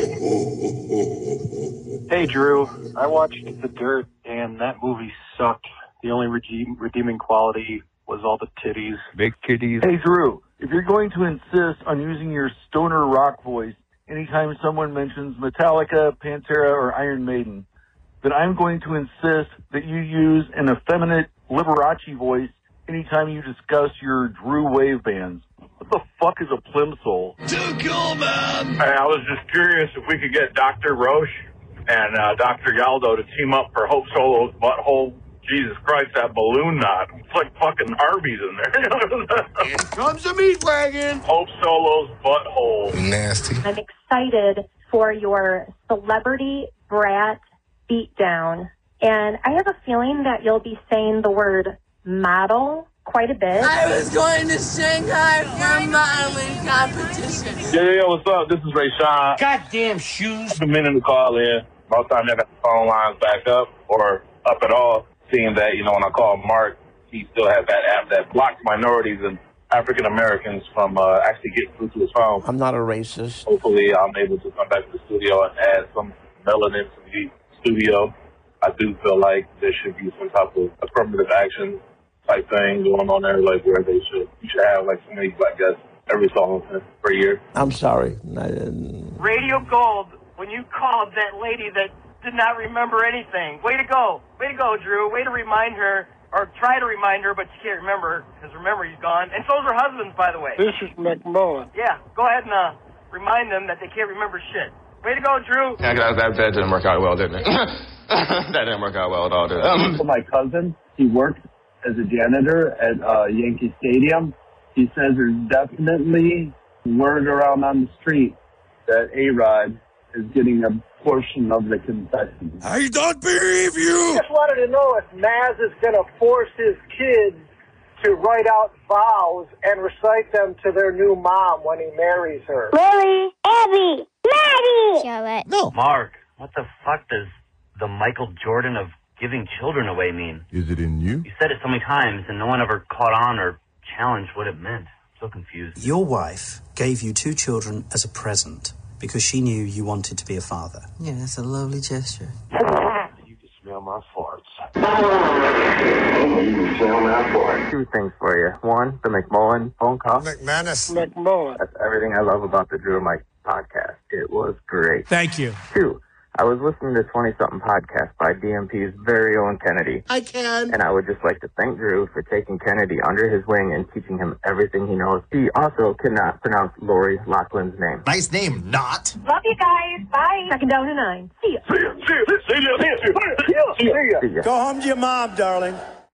[SPEAKER 24] Hey, Drew. I watched The Dirt, and that movie sucked. The only redeem- redeeming quality was all the titties.
[SPEAKER 16] Big kitties.
[SPEAKER 26] Hey, Drew, if you're going to insist on using your stoner rock voice anytime someone mentions Metallica, Pantera, or Iron Maiden, then I'm going to insist that you use an effeminate Liberace voice anytime you discuss your Drew Wave bands. What the fuck is a plimsoll?
[SPEAKER 5] Too cool, man.
[SPEAKER 20] Hey, I was just curious if we could get Doctor Roche and uh, Doctor Yaldo to team up for Hope Solo's butthole. Jesus Christ, that balloon knot. It's like fucking Arby's in there.
[SPEAKER 13] Here comes the meat wagon.
[SPEAKER 20] Hope Solo's butthole.
[SPEAKER 12] Nasty.
[SPEAKER 25] I'm excited for your celebrity brat beatdown. And I have a feeling that you'll be saying the word model quite a bit.
[SPEAKER 6] I was going to Shanghai for a modeling competition.
[SPEAKER 22] Yeah, yeah, yeah, what's up? This is Ray Sean.
[SPEAKER 6] Goddamn shoes.
[SPEAKER 22] I've been meaning to call in. Most time I got the phone lines back up or up at all, seeing that, you know, when I call Mark, he still has that app that blocks minorities and African Americans from uh, actually getting through to his phone.
[SPEAKER 6] I'm not a racist.
[SPEAKER 22] Hopefully I'm able to come back to the studio and add some melanin to the studio. I do feel like there should be some type of affirmative action type thing going on there, like where they should, you should have like so many black guests every song per year.
[SPEAKER 6] I'm sorry. I didn't.
[SPEAKER 7] Radio Gold, when you called that lady that did not remember anything. Way to go. Way to go, Drew. Way to remind her, or try to remind her, but she can't remember, because remember, he's gone. And so's her husband's, by the way.
[SPEAKER 8] This is McMullen.
[SPEAKER 7] Yeah, go ahead and uh, remind them that they can't remember shit. Way to go, Drew.
[SPEAKER 15] Yeah, that, that, that didn't work out well, didn't it? That didn't work out well at all, did it?
[SPEAKER 22] My cousin, he works as a janitor at uh, Yankee Stadium. He says there's definitely word around on the street that A-Rod is getting a portion of the concession.
[SPEAKER 8] I don't believe you! Just wanted to know if Maz is going to force his kids to write out vows and recite them to their new mom when he marries her.
[SPEAKER 14] Lily, Abby, Maddie! Charlotte.
[SPEAKER 8] No.
[SPEAKER 18] Mark, what the fuck does the Michael Jordan of giving children away mean?
[SPEAKER 19] Is it in you?
[SPEAKER 18] You said it so many times and no one ever caught on or challenged what it meant. I'm so confused.
[SPEAKER 23] Your wife gave you two children as a present because she knew you wanted to be a father.
[SPEAKER 6] Yeah, that's a lovely gesture.
[SPEAKER 22] You can smell my farts. You can smell my farts.
[SPEAKER 15] Two things for you. One, the McMullen phone call.
[SPEAKER 8] McManus. McMullen.
[SPEAKER 15] That's everything I love about the Drew and Mike podcast. It was great.
[SPEAKER 8] Thank you.
[SPEAKER 15] Two, I was listening to twenty-something podcast by D M P's very own Kennedy.
[SPEAKER 8] I can.
[SPEAKER 15] And I would just like to thank Drew for taking Kennedy under his wing and teaching him everything he knows. He also cannot pronounce Lori Loughlin's name.
[SPEAKER 19] Nice name, not.
[SPEAKER 25] Love you guys. Bye. Second down to nine. See ya.
[SPEAKER 22] See ya. See ya. See ya. See ya. See ya.
[SPEAKER 19] See ya.
[SPEAKER 8] Go home to your mom, darling.